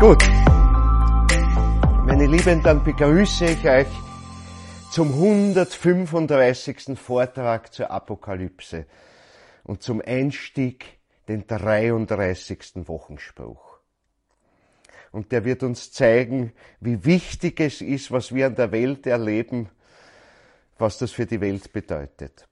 Gut, meine Lieben, dann begrüße ich euch zum 135. Vortrag zur Apokalypse und zum Einstieg den 33. Wochenspruch. Und der wird uns zeigen, wie wichtig es ist, was wir an der Welt erleben, was das für die Welt bedeutet.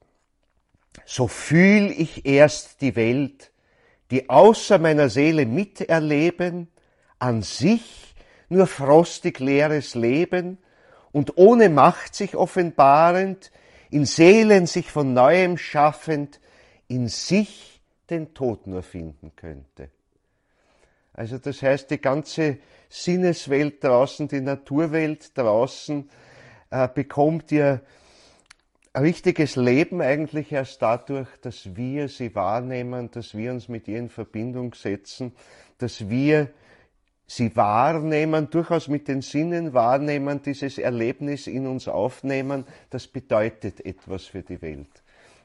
So fühl ich erst die Welt, die außer meiner Seele miterleben, an sich nur frostig leeres Leben und ohne Macht sich offenbarend, in Seelen sich von Neuem schaffend, in sich den Tod nur finden könnte. Also das heißt, die ganze Sinneswelt draußen, die Naturwelt draußen, bekommt ihr ein richtiges Leben eigentlich erst dadurch, dass wir sie wahrnehmen, dass wir uns mit ihr in Verbindung setzen, dass wir sie wahrnehmen, durchaus mit den Sinnen wahrnehmen, dieses Erlebnis in uns aufnehmen, das bedeutet etwas für die Welt.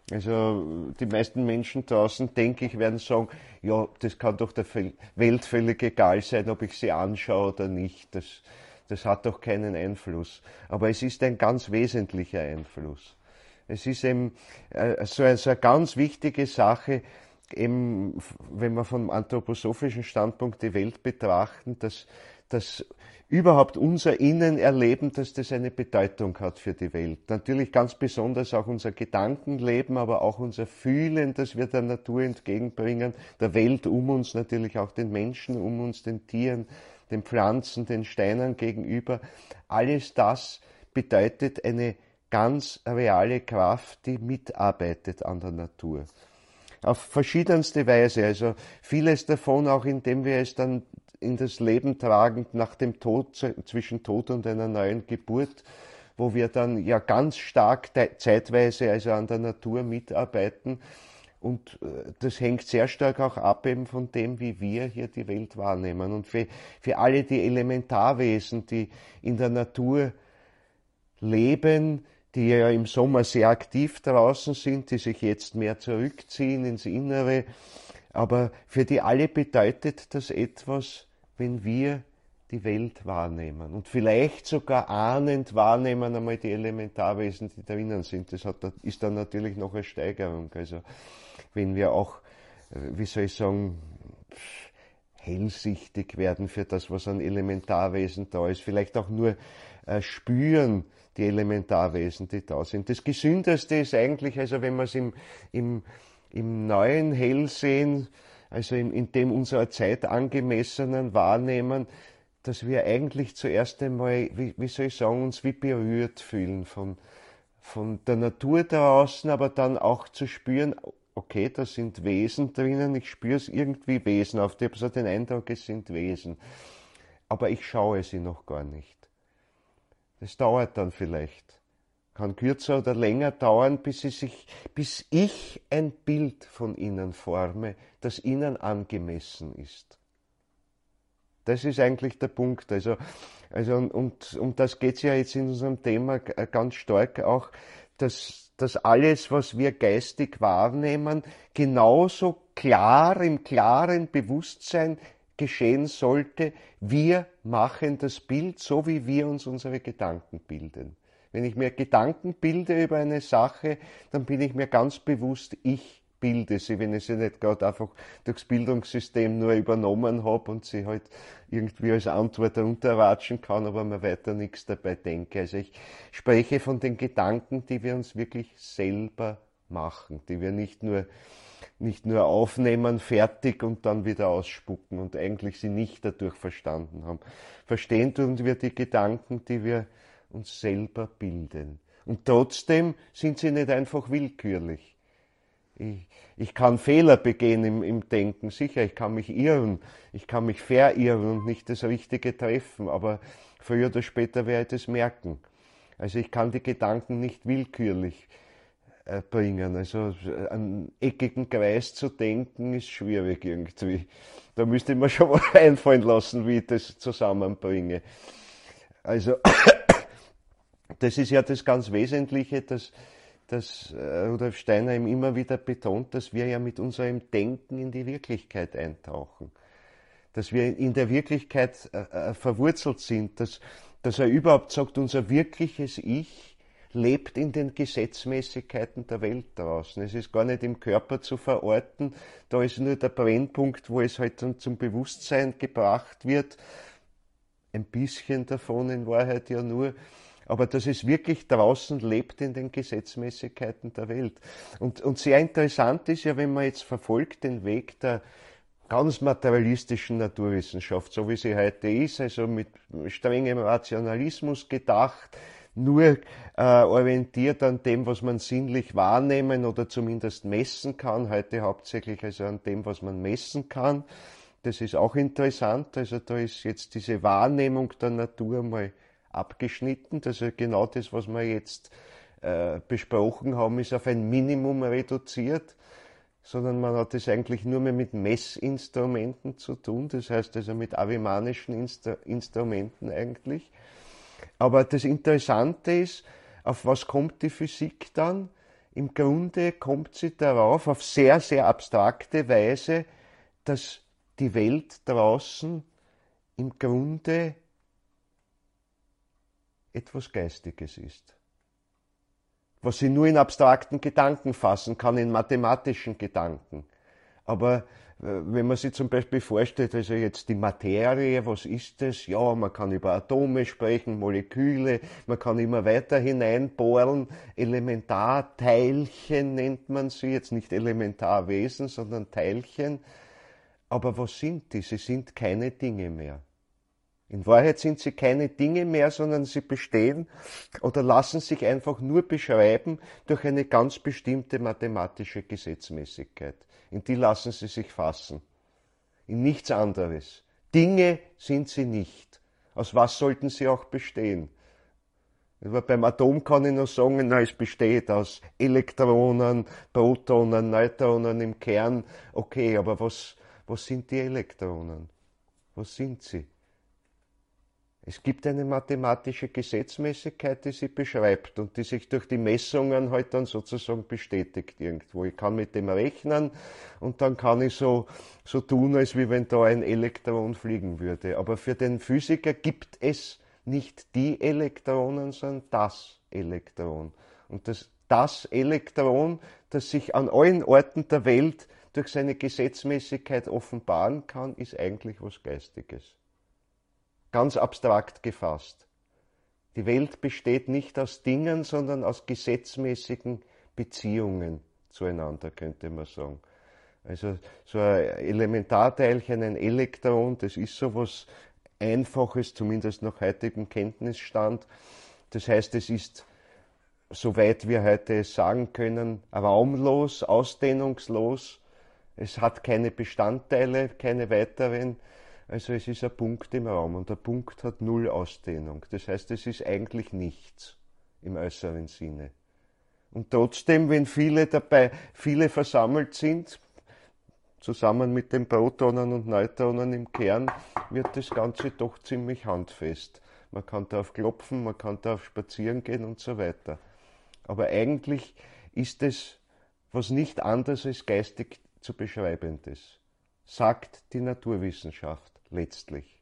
Also die meisten Menschen draußen, denke ich, werden sagen, ja, das kann doch der Welt völlig egal sein, ob ich sie anschaue oder nicht. Das hat doch keinen Einfluss. Aber es ist ein ganz wesentlicher Einfluss. Es ist eben so eine ganz wichtige Sache, eben, wenn wir vom anthroposophischen Standpunkt die Welt betrachten, dass überhaupt unser Innenerleben, dass das eine Bedeutung hat für die Welt. Natürlich ganz besonders auch unser Gedankenleben, aber auch unser Fühlen, das wir der Natur entgegenbringen, der Welt um uns, natürlich auch den Menschen um uns, den Tieren, den Pflanzen, den Steinen gegenüber. Alles das bedeutet eine ganz reale Kraft, die mitarbeitet an der Natur. Auf verschiedenste Weise, also vieles davon auch, indem wir es dann in das Leben tragen nach dem Tod, zwischen Tod und einer neuen Geburt, wo wir dann ja ganz stark zeitweise also an der Natur mitarbeiten. Und das hängt sehr stark auch ab eben von dem, wie wir hier die Welt wahrnehmen. Und für alle die Elementarwesen, die in der Natur leben, die ja im Sommer sehr aktiv draußen sind, die sich jetzt mehr zurückziehen ins Innere. Aber für die alle bedeutet das etwas, wenn wir die Welt wahrnehmen und vielleicht sogar ahnend wahrnehmen einmal die Elementarwesen, die drinnen sind. Das ist dann natürlich noch eine Steigerung. Also wenn wir auch, wie soll ich sagen, hellsichtig werden für das, was an Elementarwesen da ist, vielleicht auch nur spüren, die Elementarwesen, die da sind. Das Gesündeste ist eigentlich, also wenn wir es im neuen Hellsehen, also in dem unserer Zeit angemessenen wahrnehmen, dass wir eigentlich zuerst einmal, wie soll ich sagen, uns wie berührt fühlen von der Natur draußen, aber dann auch zu spüren, okay, da sind Wesen drinnen, ich spüre es irgendwie wesenhaft, ich habe so den Eindruck, es sind Wesen, aber ich schaue sie noch gar nicht. Das dauert dann vielleicht, kann kürzer oder länger dauern, bis ich ein Bild von ihnen forme, das ihnen angemessen ist. Das ist eigentlich der Punkt. Also und um das geht es ja jetzt in unserem Thema ganz stark auch, dass alles, was wir geistig wahrnehmen, genauso klar, im klaren Bewusstsein geschehen sollte, wir machen das Bild, so wie wir uns unsere Gedanken bilden. Wenn ich mir Gedanken bilde über eine Sache, dann bin ich mir ganz bewusst, ich bilde sie, wenn ich sie nicht gerade einfach durchs Bildungssystem nur übernommen habe und sie halt irgendwie als Antwort runterratschen kann, aber mir weiter nichts dabei denke. Also ich spreche von den Gedanken, die wir uns wirklich selber machen, die wir nicht nur aufnehmen, fertig und dann wieder ausspucken und eigentlich sie nicht dadurch verstanden haben. Verstehen tun wir die Gedanken, die wir uns selber bilden. Und trotzdem sind sie nicht einfach willkürlich. Ich kann Fehler begehen im Denken, sicher, ich kann mich irren, ich kann mich verirren und nicht das Richtige treffen, aber früher oder später werde ich das merken. Also ich kann die Gedanken nicht willkürlich bringen. Also einen eckigen Kreis zu denken, ist schwierig irgendwie. Da müsste ich mir schon mal einfallen lassen, wie ich das zusammenbringe. Also das ist ja das ganz Wesentliche, dass Rudolf Steiner immer wieder betont, dass wir ja mit unserem Denken in die Wirklichkeit eintauchen. dass wir in der Wirklichkeit verwurzelt sind, dass er überhaupt sagt, unser wirkliches Ich lebt in den Gesetzmäßigkeiten der Welt draußen. Es ist gar nicht im Körper zu verorten, da ist nur der Brennpunkt, wo es halt dann zum Bewusstsein gebracht wird, ein bisschen davon in Wahrheit ja nur, aber dass es wirklich draußen lebt in den Gesetzmäßigkeiten der Welt. Und sehr interessant ist ja, wenn man jetzt verfolgt den Weg der ganz materialistischen Naturwissenschaft, so wie sie heute ist, also mit strengem Rationalismus gedacht, nur orientiert an dem, was man sinnlich wahrnehmen oder zumindest messen kann, heute hauptsächlich also an dem, was man messen kann. Das ist auch interessant, also da ist jetzt diese Wahrnehmung der Natur mal abgeschnitten, also genau das, was wir jetzt besprochen haben, ist auf ein Minimum reduziert, sondern man hat es eigentlich nur mehr mit Messinstrumenten zu tun, das heißt also mit avimanischen Instrumenten eigentlich. Aber das Interessante ist, auf was kommt die Physik dann? Im Grunde kommt sie darauf, auf sehr, sehr abstrakte Weise, dass die Welt draußen im Grunde etwas Geistiges ist. Was sie nur in abstrakten Gedanken fassen kann, in mathematischen Gedanken. Aber wenn man sich zum Beispiel vorstellt, also jetzt die Materie, was ist das? Ja, man kann über Atome sprechen, Moleküle, man kann immer weiter hineinbohren, Elementarteilchen nennt man sie, jetzt nicht Elementarwesen, sondern Teilchen. Aber was sind die? Sie sind keine Dinge mehr. In Wahrheit sind sie keine Dinge mehr, sondern sie bestehen oder lassen sich einfach nur beschreiben durch eine ganz bestimmte mathematische Gesetzmäßigkeit. In die lassen sie sich fassen. In nichts anderes. Dinge sind sie nicht. Aus was sollten sie auch bestehen? Aber beim Atom kann ich nur sagen, na, es besteht aus Elektronen, Protonen, Neutronen im Kern. Okay, aber was sind die Elektronen? Was sind sie? Es gibt eine mathematische Gesetzmäßigkeit, die sie beschreibt und die sich durch die Messungen halt dann sozusagen bestätigt irgendwo. Ich kann mit dem rechnen und dann kann ich so tun, als wie wenn da ein Elektron fliegen würde. Aber für den Physiker gibt es nicht die Elektronen, sondern das Elektron. Und das Elektron, das sich an allen Orten der Welt durch seine Gesetzmäßigkeit offenbaren kann, ist eigentlich was Geistiges. Ganz abstrakt gefasst. Die Welt besteht nicht aus Dingen, sondern aus gesetzmäßigen Beziehungen zueinander, könnte man sagen. Also so ein Elementarteilchen, ein Elektron, das ist so was Einfaches, zumindest nach heutigem Kenntnisstand. Das heißt, es ist, soweit wir heute es sagen können, raumlos, ausdehnungslos. Es hat keine Bestandteile, keine weiteren. Also es ist ein Punkt im Raum und der Punkt hat null Ausdehnung. Das heißt, es ist eigentlich nichts im äußeren Sinne. Und trotzdem, wenn viele versammelt sind, zusammen mit den Protonen und Neutronen im Kern, wird das Ganze doch ziemlich handfest. Man kann darauf klopfen, man kann darauf spazieren gehen und so weiter. Aber eigentlich ist es was nicht anderes als geistig zu Beschreibendes, sagt die Naturwissenschaft letztlich.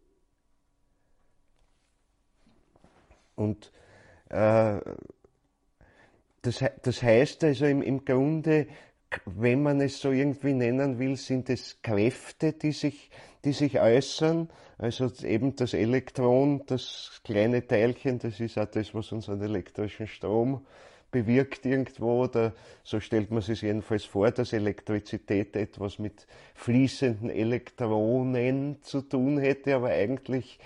Und das heißt also im Grunde, wenn man es so irgendwie nennen will, sind es Kräfte, die sich äußern. Also eben das Elektron, das kleine Teilchen, das ist auch das, was unseren elektrischen Strom bewirkt irgendwo, oder so stellt man sich jedenfalls vor, dass Elektrizität etwas mit fließenden Elektronen zu tun hätte, aber eigentlich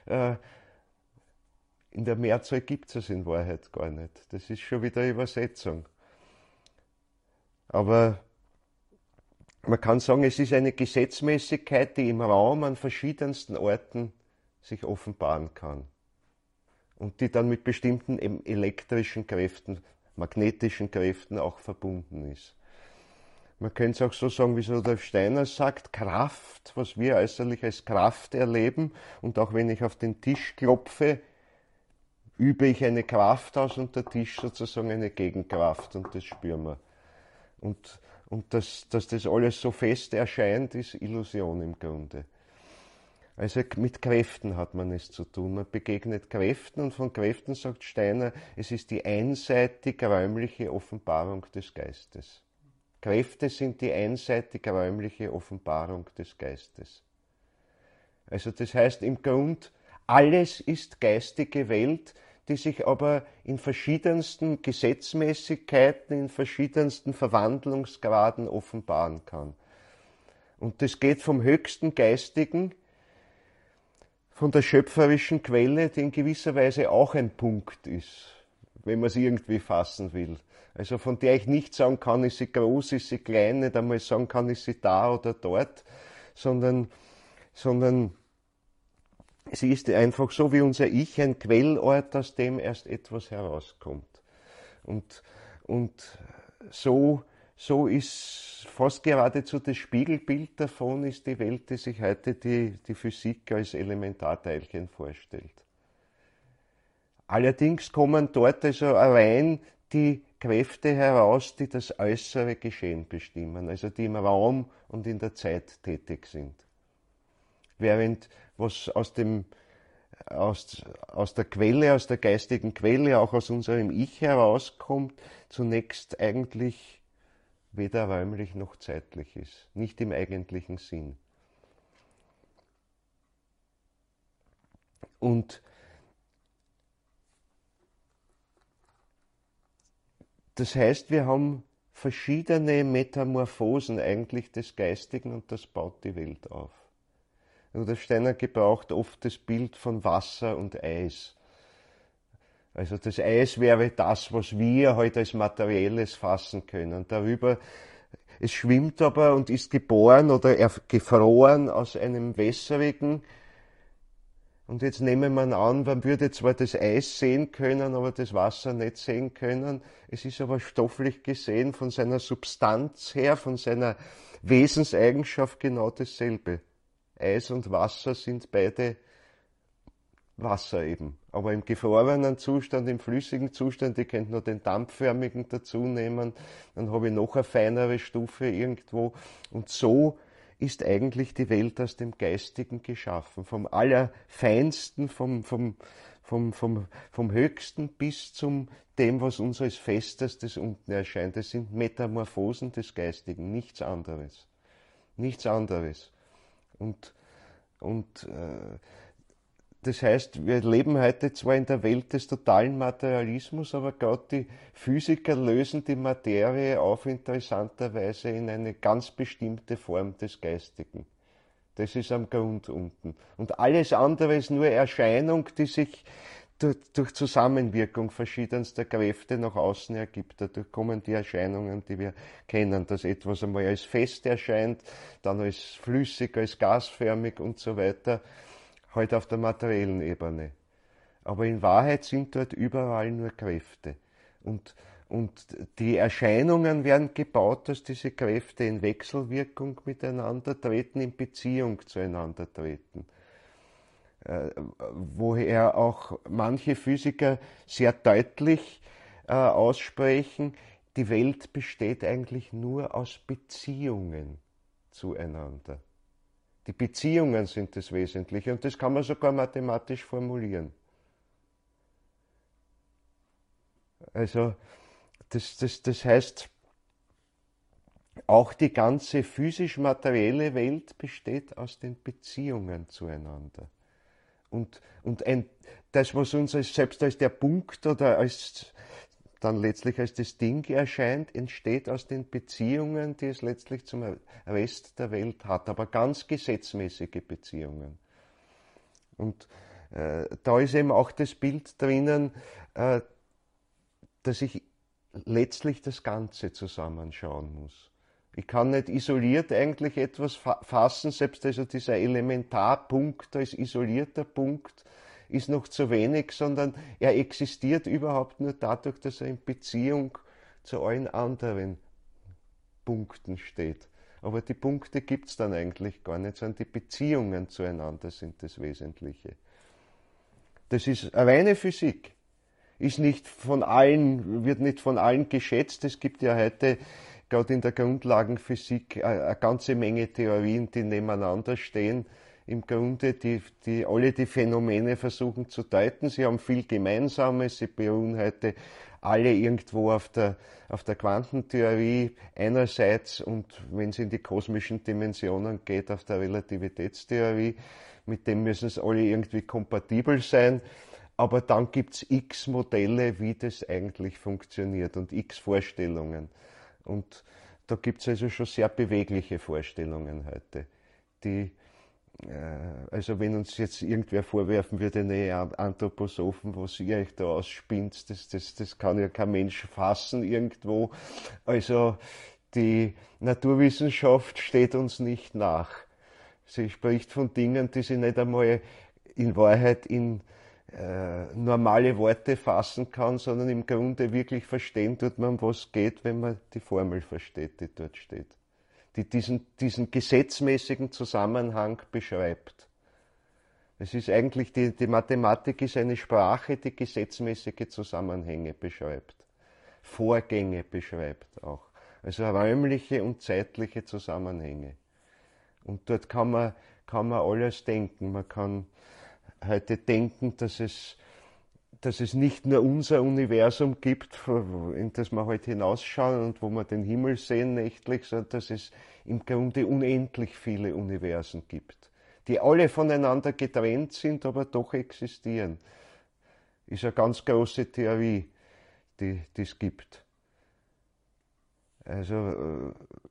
in der Mehrzahl gibt es in Wahrheit gar nicht. Das ist schon wieder Übersetzung. Aber man kann sagen, es ist eine Gesetzmäßigkeit, die im Raum an verschiedensten Orten sich offenbaren kann. Und die dann mit bestimmten elektrischen Kräften, magnetischen Kräften auch verbunden ist. Man könnte es auch so sagen, wie Rudolf Steiner sagt, Kraft, was wir äußerlich als Kraft erleben, und auch wenn ich auf den Tisch klopfe, übe ich eine Kraft aus und der Tisch sozusagen eine Gegenkraft, und das spüren wir. Und dass das alles so fest erscheint, ist Illusion im Grunde. Also mit Kräften hat man es zu tun. Man begegnet Kräften und von Kräften sagt Steiner, es ist die einseitig räumliche Offenbarung des Geistes. Kräfte sind die einseitig räumliche Offenbarung des Geistes. Also das heißt im Grund, alles ist geistige Welt, die sich aber in verschiedensten Gesetzmäßigkeiten, in verschiedensten Verwandlungsgraden offenbaren kann. Und das geht vom höchsten Geistigen, von der schöpferischen Quelle, die in gewisser Weise auch ein Punkt ist, wenn man es irgendwie fassen will. Also von der ich nicht sagen kann, ist sie groß, ist sie klein, nicht einmal sagen kann, ist sie da oder dort, sondern sie ist einfach so wie unser Ich ein Quellort, aus dem erst etwas herauskommt. Und so ist fast geradezu das Spiegelbild davon ist die Welt, die sich heute die Physik als Elementarteilchen vorstellt. Allerdings kommen dort also rein die Kräfte heraus, die das äußere Geschehen bestimmen, also die im Raum und in der Zeit tätig sind. Während was aus der Quelle, aus der geistigen Quelle, auch aus unserem Ich herauskommt, zunächst eigentlich weder räumlich noch zeitlich ist, nicht im eigentlichen Sinn. Und das heißt, wir haben verschiedene Metamorphosen eigentlich des Geistigen und das baut die Welt auf. Rudolf Steiner gebraucht oft das Bild von Wasser und Eis. Also das Eis wäre das, was wir heute als Materielles fassen können. Darüber, es schwimmt aber und ist geboren oder gefroren aus einem wässrigen. Und jetzt nehmen wir an, man würde zwar das Eis sehen können, aber das Wasser nicht sehen können. Es ist aber stofflich gesehen von seiner Substanz her, von seiner Wesenseigenschaft genau dasselbe. Eis und Wasser sind beide Wasser eben. Aber im gefrorenen Zustand, im flüssigen Zustand, ich könnte nur den dampfförmigen dazu nehmen, dann habe ich noch eine feinere Stufe irgendwo. Und so ist eigentlich die Welt aus dem Geistigen geschaffen. Vom Allerfeinsten, vom Höchsten bis zum dem, was uns als Festestes unten erscheint. Das sind Metamorphosen des Geistigen, nichts anderes. Nichts anderes. Und das heißt, wir leben heute zwar in der Welt des totalen Materialismus, aber gerade die Physiker lösen die Materie auf interessanterweise in eine ganz bestimmte Form des Geistigen. Das ist am Grund unten. Und alles andere ist nur Erscheinung, die sich durch Zusammenwirkung verschiedenster Kräfte nach außen ergibt. Dadurch kommen die Erscheinungen, die wir kennen, dass etwas einmal als fest erscheint, dann als flüssig, als gasförmig und so weiter, halt auf der materiellen Ebene. Aber in Wahrheit sind dort überall nur Kräfte. Und die Erscheinungen werden gebaut, dass diese Kräfte in Wechselwirkung miteinander treten, in Beziehung zueinander treten. Woher auch manche Physiker sehr deutlich aussprechen, die Welt besteht eigentlich nur aus Beziehungen zueinander. Die Beziehungen sind das Wesentliche und das kann man sogar mathematisch formulieren. Also das heißt, auch die ganze physisch-materielle Welt besteht aus den Beziehungen zueinander. Und das, was uns selbst als der Punkt oder dann letztlich als das Ding erscheint, entsteht aus den Beziehungen, die es letztlich zum Rest der Welt hat, aber ganz gesetzmäßige Beziehungen. Und da ist eben auch das Bild drinnen, dass ich letztlich das Ganze zusammenschauen muss. Ich kann nicht isoliert eigentlich etwas fassen, selbst also dieser Elementarpunkt als isolierter Punkt ist noch zu wenig, sondern er existiert überhaupt nur dadurch, dass er in Beziehung zu allen anderen Punkten steht. Aber die Punkte gibt es dann eigentlich gar nicht, sondern die Beziehungen zueinander sind das Wesentliche. Das ist eine reine Physik. Wird nicht von allen geschätzt. Es gibt ja heute gerade in der Grundlagenphysik eine ganze Menge Theorien, die nebeneinander stehen. im Grunde alle die Phänomene versuchen zu deuten. Sie haben viel Gemeinsames, sie beruhen heute alle irgendwo auf der Quantentheorie einerseits und wenn es in die kosmischen Dimensionen geht, auf der Relativitätstheorie. Mit dem müssen es alle irgendwie kompatibel sein. Aber dann gibt's x Modelle, wie das eigentlich funktioniert und x Vorstellungen. Und da gibt's also schon sehr bewegliche Vorstellungen heute, die also wenn uns jetzt irgendwer vorwerfen würde, nee, Anthroposophen, was ihr euch da ausspinnt, das kann ja kein Mensch fassen irgendwo. Also die Naturwissenschaft steht uns nicht nach. Sie spricht von Dingen, die sie nicht einmal in Wahrheit in normale Worte fassen kann, sondern im Grunde wirklich verstehen tut man, was geht, wenn man die Formel versteht, die dort steht, die diesen gesetzmäßigen Zusammenhang beschreibt. Es ist eigentlich, die Mathematik ist eine Sprache, die gesetzmäßige Zusammenhänge beschreibt, Vorgänge beschreibt auch, also räumliche und zeitliche Zusammenhänge. Und dort kann man alles denken. Man kann heute denken, dass es nicht nur unser Universum gibt, in das wir heute hinausschauen und wo wir den Himmel sehen nächtlich, sondern dass es im Grunde unendlich viele Universen gibt, die alle voneinander getrennt sind, aber doch existieren. Ist eine ganz große Theorie, die es gibt. Also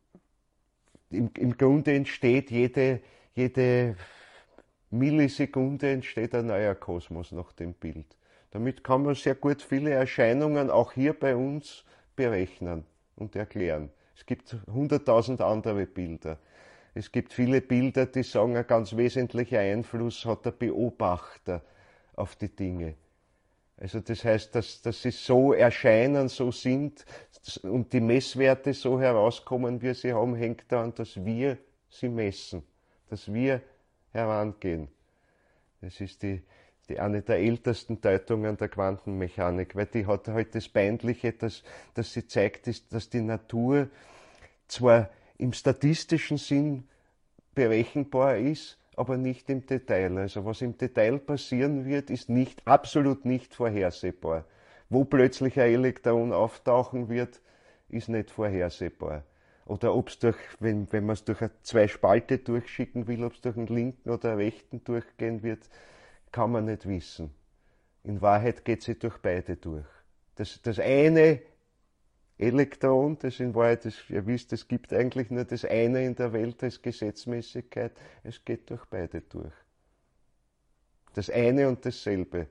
im Grunde entsteht jede Millisekunde entsteht ein neuer Kosmos nach dem Bild. Damit kann man sehr gut viele Erscheinungen auch hier bei uns berechnen und erklären. Es gibt 100.000 andere Bilder. Es gibt viele Bilder, die sagen, ein ganz wesentlicher Einfluss hat der Beobachter auf die Dinge. Also das heißt, dass sie so erscheinen, so sind und die Messwerte so herauskommen, wie sie haben, hängt daran, dass wir sie messen, dass wir herangehen. Das ist eine der ältesten Deutungen der Quantenmechanik, weil die hat halt das Peinliche, dass sie zeigt, dass die Natur zwar im statistischen Sinn berechenbar ist, aber nicht im Detail. Also was im Detail passieren wird, ist absolut nicht vorhersehbar. Wo plötzlich ein Elektron auftauchen wird, ist nicht vorhersehbar. Oder ob es wenn man es durch zwei Spalte durchschicken will, ob es durch den linken oder den rechten durchgehen wird, kann man nicht wissen. In Wahrheit geht sie durch beide durch. Das eine Elektron, das in Wahrheit, ihr wisst, es gibt eigentlich nur das eine in der Welt als Gesetzmäßigkeit, es geht durch beide durch. Das eine und dasselbe.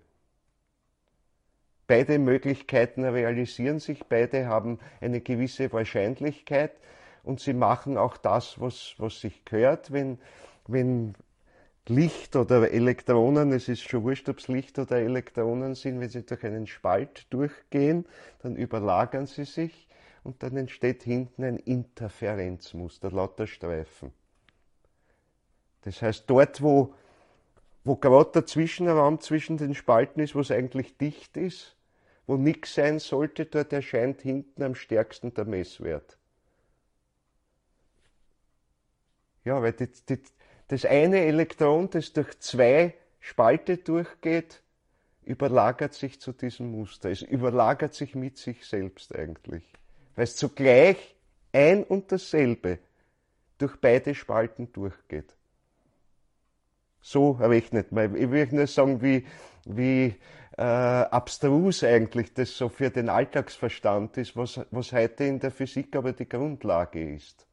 Beide Möglichkeiten realisieren sich, beide haben eine gewisse Wahrscheinlichkeit und sie machen auch das, was sich gehört, wenn Licht oder Elektronen, es ist schon wurscht, ob es Licht oder Elektronen sind, wenn sie durch einen Spalt durchgehen, dann überlagern sie sich und dann entsteht hinten ein Interferenzmuster, lauter Streifen. Das heißt, dort, wo gerade der Zwischenraum zwischen den Spalten ist, wo es eigentlich dicht ist, wo nichts sein sollte, dort erscheint hinten am stärksten der Messwert. Ja, weil das eine Elektron, das durch zwei Spalte durchgeht, überlagert sich zu diesem Muster. Es überlagert sich mit sich selbst eigentlich. Weil es zugleich ein und dasselbe durch beide Spalten durchgeht. So rechnet man. Ich will nur sagen, wie abstrus eigentlich das so für den Alltagsverstand ist, was heute in der Physik aber die Grundlage ist.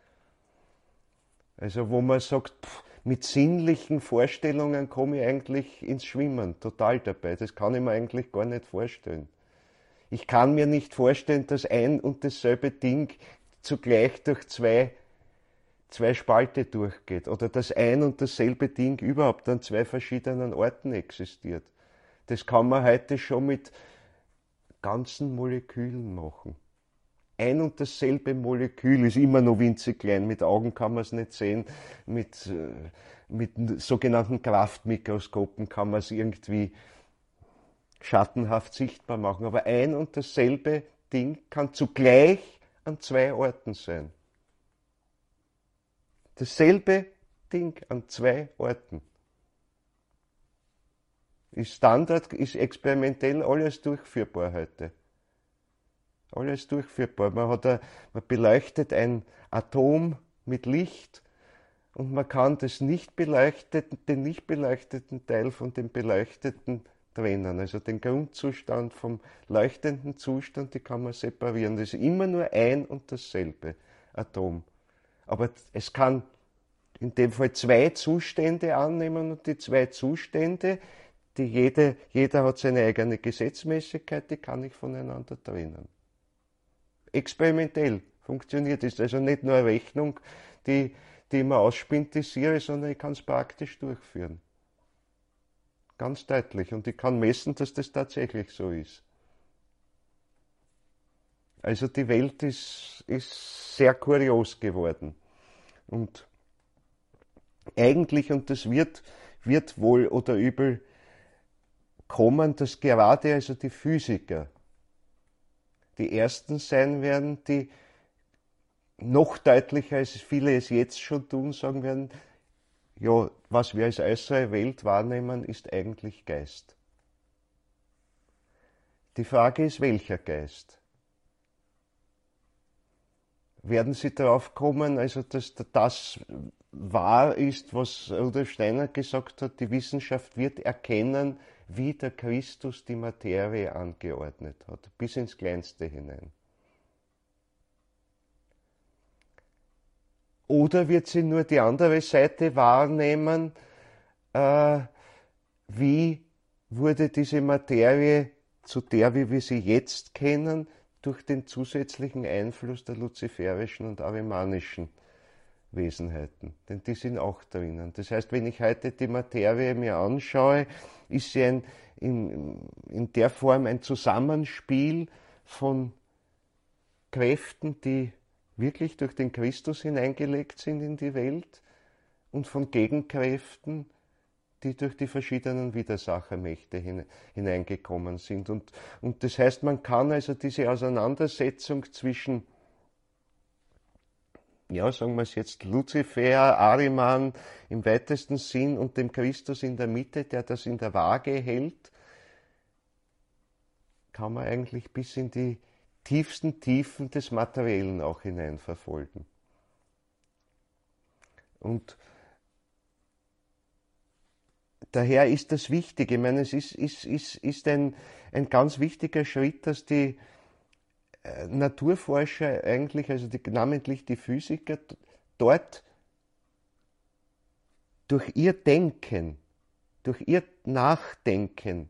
Also wo man sagt, mit sinnlichen Vorstellungen komme ich eigentlich ins Schwimmen, total dabei. Das kann ich mir eigentlich gar nicht vorstellen. Ich kann mir nicht vorstellen, dass ein und dasselbe Ding zugleich durch zwei Spalte durchgeht oder dass ein und dasselbe Ding überhaupt an zwei verschiedenen Orten existiert. Das kann man heute schon mit ganzen Molekülen machen. Ein und dasselbe Molekül ist immer noch winzig klein, mit Augen kann man es nicht sehen, mit sogenannten Kraftmikroskopen kann man es irgendwie schattenhaft sichtbar machen, aber ein und dasselbe Ding kann zugleich an zwei Orten sein. Dasselbe Ding an 2 Orten. Ist Standard, ist experimentell alles durchführbar heute. Alles durchführbar. Man beleuchtet ein Atom mit Licht und man kann den nicht beleuchteten Teil von dem beleuchteten trennen. Also den Grundzustand vom leuchtenden Zustand, die kann man separieren. Das ist immer nur ein und dasselbe Atom. Aber es kann in dem Fall 2 Zustände annehmen und die 2 Zustände, jeder hat seine eigene Gesetzmäßigkeit, die kann ich voneinander trennen. Experimentell funktioniert es. Also nicht nur eine Rechnung, die ich mir ausspintisiere, sondern ich kann es praktisch durchführen. Ganz deutlich. Und ich kann messen, dass das tatsächlich so ist. Also die Welt ist sehr kurios geworden. Und eigentlich, und das wird wohl oder übel kommen, dass gerade also die Physiker die Ersten sein werden, die noch deutlicher, als viele es jetzt schon tun, sagen werden, ja, was wir als äußere Welt wahrnehmen, ist eigentlich Geist. Die Frage ist, welcher Geist? Werden Sie darauf kommen, also dass das wahr ist, was Rudolf Steiner gesagt hat, die Wissenschaft wird erkennen, wie der Christus die Materie angeordnet hat, bis ins Kleinste hinein. Oder wird sie nur die andere Seite wahrnehmen, wie wurde diese Materie zu der, wie wir sie jetzt kennen, durch den zusätzlichen Einfluss der luziferischen und arimanischen Wesenheiten. Denn die sind auch drinnen. Das heißt, wenn ich heute die Materie mir anschaue, ist sie in der Form ein Zusammenspiel von Kräften, die wirklich durch den Christus hineingelegt sind in die Welt und von Gegenkräften, die durch die verschiedenen Widersachermächte hineingekommen sind. Und das heißt, man kann also diese Auseinandersetzung zwischen, ja, sagen wir es jetzt, Luzifer, Ariman im weitesten Sinn und dem Christus in der Mitte, der das in der Waage hält, kann man eigentlich bis in die tiefsten Tiefen des Materiellen auch hineinverfolgen. Und daher ist das wichtig. Ich meine, es ist ein ganz wichtiger Schritt, dass die Naturforscher eigentlich, also namentlich die Physiker, dort durch ihr Denken, durch ihr Nachdenken,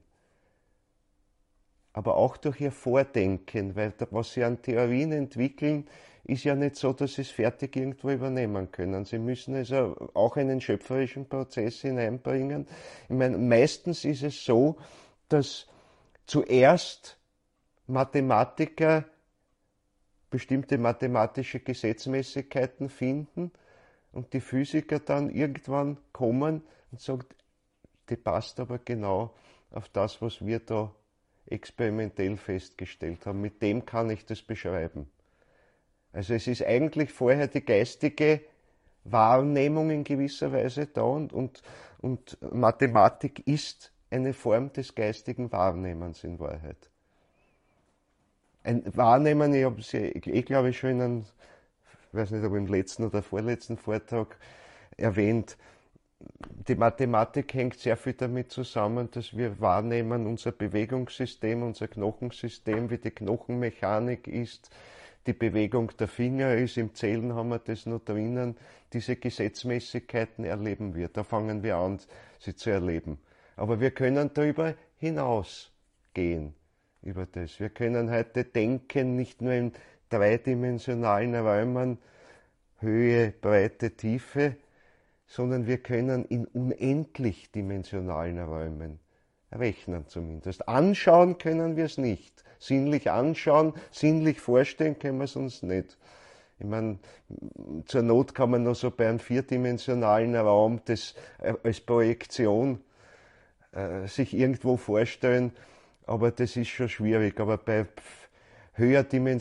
aber auch durch ihr Vordenken, weil was sie an Theorien entwickeln, ist ja nicht so, dass sie es fertig irgendwo übernehmen können. Sie müssen also auch einen schöpferischen Prozess hineinbringen. Ich meine, meistens ist es so, dass zuerst Mathematiker bestimmte mathematische Gesetzmäßigkeiten finden und die Physiker dann irgendwann kommen und sagen, die passt aber genau auf das, was wir da experimentell festgestellt haben. Mit dem kann ich das beschreiben. Also es ist eigentlich vorher die geistige Wahrnehmung in gewisser Weise da und Mathematik ist eine Form des geistigen Wahrnehmens in Wahrheit. Ein Wahrnehmen, ich habe es ja glaube ich schon in einem, ich weiß nicht, ob im letzten oder vorletzten Vortrag erwähnt, die Mathematik hängt sehr viel damit zusammen, dass wir wahrnehmen, unser Bewegungssystem, unser Knochensystem, wie die Knochenmechanik ist, die Bewegung der Finger ist, im Zählen haben wir das noch drinnen, diese Gesetzmäßigkeiten erleben wir. Da fangen wir an, sie zu erleben. Aber wir können darüber hinausgehen, über das. Wir können heute denken, nicht nur in dreidimensionalen Räumen, Höhe, Breite, Tiefe, sondern wir können in unendlich dimensionalen Räumen rechnen zumindest. Anschauen können wir es nicht. Sinnlich anschauen, sinnlich vorstellen können wir es uns nicht. Ich meine, zur Not kann man noch so bei einem vierdimensionalen Raum das als Projektion sich irgendwo vorstellen, aber das ist schon schwierig. Aber bei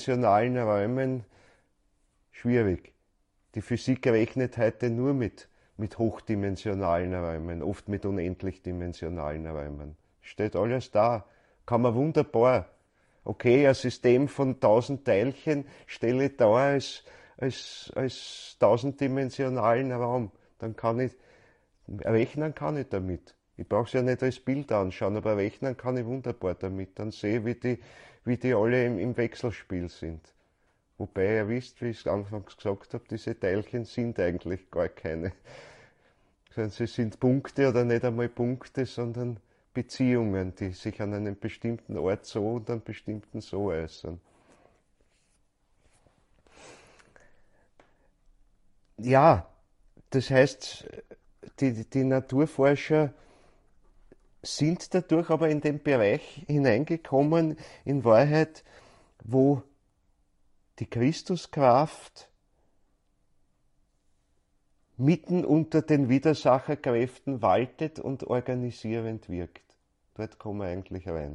höherdimensionalen Räumen schwierig. Die Physik rechnet heute nur mit mit hochdimensionalen Räumen, oft mit unendlich dimensionalen Räumen. Steht alles da. Kann man wunderbar. Okay, ein System von 1000 Teilchen stelle ich da als 1000-dimensionalen Raum. Dann kann ich, rechnen kann ich damit. Ich brauche es ja nicht als Bild anschauen, aber rechnen kann ich wunderbar damit. Dann sehe ich, wie die alle im Wechselspiel sind. Wobei ihr wisst, wie ich es anfangs gesagt habe, diese Teilchen sind eigentlich gar keine. Sie sind Punkte oder nicht einmal Punkte, sondern Beziehungen, die sich an einem bestimmten Ort so und an einem bestimmten so äußern. Ja, das heißt, die Naturforscher sind dadurch aber in den Bereich hineingekommen, in Wahrheit, wo die Christuskraft mitten unter den Widersacherkräften waltet und organisierend wirkt. Dort kommen wir eigentlich rein.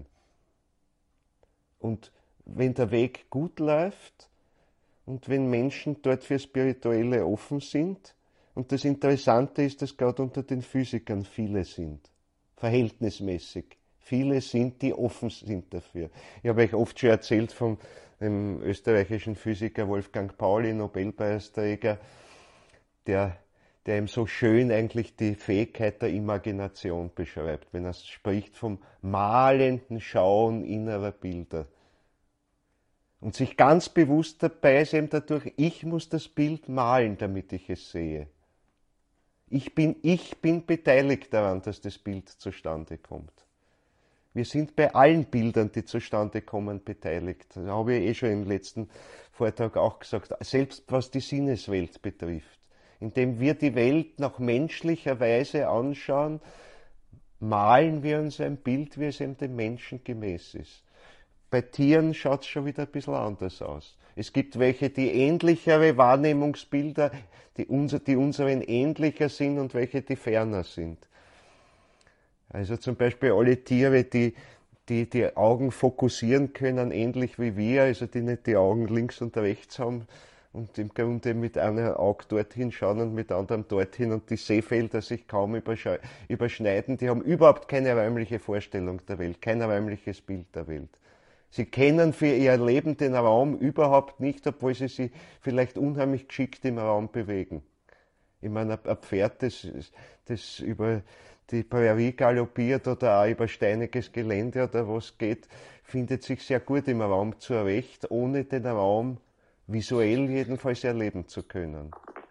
Und wenn der Weg gut läuft und wenn Menschen dort für Spirituelle offen sind, und das Interessante ist, dass gerade unter den Physikern viele sind, verhältnismäßig viele sind, die offen sind dafür. Ich habe euch oft schon erzählt vom österreichischen Physiker Wolfgang Pauli, Nobelpreisträger, der ihm so schön eigentlich die Fähigkeit der Imagination beschreibt, wenn er spricht vom malenden Schauen innerer Bilder. Und sich ganz bewusst dabei ist eben dadurch, ich muss das Bild malen, damit ich es sehe. Ich bin beteiligt daran, dass das Bild zustande kommt. Wir sind bei allen Bildern, die zustande kommen, beteiligt. Das habe ich schon im letzten Vortrag auch gesagt. Selbst was die Sinneswelt betrifft. Indem wir die Welt nach menschlicher Weise anschauen, malen wir uns ein Bild, wie es eben dem Menschen gemäß ist. Bei Tieren schaut es schon wieder ein bisschen anders aus. Es gibt welche, die ähnlichere Wahrnehmungsbilder, die unseren ähnlicher sind und welche, die ferner sind. Also zum Beispiel alle Tiere, die Augen fokussieren können, ähnlich wie wir, also die nicht die Augen links und rechts haben und im Grunde mit einem Auge dorthin schauen und mit anderem dorthin und die Sehfelder sich kaum überschneiden, die haben überhaupt keine räumliche Vorstellung der Welt, kein räumliches Bild der Welt. Sie kennen für ihr Leben den Raum überhaupt nicht, obwohl sie sich vielleicht unheimlich geschickt im Raum bewegen. Ich meine, ein Pferd, das über die Prärie galoppiert oder auch über steiniges Gelände oder was geht, findet sich sehr gut im Raum zurecht, ohne den Raum visuell jedenfalls erleben zu können.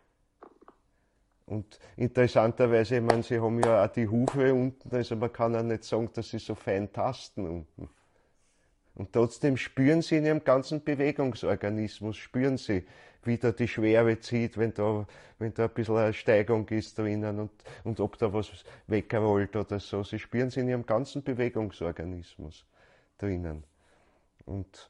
Und interessanterweise, ich meine, sie haben ja auch die Hufe unten, also man kann auch nicht sagen, dass sie so fein tasten unten. Und trotzdem spüren sie in ihrem ganzen Bewegungsorganismus, spüren sie, wie da die Schwere zieht, wenn da ein bisschen eine Steigung ist drinnen und ob da was wegrollt oder so. Sie spüren sie in ihrem ganzen Bewegungsorganismus drinnen. Und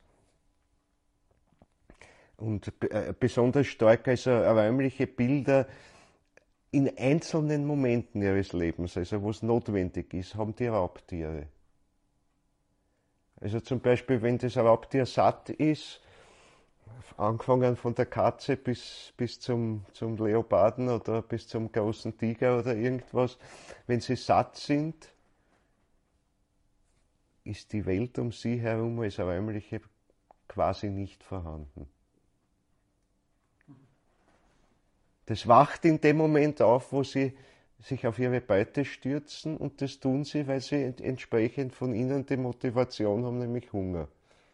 besonders stark also räumliche Bilder in einzelnen Momenten ihres Lebens, also wo es notwendig ist, haben die Raubtiere. Also zum Beispiel, wenn das Raubtier satt ist, angefangen von der Katze bis zum Leoparden oder bis zum großen Tiger oder irgendwas, wenn sie satt sind, ist die Welt um sie herum als räumliche quasi nicht vorhanden. Das wacht in dem Moment auf, wo sie sich auf ihre Beute stürzen, und das tun sie, weil sie entsprechend von ihnen die Motivation haben, nämlich Hunger.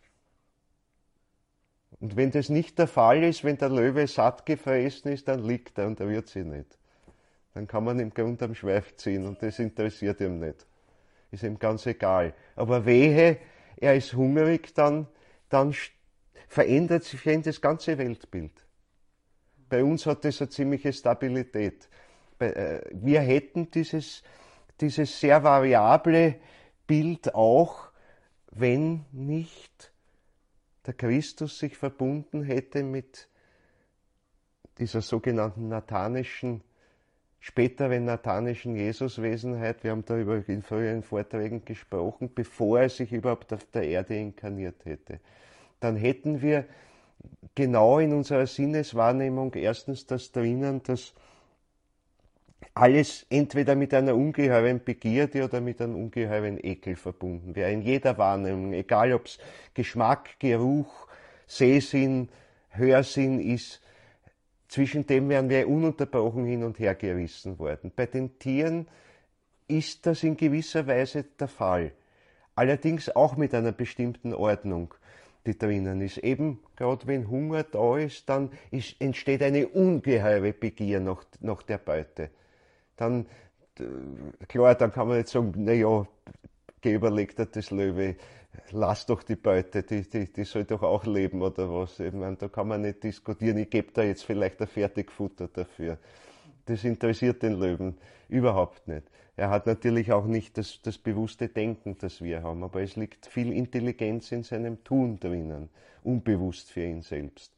Und wenn das nicht der Fall ist, wenn der Löwe satt gefressen ist, dann liegt er und er rührt sich nicht. Dann kann man im Grunde am Schweif ziehen und das interessiert ihm nicht. Ist ihm ganz egal. Aber wehe, er ist hungrig, dann verändert sich das ganze Weltbild. Bei uns hat das eine ziemliche Stabilität. Wir hätten dieses sehr variable Bild auch, wenn nicht der Christus sich verbunden hätte mit dieser sogenannten späteren nathanischen Jesuswesenheit. Wir haben darüber in früheren Vorträgen gesprochen, bevor er sich überhaupt auf der Erde inkarniert hätte. Dann hätten wir genau in unserer Sinneswahrnehmung erstens das drinnen, dass alles entweder mit einer ungeheuren Begierde oder mit einem ungeheuren Ekel verbunden wäre. In jeder Wahrnehmung, egal ob es Geschmack, Geruch, Sehsinn, Hörsinn ist, zwischen dem wären wir ununterbrochen hin und her gerissen worden. Bei den Tieren ist das in gewisser Weise der Fall. Allerdings auch mit einer bestimmten Ordnung, die drinnen ist. Eben, gerade wenn Hunger da ist, dann entsteht eine ungeheure Begier nach der Beute. Dann, klar, dann kann man nicht sagen, naja, geh überlegt hat das Löwe, lass doch die Beute, die soll doch auch leben oder was. Ich meine, da kann man nicht diskutieren, ich gebe da jetzt vielleicht ein Fertigfutter dafür. Das interessiert den Löwen überhaupt nicht. Er hat natürlich auch nicht das bewusste Denken, das wir haben, aber es liegt viel Intelligenz in seinem Tun drinnen, unbewusst für ihn selbst.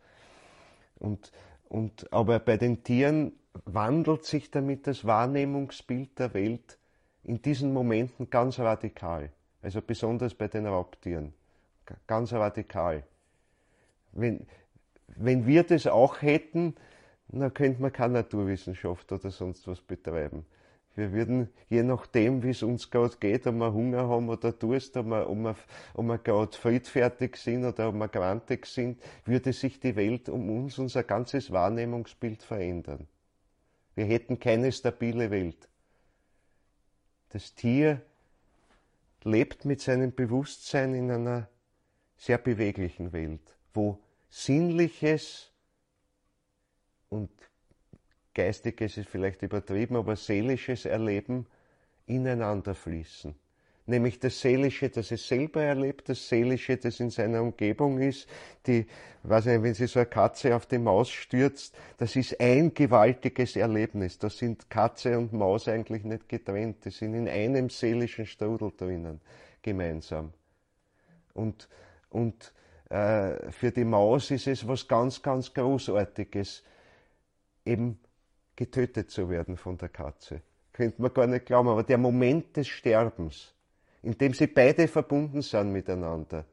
Aber bei den Tieren wandelt sich damit das Wahrnehmungsbild der Welt in diesen Momenten ganz radikal. Also besonders bei den Raubtieren. Ganz radikal. Wenn wir das auch hätten, dann könnte man keine Naturwissenschaft oder sonst was betreiben. Wir würden, je nachdem, wie es uns gerade geht, ob wir Hunger haben oder Durst, ob wir gerade friedfertig sind oder ob wir grantig sind, würde sich die Welt um uns, unser ganzes Wahrnehmungsbild verändern. Wir hätten keine stabile Welt. Das Tier lebt mit seinem Bewusstsein in einer sehr beweglichen Welt, wo Sinnliches und Geistiges ist vielleicht übertrieben, aber seelisches Erleben ineinander fließen. Nämlich das Seelische, das es selber erlebt, das Seelische, das in seiner Umgebung ist, weiß nicht, wenn sich so eine Katze auf die Maus stürzt, das ist ein gewaltiges Erlebnis. Da sind Katze und Maus eigentlich nicht getrennt, die sind in einem seelischen Strudel drinnen, gemeinsam. Und für die Maus ist es was ganz, ganz Großartiges, eben getötet zu werden von der Katze. Könnte man gar nicht glauben, aber der Moment des Sterbens, in dem sie beide verbunden sind miteinander,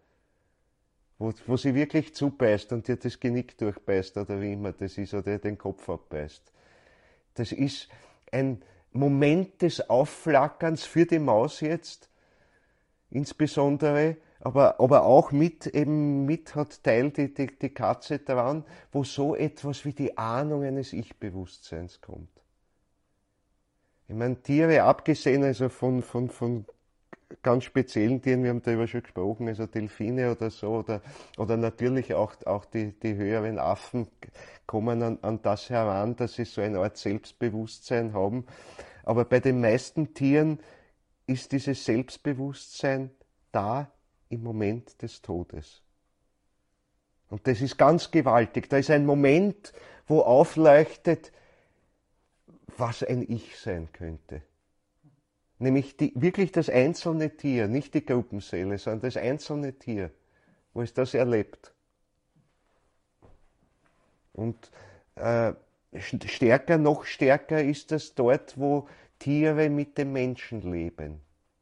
wo sie wirklich zubeißt und dir das Genick durchbeißt oder wie immer das ist, oder den Kopf abbeißt. Das ist ein Moment des Aufflackerns für die Maus jetzt, insbesondere, aber auch mit hat Teil die Katze daran, wo so etwas wie die Ahnung eines Ich-Bewusstseins kommt. Ich meine, Tiere, abgesehen also von ganz speziellen Tieren, wir haben darüber schon gesprochen, also Delfine oder so, oder natürlich auch die höheren Affen kommen an das heran, dass sie so eine Art Selbstbewusstsein haben. Aber bei den meisten Tieren ist dieses Selbstbewusstsein da im Moment des Todes. Und das ist ganz gewaltig. Da ist ein Moment, wo aufleuchtet, was ein Ich sein könnte. Nämlich wirklich das einzelne Tier, nicht die Gruppenseele, sondern das einzelne Tier, wo es das erlebt. Und noch stärker ist das dort, wo Tiere mit dem Menschen leben.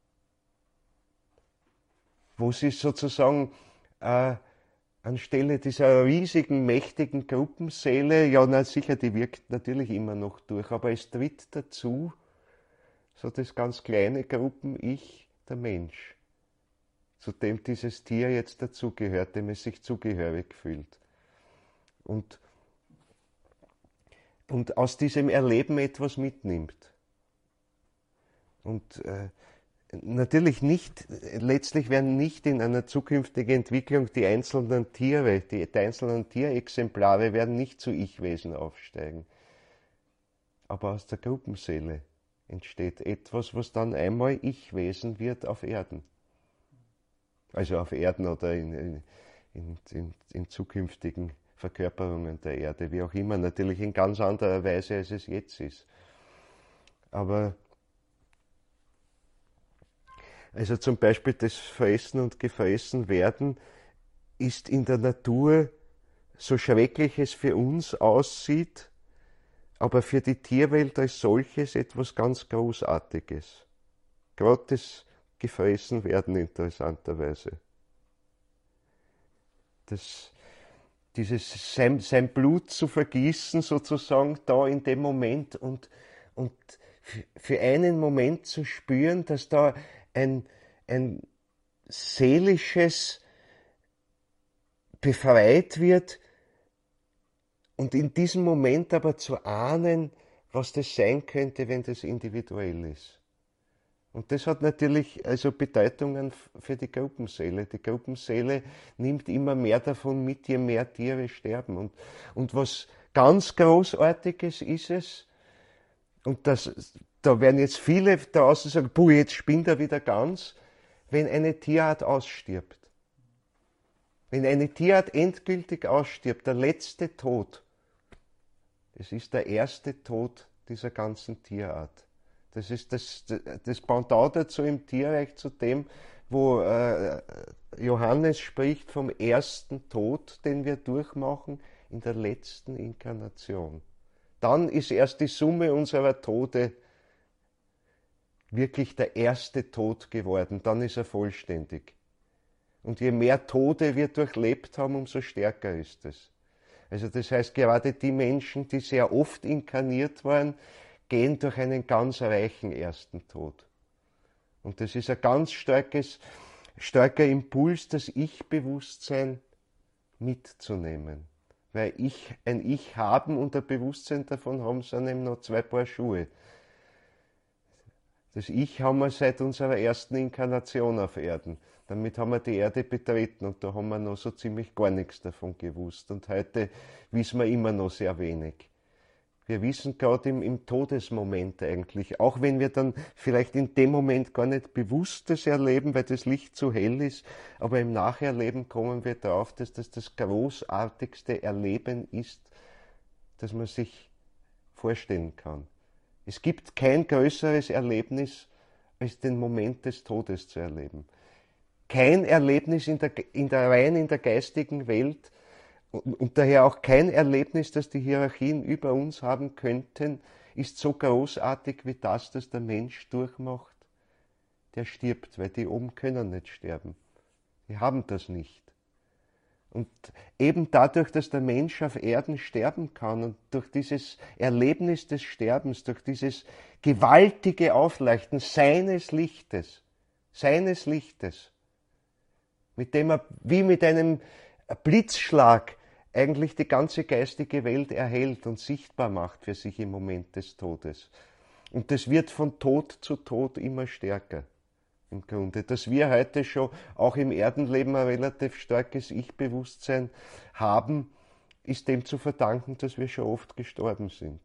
Wo sie sozusagen anstelle dieser riesigen, mächtigen Gruppenseele, ja, na sicher, die wirkt natürlich immer noch durch, aber es tritt dazu, so das ganz kleine Gruppen-Ich, der Mensch, zu dem dieses Tier jetzt dazugehört, dem es sich zugehörig fühlt. Und aus diesem Erleben etwas mitnimmt. Und natürlich nicht, letztlich werden nicht in einer zukünftigen Entwicklung die einzelnen Tiere, die einzelnen Tierexemplare werden nicht zu Ich-Wesen aufsteigen. Aber aus der Gruppenseele entsteht etwas, was dann einmal Ich-Wesen wird auf Erden. Also auf Erden oder in zukünftigen Verkörperungen der Erde, wie auch immer, natürlich in ganz anderer Weise, als es jetzt ist. Aber also zum Beispiel das Fressen und Gefressenwerden ist in der Natur, so schrecklich es für uns aussieht, aber für die Tierwelt als solches etwas ganz Großartiges. Gerade das Gefressenwerden interessanterweise. Sein Blut zu vergießen sozusagen da in dem Moment und für einen Moment zu spüren, dass da ein seelisches befreit wird und in diesem Moment aber zu ahnen, was das sein könnte, wenn das individuell ist. Und das hat natürlich also Bedeutungen für die Gruppenseele. Die Gruppenseele nimmt immer mehr davon mit, je mehr Tiere sterben. Und was ganz Großartiges ist es, und da werden jetzt viele draußen sagen, puh, jetzt spinnt er wieder ganz, wenn eine Tierart ausstirbt. Wenn eine Tierart endgültig ausstirbt, der letzte Tod, das ist der erste Tod dieser ganzen Tierart. Das ist das Pendant dazu im Tierreich zu dem, wo Johannes spricht vom ersten Tod, den wir durchmachen in der letzten Inkarnation. Dann ist erst die Summe unserer Tode wirklich der erste Tod geworden. Dann ist er vollständig. Und je mehr Tode wir durchlebt haben, umso stärker ist es. Also das heißt, gerade die Menschen, die sehr oft inkarniert waren, gehen durch einen ganz reichen ersten Tod. Und das ist ein ganz starker Impuls, das Ich-Bewusstsein mitzunehmen. Weil ein Ich haben und ein Bewusstsein davon haben, sind eben noch zwei Paar Schuhe. Das Ich haben wir seit unserer ersten Inkarnation auf Erden. Damit haben wir die Erde betreten und da haben wir noch so ziemlich gar nichts davon gewusst. Und heute wissen wir immer noch sehr wenig. Wir wissen gerade im Todesmoment eigentlich, auch wenn wir dann vielleicht in dem Moment gar nicht Bewusstes erleben, weil das Licht zu hell ist, aber im Nacherleben kommen wir darauf, dass das großartigste Erleben ist, das man sich vorstellen kann. Es gibt kein größeres Erlebnis, als den Moment des Todes zu erleben. Kein Erlebnis in der geistigen Welt und daher auch kein Erlebnis, das die Hierarchien über uns haben könnten, ist so großartig wie das der Mensch durchmacht, der stirbt, weil die oben können nicht sterben. Die haben das nicht. Und eben dadurch, dass der Mensch auf Erden sterben kann und durch dieses Erlebnis des Sterbens, durch dieses gewaltige Aufleuchten seines Lichtes, mit dem er wie mit einem Blitzschlag eigentlich die ganze geistige Welt erhält und sichtbar macht für sich im Moment des Todes. Und das wird von Tod zu Tod immer stärker. Im Grunde, dass wir heute schon auch im Erdenleben ein relativ starkes Ich-Bewusstsein haben, ist dem zu verdanken, dass wir schon oft gestorben sind.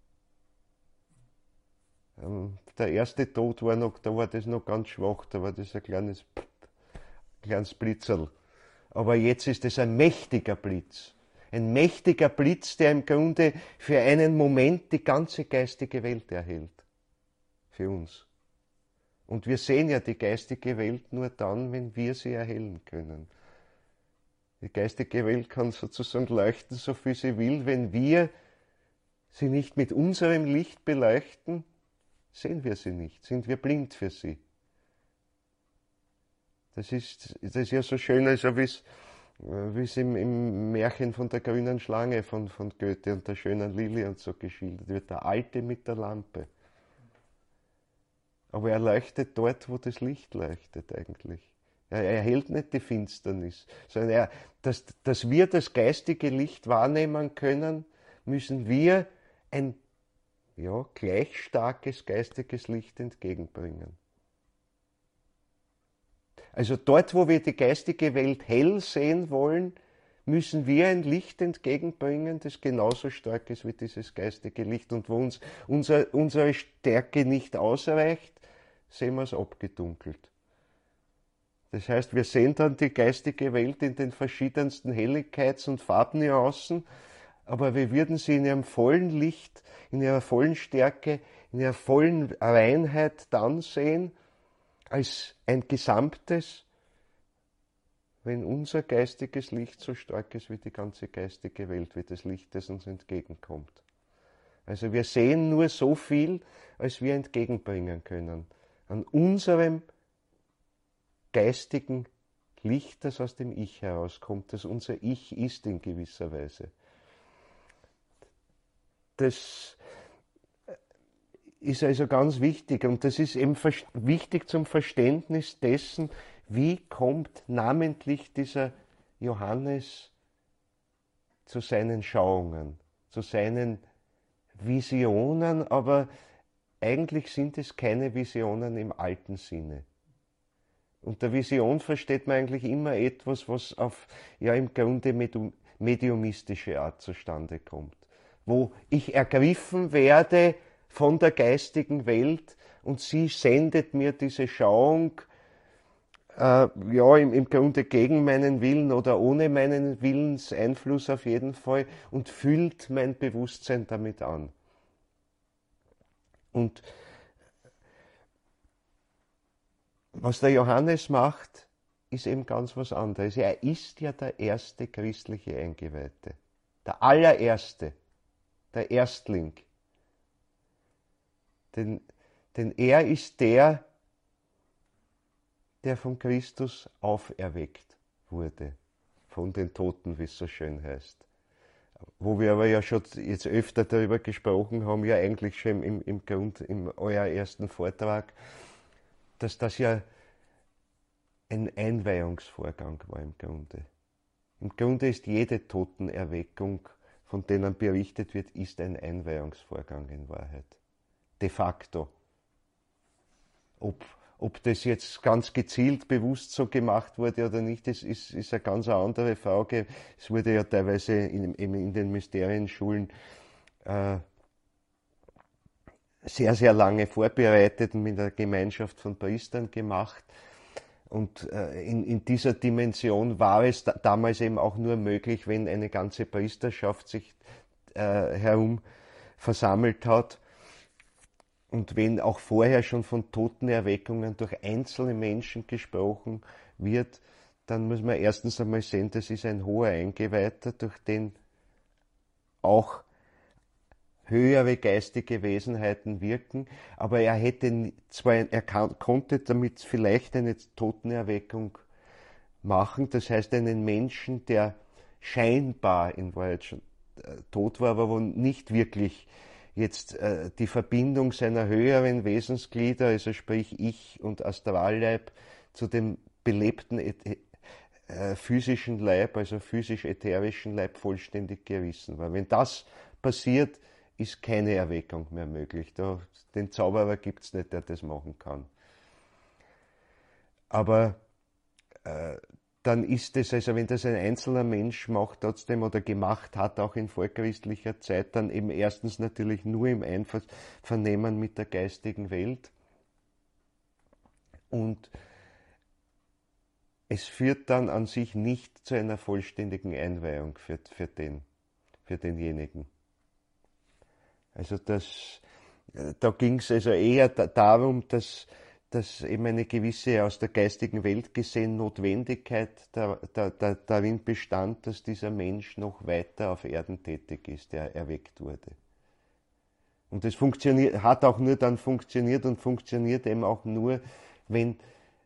Der erste Tod da war das noch ganz schwach, da war das ein kleines Blitzerl. Aber jetzt ist es ein mächtiger Blitz. Ein mächtiger Blitz, der im Grunde für einen Moment die ganze geistige Welt erhält. Für uns. Und wir sehen ja die geistige Welt nur dann, wenn wir sie erhellen können. Die geistige Welt kann sozusagen leuchten, so viel sie will. Wenn wir sie nicht mit unserem Licht beleuchten, sehen wir sie nicht, sind wir blind für sie. Das ist ja so schön, also wie es im Märchen von der grünen Schlange von Goethe und der schönen Lilie und so geschildert wird, der Alte mit der Lampe. Aber er leuchtet dort, wo das Licht leuchtet eigentlich. Er erhält nicht die Finsternis, sondern dass wir das geistige Licht wahrnehmen können, müssen wir ein gleich starkes geistiges Licht entgegenbringen. Also dort, wo wir die geistige Welt hell sehen wollen, müssen wir ein Licht entgegenbringen, das genauso stark ist wie dieses geistige Licht. Und wo uns unsere Stärke nicht ausreicht, sehen wir es abgedunkelt. Das heißt, wir sehen dann die geistige Welt in den verschiedensten Helligkeits- und Farbnuancen, aber wir würden sie in ihrem vollen Licht, in ihrer vollen Stärke, in ihrer vollen Reinheit dann sehen, als ein Gesamtes, wenn unser geistiges Licht so stark ist wie die ganze geistige Welt, wie das Licht, das uns entgegenkommt. Also wir sehen nur so viel, als wir entgegenbringen können. An unserem geistigen Licht, das aus dem Ich herauskommt, das unser Ich ist in gewisser Weise. Das ist also ganz wichtig und das ist eben wichtig zum Verständnis dessen, wie kommt namentlich dieser Johannes zu seinen Schauungen, zu seinen Visionen, aber eigentlich sind es keine Visionen im alten Sinne. Unter Vision versteht man eigentlich immer etwas, was auf, ja, im Grunde mediumistische Art zustande kommt. Wo ich ergriffen werde von der geistigen Welt und sie sendet mir diese Schauung, ja, im Grunde gegen meinen Willen oder ohne meinen Willenseinfluss auf jeden Fall und füllt mein Bewusstsein damit an. Und was der Johannes macht, ist eben ganz was anderes. Er ist ja der erste christliche Eingeweihte. Der allererste. Der Erstling. Denn er ist der von Christus auferweckt wurde. Von den Toten, wie es so schön heißt. Wo wir aber ja schon jetzt öfter darüber gesprochen haben, ja eigentlich schon im Grund, im euer ersten Vortrag, dass das ja ein Einweihungsvorgang war im Grunde. Im Grunde ist jede Totenerweckung, von denen berichtet wird, ist ein Einweihungsvorgang in Wahrheit. De facto. Ob das jetzt ganz gezielt bewusst so gemacht wurde oder nicht, das ist eine ganz andere Frage. Es wurde ja teilweise in den Mysterienschulen sehr, sehr lange vorbereitet und mit einer Gemeinschaft von Priestern gemacht. Und in dieser Dimension war es damals eben auch nur möglich, wenn eine ganze Priesterschaft sich herum versammelt hat. Und wenn auch vorher schon von Totenerweckungen durch einzelne Menschen gesprochen wird, dann muss man erstens einmal sehen, das ist ein hoher Eingeweihter, durch den auch höhere geistige Wesenheiten wirken, aber er konnte damit vielleicht eine Totenerweckung machen, das heißt einen Menschen, der scheinbar in Wahrheit schon tot war, aber wo nicht wirklich jetzt die Verbindung seiner höheren Wesensglieder, also sprich Ich und Astralleib, zu dem belebten physischen Leib, also physisch-ätherischen Leib vollständig gerissen war. Wenn das passiert, ist keine Erweckung mehr möglich. Den Zauberer gibt es nicht, der das machen kann. Aber dann ist es, also wenn das ein einzelner Mensch macht trotzdem oder gemacht hat, auch in vorchristlicher Zeit, dann eben erstens natürlich nur im Einvernehmen mit der geistigen Welt. Und es führt dann an sich nicht zu einer vollständigen Einweihung für denjenigen. Also da ging es also eher darum, dass eben eine gewisse aus der geistigen Welt gesehen Notwendigkeit darin bestand, dass dieser Mensch noch weiter auf Erden tätig ist, der erweckt wurde. Und das hat auch nur dann funktioniert und funktioniert eben auch nur, wenn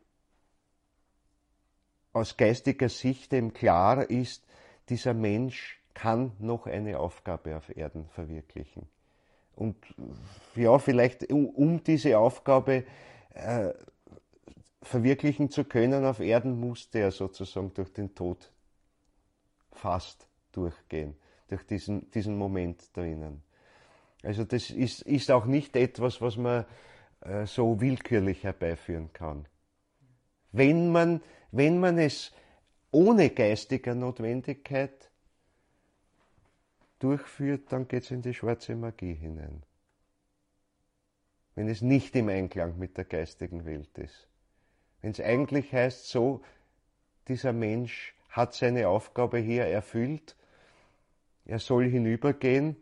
aus geistiger Sicht eben klar ist, dieser Mensch kann noch eine Aufgabe auf Erden verwirklichen. Und ja, vielleicht um diese Aufgabe verwirklichen zu können auf Erden, musste er sozusagen durch den Tod fast durchgehen, durch diesen Moment drinnen. Also das ist auch nicht etwas, was man so willkürlich herbeiführen kann. Wenn man es ohne geistige Notwendigkeit durchführt, dann geht es in die schwarze Magie hinein. Wenn es nicht im Einklang mit der geistigen Welt ist. Wenn es eigentlich heißt, so, dieser Mensch hat seine Aufgabe hier erfüllt, er soll hinübergehen,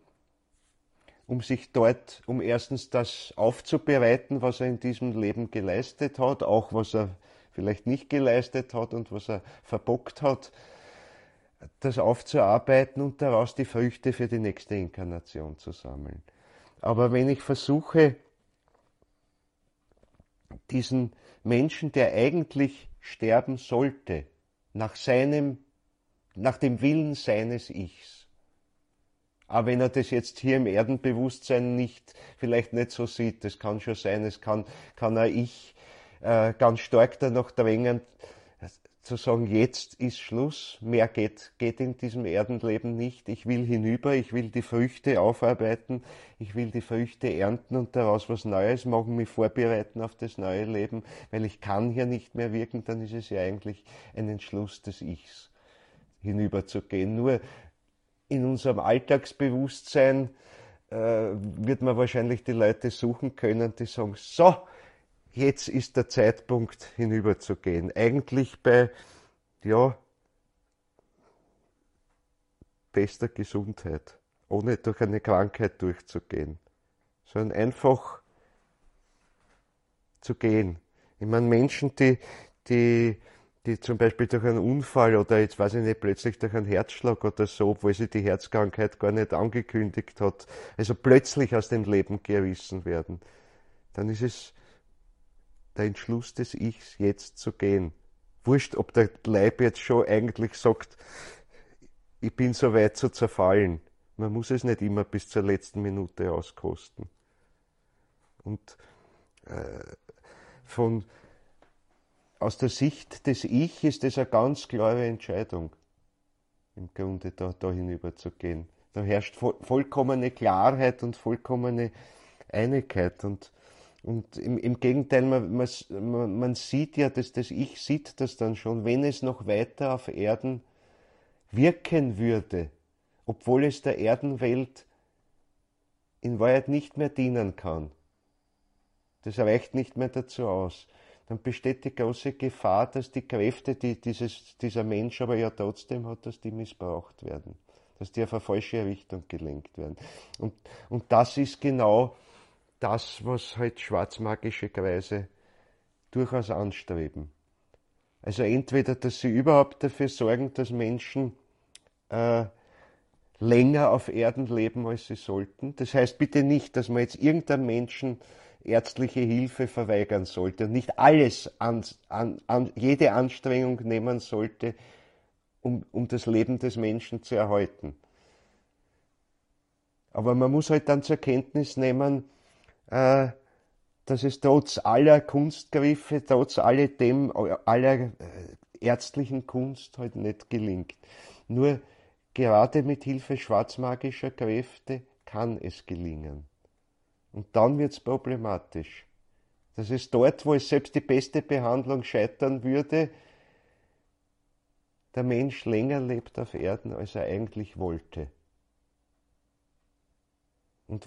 um erstens das aufzubereiten, was er in diesem Leben geleistet hat, auch was er vielleicht nicht geleistet hat und was er verbockt hat, das aufzuarbeiten und daraus die Früchte für die nächste Inkarnation zu sammeln. Aber wenn ich versuche, diesen Menschen, der eigentlich sterben sollte, nach dem Willen seines Ichs, Auch wenn er das jetzt hier im Erdenbewusstsein vielleicht nicht so sieht, das kann schon sein, kann auch ich ganz stark danach drängen, zu sagen, jetzt ist Schluss, mehr geht in diesem Erdenleben nicht, ich will hinüber, ich will die Früchte aufarbeiten, ich will die Früchte ernten und daraus was Neues machen, mich vorbereiten auf das neue Leben, weil ich kann hier nicht mehr wirken, dann ist es ja eigentlich ein Entschluss des Ichs, hinüberzugehen. Nur in unserem Alltagsbewusstsein wird man wahrscheinlich die Leute suchen können, die sagen, so, jetzt ist der Zeitpunkt hinüberzugehen. Eigentlich bei, ja, bester Gesundheit, ohne durch eine Krankheit durchzugehen, sondern einfach zu gehen. Ich meine, Menschen, die zum Beispiel durch einen Unfall oder jetzt weiß ich nicht, plötzlich durch einen Herzschlag oder so, obwohl sie die Herzkrankheit gar nicht angekündigt hat, also plötzlich aus dem Leben gerissen werden, dann ist es der Entschluss des Ichs, jetzt zu gehen. Wurscht, ob der Leib jetzt schon eigentlich sagt, ich bin so weit zu zerfallen. Man muss es nicht immer bis zur letzten Minute auskosten. Und aus der Sicht des Ich ist das eine ganz klare Entscheidung, im Grunde da hinüber zu gehen. Da herrscht vollkommene Klarheit und vollkommene Einigkeit. Und im Gegenteil, man sieht ja, das Ich sieht das dann schon, wenn es noch weiter auf Erden wirken würde, obwohl es der Erdenwelt in Wahrheit nicht mehr dienen kann. Das reicht nicht mehr dazu aus. Dann besteht die große Gefahr, dass die Kräfte, die dieser Mensch aber ja trotzdem hat, dass die missbraucht werden, dass die auf eine falsche Richtung gelenkt werden. Und das ist genau das, was halt schwarzmagische Kreise durchaus anstreben. Also entweder, dass sie überhaupt dafür sorgen, dass Menschen länger auf Erden leben, als sie sollten. Das heißt bitte nicht, dass man jetzt irgendeinem Menschen ärztliche Hilfe verweigern sollte und nicht alles jede Anstrengung nehmen sollte, um das Leben des Menschen zu erhalten. Aber man muss halt dann zur Kenntnis nehmen, dass es trotz aller Kunstgriffe, trotz aller ärztlichen Kunst halt nicht gelingt. Nur gerade mit Hilfe schwarzmagischer Kräfte kann es gelingen. Und dann wird es problematisch. Das ist dort, wo es selbst die beste Behandlung scheitern würde, der Mensch länger lebt auf Erden, als er eigentlich wollte. Und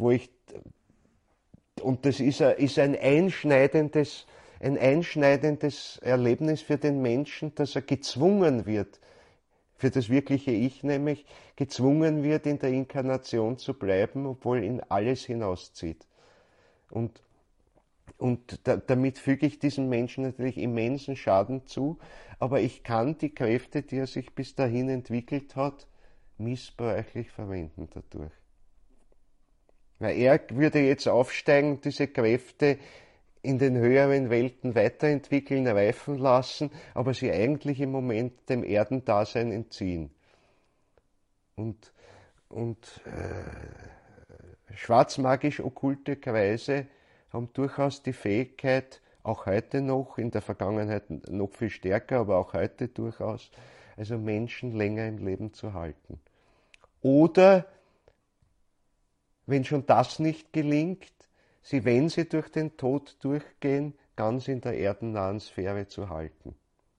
das ist ein einschneidendes Erlebnis für den Menschen, dass er gezwungen wird, für das wirkliche Ich nämlich, gezwungen wird, in der Inkarnation zu bleiben, obwohl ihn alles hinauszieht. Und damit füge ich diesem Menschen natürlich immensen Schaden zu, aber ich kann die Kräfte, die er sich bis dahin entwickelt hat, missbräuchlich verwenden dadurch. Weil er würde jetzt aufsteigen, diese Kräfte in den höheren Welten weiterentwickeln, reifen lassen, aber sie eigentlich im Moment dem Erdendasein entziehen. Und schwarzmagisch-okkulte Kreise haben durchaus die Fähigkeit, auch heute noch, in der Vergangenheit noch viel stärker, aber auch heute durchaus, also Menschen länger im Leben zu halten. Oder, wenn schon das nicht gelingt, sie, wenn sie durch den Tod durchgehen, ganz in der erdennahen Sphäre zu halten.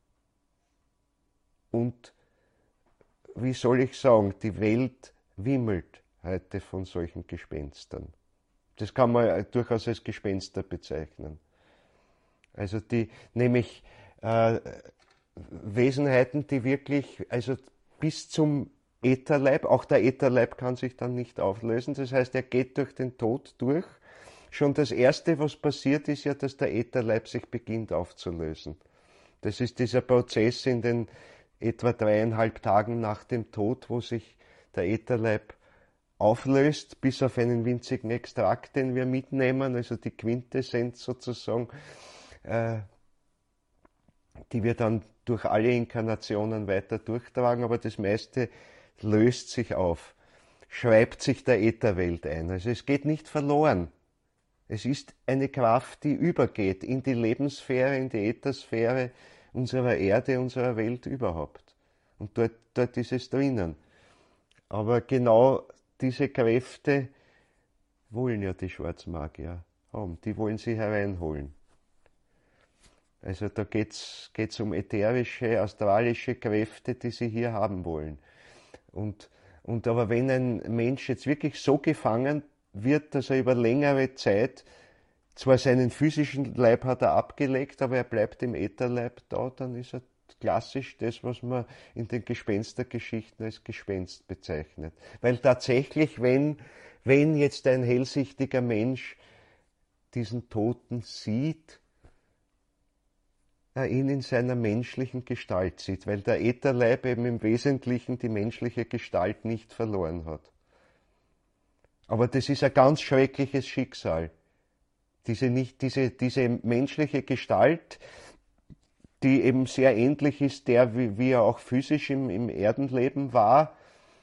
Und, wie soll ich sagen, die Welt wimmelt heute von solchen Gespenstern. Das kann man durchaus als Gespenster bezeichnen. Also nämlich Wesenheiten, die wirklich, also bis zum Ätherleib, auch der Ätherleib kann sich dann nicht auflösen, das heißt, er geht durch den Tod durch. Schon das Erste, was passiert, ist ja, dass der Ätherleib sich beginnt aufzulösen. Das ist dieser Prozess in den etwa 3,5 Tagen nach dem Tod, wo sich der Ätherleib auflöst, bis auf einen winzigen Extrakt, den wir mitnehmen, also die Quintessenz sozusagen, die wir dann durch alle Inkarnationen weiter durchtragen, aber das meiste löst sich auf. schreibt sich der Ätherwelt ein. Also es geht nicht verloren. Es ist eine Kraft, die übergeht in die Lebenssphäre, in die Äthersphäre unserer Erde, unserer Welt überhaupt. Und dort ist es drinnen. Aber genau diese Kräfte wollen ja die Schwarzmagier haben. Die wollen sie hereinholen. Also da geht's um ätherische, astralische Kräfte, die sie hier haben wollen. Und aber wenn ein Mensch jetzt wirklich so gefangen wird, dass er über längere Zeit, zwar seinen physischen Leib hat er abgelegt, aber er bleibt im Ätherleib da, dann ist er klassisch das, was man in den Gespenstergeschichten als Gespenst bezeichnet. Weil tatsächlich, wenn jetzt ein hellsichtiger Mensch diesen Toten sieht, er ihn in seiner menschlichen Gestalt sieht, weil der Ätherleib eben im Wesentlichen die menschliche Gestalt nicht verloren hat. Aber das ist ein ganz schreckliches Schicksal. Diese menschliche Gestalt, die eben sehr ähnlich ist der, wie er auch physisch im Erdenleben war,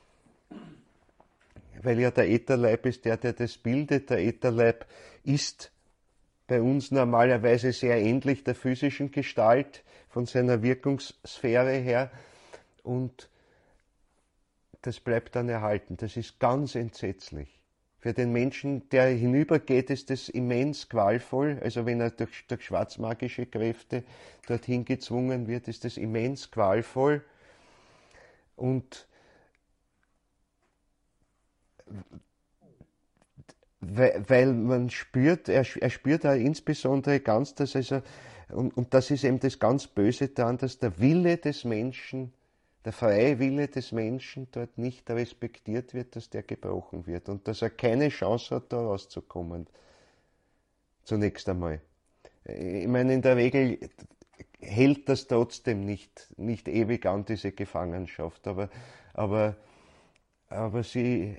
weil ja der Ätherleib ist der das bildet. Der Ätherleib ist bei uns normalerweise sehr ähnlich der physischen Gestalt von seiner Wirkungssphäre her, und das bleibt dann erhalten. Das ist ganz entsetzlich. Für den Menschen, der hinübergeht, ist das immens qualvoll. Also wenn er durch schwarzmagische Kräfte dorthin gezwungen wird, ist das immens qualvoll. Und weil man spürt, er spürt auch insbesondere ganz, dass und das ist eben das ganz Böse daran, dass der Wille des Menschen, der freie Wille des Menschen dort nicht respektiert wird, dass der gebrochen wird und dass er keine Chance hat, da rauszukommen. Zunächst einmal. Ich meine, in der Regel hält das trotzdem nicht ewig an, diese Gefangenschaft, aber sie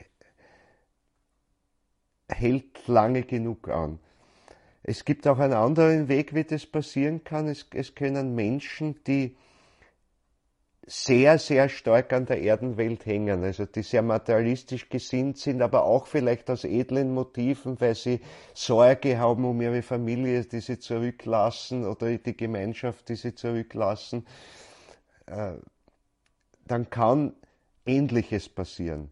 hält lange genug an. Es gibt auch einen anderen Weg, wie das passieren kann. Es können Menschen, die sehr, sehr stark an der Erdenwelt hängen, also die sehr materialistisch gesinnt sind, aber auch vielleicht aus edlen Motiven, weil sie Sorge haben um ihre Familie, die sie zurücklassen, oder die Gemeinschaft, die sie zurücklassen, dann kann Ähnliches passieren.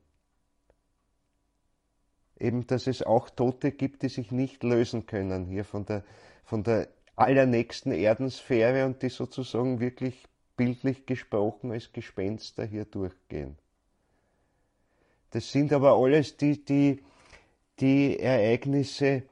Eben, dass es auch Tote gibt, die sich nicht lösen können hier von der allernächsten Erdensphäre und die sozusagen wirklich bildlich gesprochen als Gespenster hier durchgehen. Das sind aber alles die Ereignisse,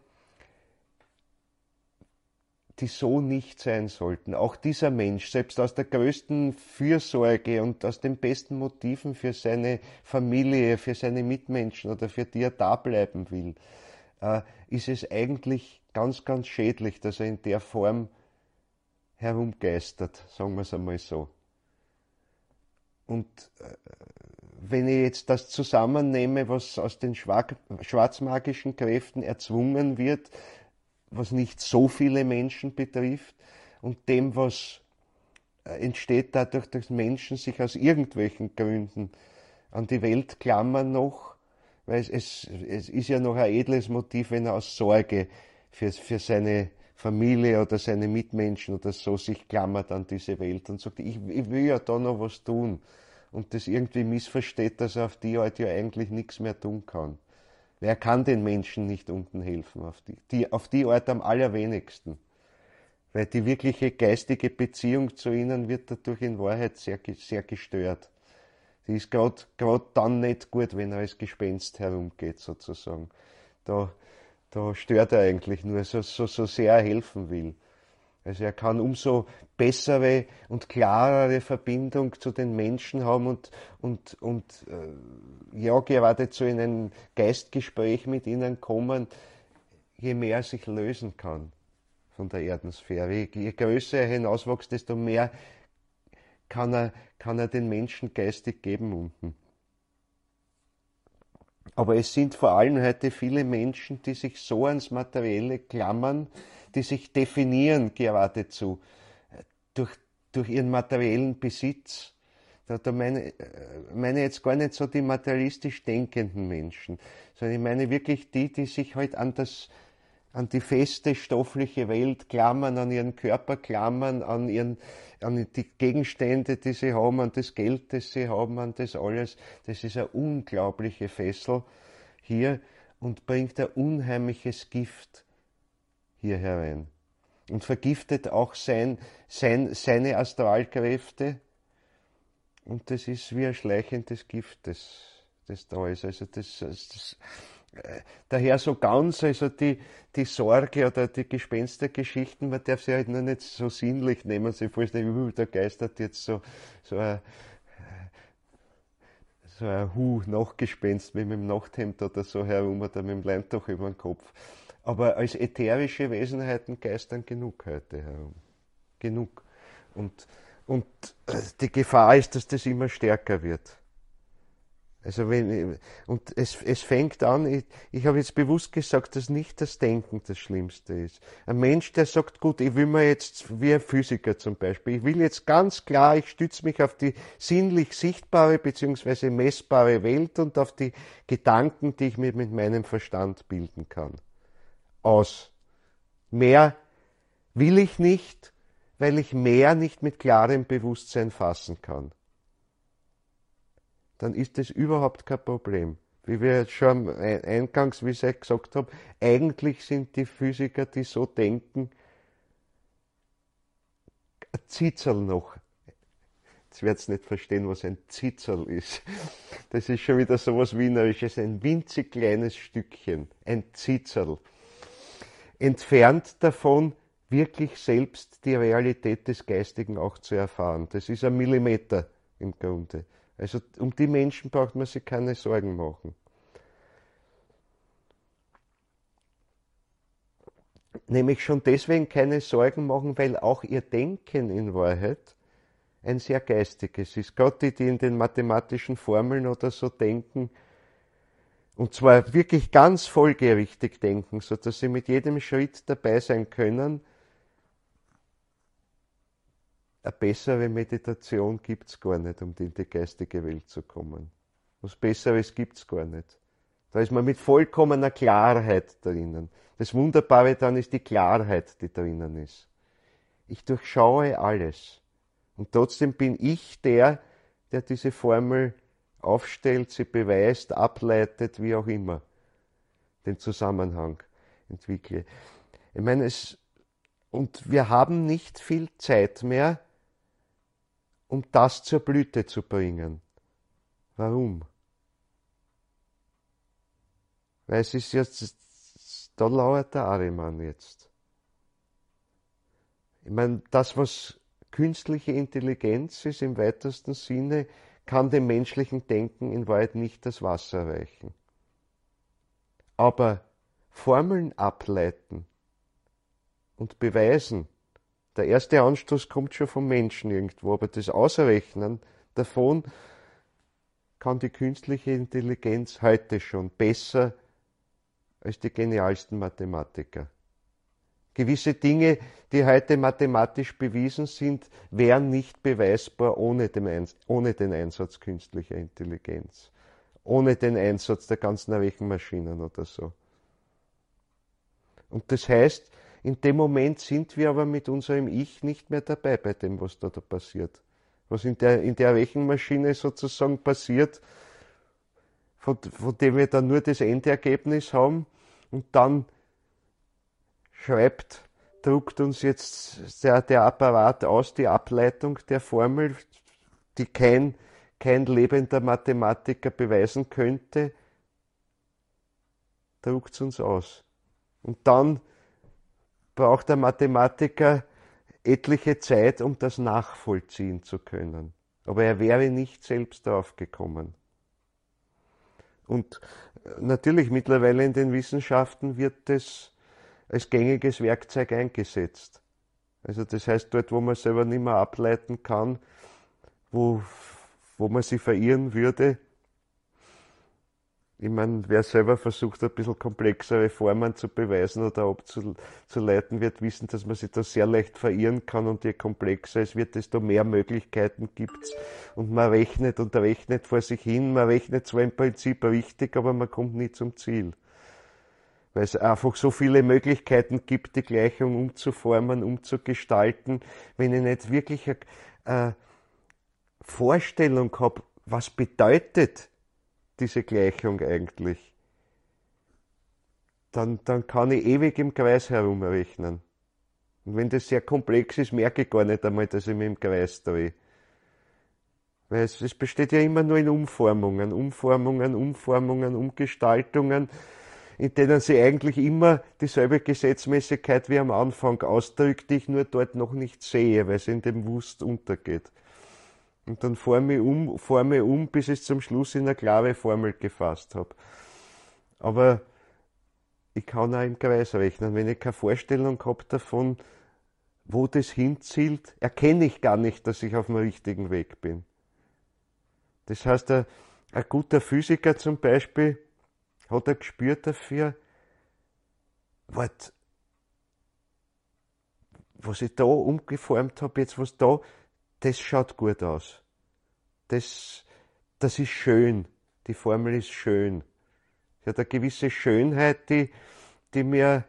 die so nicht sein sollten. Auch dieser Mensch, selbst aus der größten Fürsorge und aus den besten Motiven für seine Familie, für seine Mitmenschen oder für die er da bleiben will, ist es eigentlich ganz, ganz schädlich, dass er in der Form herumgeistert, sagen wir es einmal so. Und wenn ich jetzt das zusammennehme, was aus den schwarzmagischen Kräften erzwungen wird, was nicht so viele Menschen betrifft, und dem, was entsteht dadurch, dass Menschen sich aus irgendwelchen Gründen an die Welt klammern noch, weil es ist ja noch ein edles Motiv, wenn er aus Sorge für seine Familie oder seine Mitmenschen oder so sich klammert an diese Welt und sagt, ich will ja da noch was tun, und das irgendwie missversteht, dass er auf die Art ja eigentlich nichts mehr tun kann. Wer kann den Menschen nicht unten helfen? Auf die Art am allerwenigsten. Weil die wirkliche geistige Beziehung zu ihnen wird dadurch in Wahrheit sehr, sehr gestört. Die ist gerade dann nicht gut, wenn er als Gespenst herumgeht, sozusagen. Da stört er eigentlich nur, so sehr er helfen will. Also er kann umso bessere und klarere Verbindung zu den Menschen haben und ja, geradezu in ein Geistgespräch mit ihnen kommen, je mehr er sich lösen kann von der Erdensphäre. Je größer er hinauswächst, desto mehr kann er den Menschen geistig geben unten. Aber es sind vor allem heute viele Menschen, die sich so ans Materielle klammern, die sich definieren geradezu durch ihren materiellen Besitz, Da meine jetzt gar nicht so die materialistisch denkenden Menschen, sondern ich meine wirklich die sich halt an die feste stoffliche Welt klammern, an ihren Körper klammern, an die Gegenstände, die sie haben, an das Geld, das sie haben, an das alles. Das ist eine unglaubliche Fessel hier und bringt ein unheimliches Gift hier herein. Und vergiftet auch seine Astralkräfte. Und das ist wie ein schleichendes Gift, das da ist. Also daher so ganz, also die Sorge oder die Gespenstergeschichten, man darf sie halt nur nicht so sinnlich nehmen, sie vorstellen, da geistert jetzt so ein Nachtgespenst mit dem Nachthemd oder so herum oder mit dem Leintuch über den Kopf. Aber als ätherische Wesenheiten geistern genug heute herum. Genug. Und die Gefahr ist, dass das immer stärker wird. Also es fängt an, ich habe jetzt bewusst gesagt, dass nicht das Denken das Schlimmste ist. Ein Mensch, der sagt, gut, ich will mir jetzt, wie ein Physiker zum Beispiel, ich will jetzt ganz klar, ich stütze mich auf die sinnlich sichtbare bzw. messbare Welt und auf die Gedanken, die ich mir mit meinem Verstand bilden kann. Aus. Mehr will ich nicht, weil ich mehr nicht mit klarem Bewusstsein fassen kann. Dann ist das überhaupt kein Problem. Wie wir jetzt schon eingangs, wie ich gesagt habe, eigentlich sind die Physiker, die so denken, ein Zitzel noch. Jetzt werdet ihr nicht verstehen, was ein Zitzel ist. Das ist schon wieder sowas Wienerisches, ein winzig kleines Stückchen, ein Zitzel. Entfernt davon, wirklich selbst die Realität des Geistigen auch zu erfahren. Das ist ein Millimeter im Grunde. Also um die Menschen braucht man sich keine Sorgen machen. Nämlich schon deswegen keine Sorgen machen, weil auch ihr Denken in Wahrheit ein sehr geistiges ist. Gerade die in den mathematischen Formeln oder so denken, und zwar wirklich ganz folgerichtig denken, sodass sie mit jedem Schritt dabei sein können. Eine bessere Meditation gibt's gar nicht, um in die geistige Welt zu kommen. Was Besseres gibt's gar nicht. Da ist man mit vollkommener Klarheit drinnen. Das Wunderbare dann ist die Klarheit, die drinnen ist. Ich durchschaue alles. Und trotzdem bin ich der diese Formel aufstellt, sie beweist, ableitet, wie auch immer, den Zusammenhang entwickle. Ich meine, und wir haben nicht viel Zeit mehr, um das zur Blüte zu bringen. Warum? Weil es ist jetzt, da lauert der Ahriman jetzt. Ich meine, das, was künstliche Intelligenz ist im weitesten Sinne, kann dem menschlichen Denken in Wahrheit nicht das Wasser reichen. Aber Formeln ableiten und beweisen, der erste Anstoß kommt schon vom Menschen irgendwo, aber das Ausrechnen davon kann die künstliche Intelligenz heute schon besser als die genialsten Mathematiker. Gewisse Dinge, die heute mathematisch bewiesen sind, wären nicht beweisbar ohne den Einsatz künstlicher Intelligenz, ohne den Einsatz der ganzen Rechenmaschinen oder so. Und das heißt, in dem Moment sind wir aber mit unserem Ich nicht mehr dabei bei dem, was da passiert. Was in der Rechenmaschine sozusagen passiert, von dem wir dann nur das Endergebnis haben und dann druckt uns jetzt der Apparat aus, die Ableitung der Formel, die kein lebender Mathematiker beweisen könnte, druckt es uns aus. Und dann braucht der Mathematiker etliche Zeit, um das nachvollziehen zu können. Aber er wäre nicht selbst drauf gekommen. Und natürlich mittlerweile in den Wissenschaften wird es als gängiges Werkzeug eingesetzt. Also das heißt, dort, wo man selber nicht mehr ableiten kann, wo man sich verirren würde, Ich meine, wer selber versucht, ein bisschen komplexere Formen zu beweisen oder abzuleiten, wird wissen, dass man sich da sehr leicht verirren kann und je komplexer es wird, desto mehr Möglichkeiten gibt's. Und man rechnet vor sich hin, man rechnet zwar im Prinzip richtig, aber man kommt nie zum Ziel. Weil es einfach so viele Möglichkeiten gibt, die Gleichung umzuformen, umzugestalten. Wenn ich nicht wirklich eine Vorstellung habe, was bedeutet diese Gleichung eigentlich, dann kann ich ewig im Kreis herumrechnen. Und wenn das sehr komplex ist, merke ich gar nicht einmal, dass ich mich im Kreis drehe. Weil es besteht ja immer nur in Umformungen, Umgestaltungen, in denen sie eigentlich immer dieselbe Gesetzmäßigkeit wie am Anfang ausdrückt, die ich nur dort noch nicht sehe, weil sie in dem Wust untergeht. Und dann forme ich um, bis ich es zum Schluss in eine klare Formel gefasst habe. Aber ich kann auch im Kreis rechnen. Wenn ich keine Vorstellung habe davon, wo das hinzielt, erkenne ich gar nicht, dass ich auf dem richtigen Weg bin. Das heißt, ein guter Physiker zum Beispiel hat ein Gespür dafür, was ich da umgeformt habe, jetzt was da, das schaut gut aus. Das ist schön. Die Formel ist schön. Sie hat eine gewisse Schönheit, die mir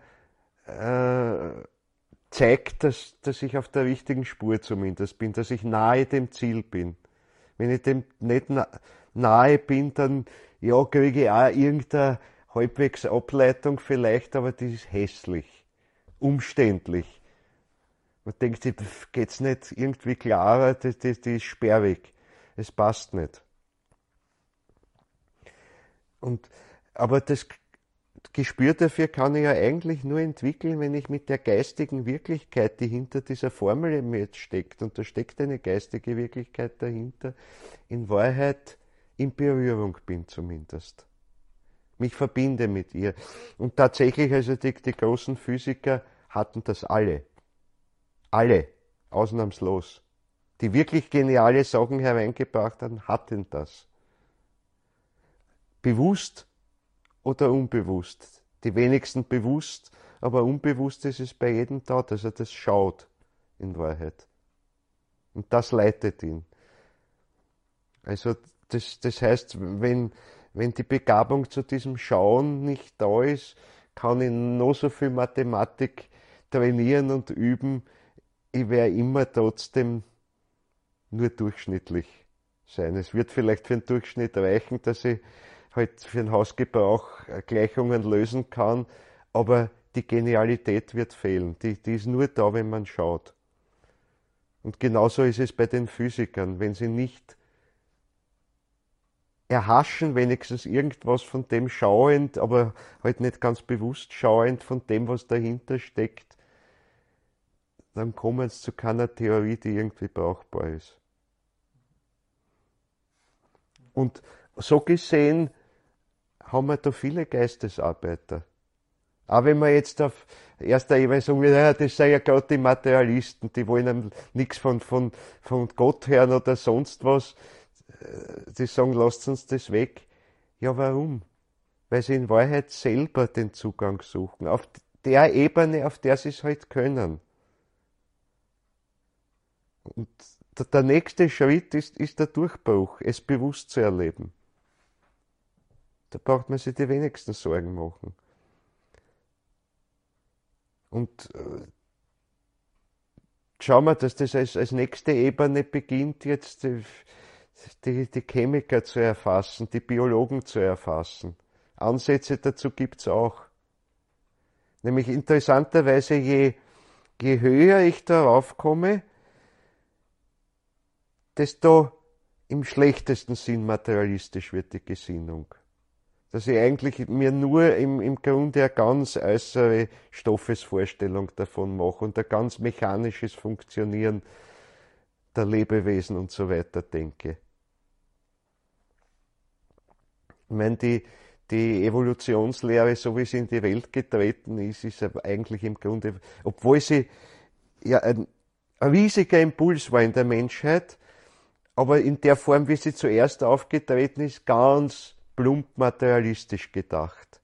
zeigt, dass ich auf der richtigen Spur zumindest bin, dass ich nahe dem Ziel bin. Wenn ich dem nicht nahe bin, dann ja, kriege ich auch irgendeine halbwegs Ableitung vielleicht, aber die ist hässlich, umständlich. Man denkt sich, geht's nicht irgendwie klarer, die ist sperrig. Es passt nicht. Aber das Gespür dafür kann ich ja eigentlich nur entwickeln, wenn ich mit der geistigen Wirklichkeit, die hinter dieser Formel eben jetzt steckt, und da steckt eine geistige Wirklichkeit dahinter, in Wahrheit in Berührung bin zumindest. Mich verbinde mit ihr. Und tatsächlich, also die großen Physiker hatten das alle. Alle, ausnahmslos, die wirklich geniale Sachen hereingebracht haben, hatten das. Bewusst oder unbewusst. Die wenigsten bewusst, aber unbewusst ist es bei jedem da, dass er das schaut, in Wahrheit. Und das leitet ihn. Also das heißt, wenn die Begabung zu diesem Schauen nicht da ist, kann ich noch so viel Mathematik trainieren und üben, ich werde immer trotzdem nur durchschnittlich sein. Es wird vielleicht für den Durchschnitt reichen, dass ich halt für den Hausgebrauch Gleichungen lösen kann, aber die Genialität wird fehlen. Die ist nur da, wenn man schaut. Und genauso ist es bei den Physikern. Wenn sie nicht erhaschen, wenigstens irgendwas von dem schauend, aber halt nicht ganz bewusst schauend von dem, was dahinter steckt, dann kommen sie zu keiner Theorie, die irgendwie brauchbar ist. Und so gesehen haben wir da viele Geistesarbeiter. Auch wenn man jetzt auf erster Ebene sagen will, ja, das sind ja gerade die Materialisten, die wollen nichts von Gott hören oder sonst was, die sagen, lasst uns das weg. Ja, warum? Weil sie in Wahrheit selber den Zugang suchen, auf der Ebene, auf der sie es halt können. Und der nächste Schritt ist der Durchbruch, es bewusst zu erleben. Da braucht man sich die wenigsten Sorgen machen. Und schauen wir, dass das als nächste Ebene beginnt, jetzt die Chemiker zu erfassen, die Biologen zu erfassen. Ansätze dazu gibt's auch. Nämlich interessanterweise, je höher ich darauf komme, desto im schlechtesten Sinn materialistisch wird die Gesinnung. Dass ich eigentlich mir nur im Grunde eine ganz äußere Stoffesvorstellung davon mache und ein ganz mechanisches Funktionieren der Lebewesen und so weiter denke. Ich meine, die Evolutionslehre, so wie sie in die Welt getreten ist eigentlich im Grunde, obwohl sie ja ein riesiger Impuls war in der Menschheit, aber in der Form, wie sie zuerst aufgetreten ist, ganz plump materialistisch gedacht.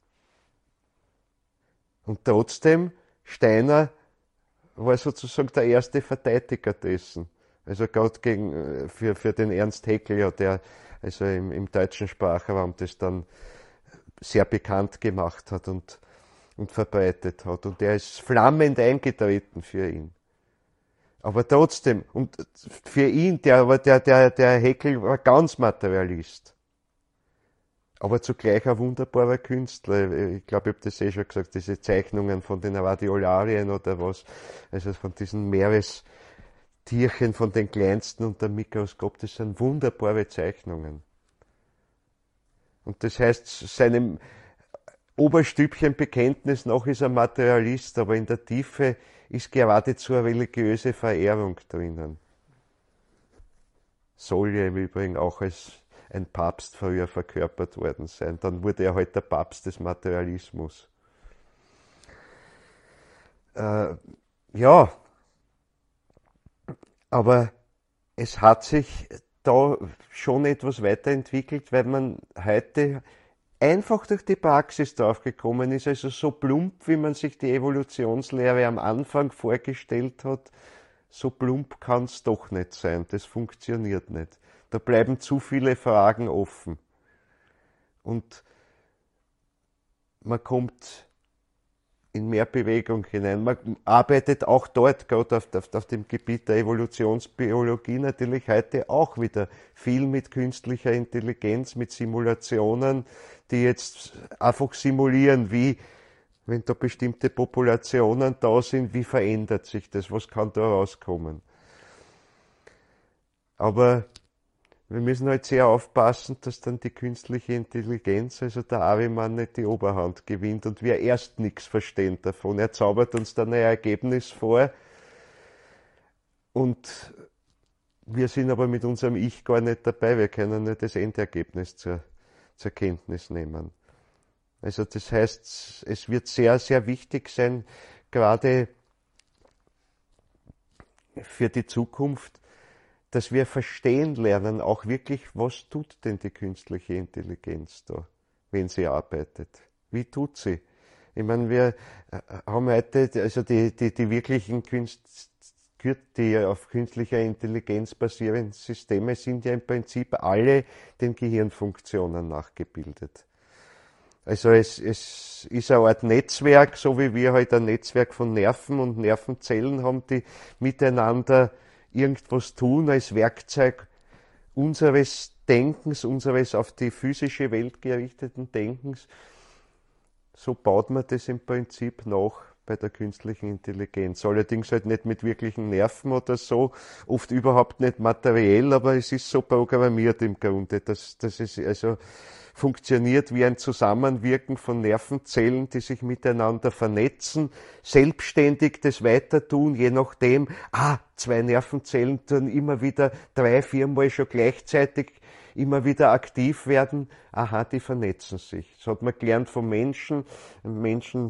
Und trotzdem, Steiner war sozusagen der erste Verteidiger dessen. Also gerade für den Ernst Haeckel, ja, der also im deutschen Sprachraum das dann sehr bekannt gemacht hat und verbreitet hat. Und der ist flammend eingetreten für ihn. Aber trotzdem, und für ihn, der Haeckel war ganz Materialist. Aber zugleich ein wunderbarer Künstler. Ich glaube, ich habe das schon gesagt, diese Zeichnungen von den Radiolarien oder was, also von diesen Meerestierchen, von den kleinsten unter dem Mikroskop, das sind wunderbare Zeichnungen. Und das heißt, seinem Oberstübchen Bekenntnis nach ist er Materialist, aber in der Tiefe ist geradezu eine religiöse Verehrung drinnen. Soll ja im Übrigen auch als ein Papst früher verkörpert worden sein. Dann wurde er halt der Papst des Materialismus. Ja, aber es hat sich da schon etwas weiterentwickelt, weil man heute einfach durch die Praxis draufgekommen ist, also so plump, wie man sich die Evolutionslehre am Anfang vorgestellt hat, so plump kann es doch nicht sein, das funktioniert nicht. Da bleiben zu viele Fragen offen. Und man kommt in mehr Bewegung hinein. Man arbeitet auch dort, gerade auf dem Gebiet der Evolutionsbiologie, natürlich heute auch wieder viel mit künstlicher Intelligenz, mit Simulationen, die jetzt einfach simulieren, wie, wenn da bestimmte Populationen da sind, wie verändert sich das, was kann da rauskommen. Aber wir müssen halt sehr aufpassen, dass dann die künstliche Intelligenz, also der Ariman, nicht die Oberhand gewinnt und wir erst nichts verstehen davon. Er zaubert uns dann ein Ergebnis vor und wir sind aber mit unserem Ich gar nicht dabei. Wir können nur das Endergebnis zur Kenntnis nehmen. Also das heißt, es wird sehr, sehr wichtig sein, gerade für die Zukunft, dass wir verstehen lernen, auch wirklich, was tut denn die künstliche Intelligenz da, wenn sie arbeitet? Wie tut sie? Ich meine, wir haben heute, also die wirklichen die auf künstlicher Intelligenz basierenden Systeme sind ja im Prinzip alle den Gehirnfunktionen nachgebildet. Also es ist eine Art Netzwerk, so wie wir halt ein Netzwerk von Nerven und Nervenzellen haben, die miteinander irgendwas tun als Werkzeug unseres Denkens, unseres auf die physische Welt gerichteten Denkens. So baut man das im Prinzip nach bei der künstlichen Intelligenz. Allerdings halt nicht mit wirklichen Nerven oder so, oft überhaupt nicht materiell, aber es ist so programmiert im Grunde, dass es also funktioniert wie ein Zusammenwirken von Nervenzellen, die sich miteinander vernetzen, selbstständig das weiter tun, je nachdem, zwei Nervenzellen tun immer wieder 3-4 Mal schon gleichzeitig immer wieder aktiv werden, die vernetzen sich. Das hat man gelernt vom Menschen. Menschen,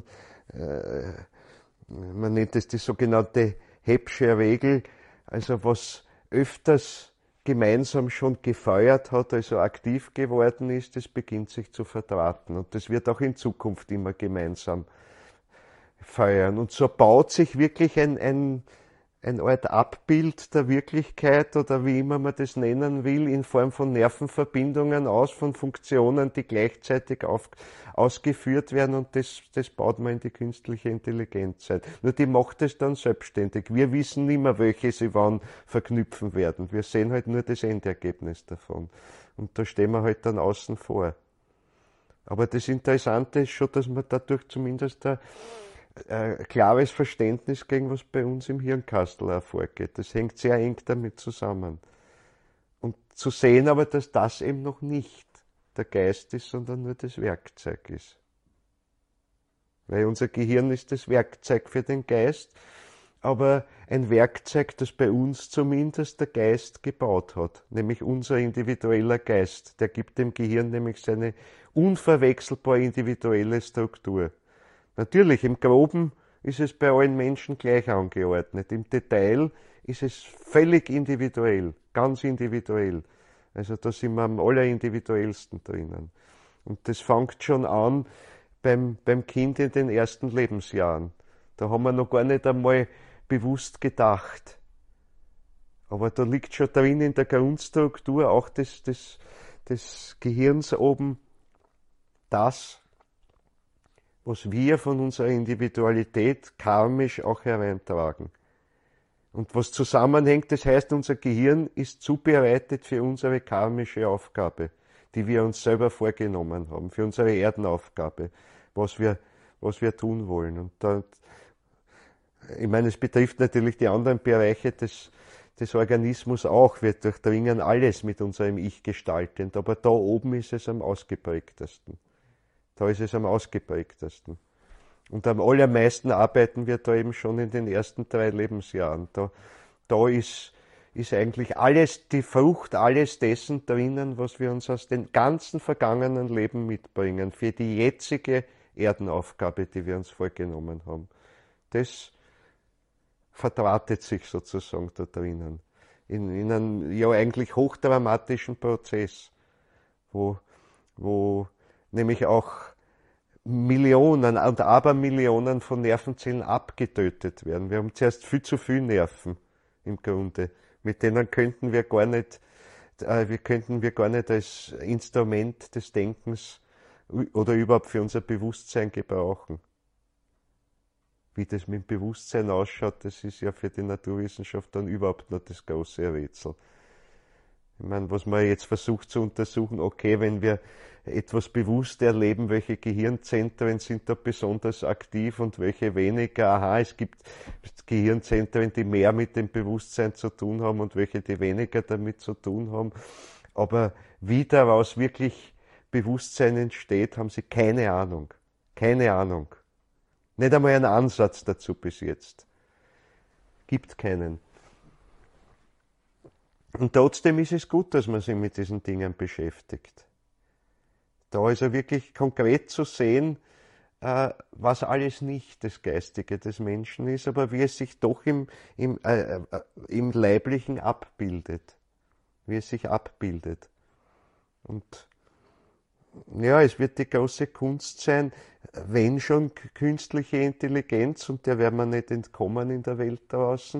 man nennt es die sogenannte Hebsche Regel, also was öfters gemeinsam schon gefeuert hat, also aktiv geworden ist, das beginnt sich zu verdrahten. Und das wird auch in Zukunft immer gemeinsam feuern. Und so baut sich wirklich ein Art Abbild der Wirklichkeit oder wie immer man das nennen will, in Form von Nervenverbindungen aus, von Funktionen, die gleichzeitig ausgeführt werden und das baut man in die künstliche Intelligenz ein. Nur die macht es dann selbstständig. Wir wissen nicht mehr, welche sie wann verknüpfen werden. Wir sehen halt nur das Endergebnis davon. Und da stehen wir halt dann außen vor. Aber das Interessante ist schon, dass man dadurch zumindest klares Verständnis kriegen, was bei uns im Hirnkastel auch vorgeht. Das hängt sehr eng damit zusammen. Und zu sehen aber, dass das eben noch nicht der Geist ist, sondern nur das Werkzeug ist. Weil unser Gehirn ist das Werkzeug für den Geist, aber ein Werkzeug, das bei uns zumindest der Geist gebaut hat, nämlich unser individueller Geist. Der gibt dem Gehirn nämlich seine unverwechselbar individuelle Struktur. Natürlich, im Groben ist es bei allen Menschen gleich angeordnet. Im Detail ist es völlig individuell, ganz individuell. Also da sind wir am allerindividuellsten drinnen. Und das fängt schon an beim Kind in den ersten Lebensjahren. Da haben wir noch gar nicht einmal bewusst gedacht. Aber da liegt schon drin in der Grundstruktur auch des Gehirns oben das, was wir von unserer Individualität karmisch auch hereintragen. Und was zusammenhängt, das heißt, unser Gehirn ist zubereitet für unsere karmische Aufgabe, die wir uns selber vorgenommen haben, für unsere Erdenaufgabe, was wir tun wollen. Und da, ich meine, es betrifft natürlich die anderen Bereiche des Organismus auch. Wir durchdringen alles mit unserem Ich gestaltend, aber da oben ist es am ausgeprägtesten. Da ist es am ausgeprägtesten. Und am allermeisten arbeiten wir da eben schon in den ersten 3 Lebensjahren. Da ist eigentlich alles, die Frucht alles dessen drinnen, was wir uns aus den ganzen vergangenen Leben mitbringen, für die jetzige Erdenaufgabe, die wir uns vorgenommen haben. Das verdrahtet sich sozusagen da drinnen. In einem ja eigentlich hochdramatischen Prozess, wo nämlich auch Millionen und Abermillionen von Nervenzellen abgetötet werden. Wir haben zuerst viel zu viel Nerven im Grunde. Mit denen könnten wir gar nicht als Instrument des Denkens oder überhaupt für unser Bewusstsein gebrauchen. Wie das mit dem Bewusstsein ausschaut, das ist ja für die Naturwissenschaft dann überhaupt noch das große Rätsel. Ich meine, was man jetzt versucht zu untersuchen, okay, wenn wir etwas bewusst erleben, welche Gehirnzentren sind da besonders aktiv und welche weniger. Aha, es gibt Gehirnzentren, die mehr mit dem Bewusstsein zu tun haben und welche, die weniger damit zu tun haben. Aber wie daraus wirklich Bewusstsein entsteht, haben sie keine Ahnung. Keine Ahnung. Nicht einmal einen Ansatz dazu bis jetzt. Gibt keinen. Und trotzdem ist es gut, dass man sich mit diesen Dingen beschäftigt. Da also wirklich konkret zu sehen, was alles nicht das Geistige des Menschen ist, aber wie es sich doch im Leiblichen abbildet. Wie es sich abbildet. Und ja, es wird die große Kunst sein, wenn schon künstliche Intelligenz, und der werden wir nicht entkommen in der Welt draußen,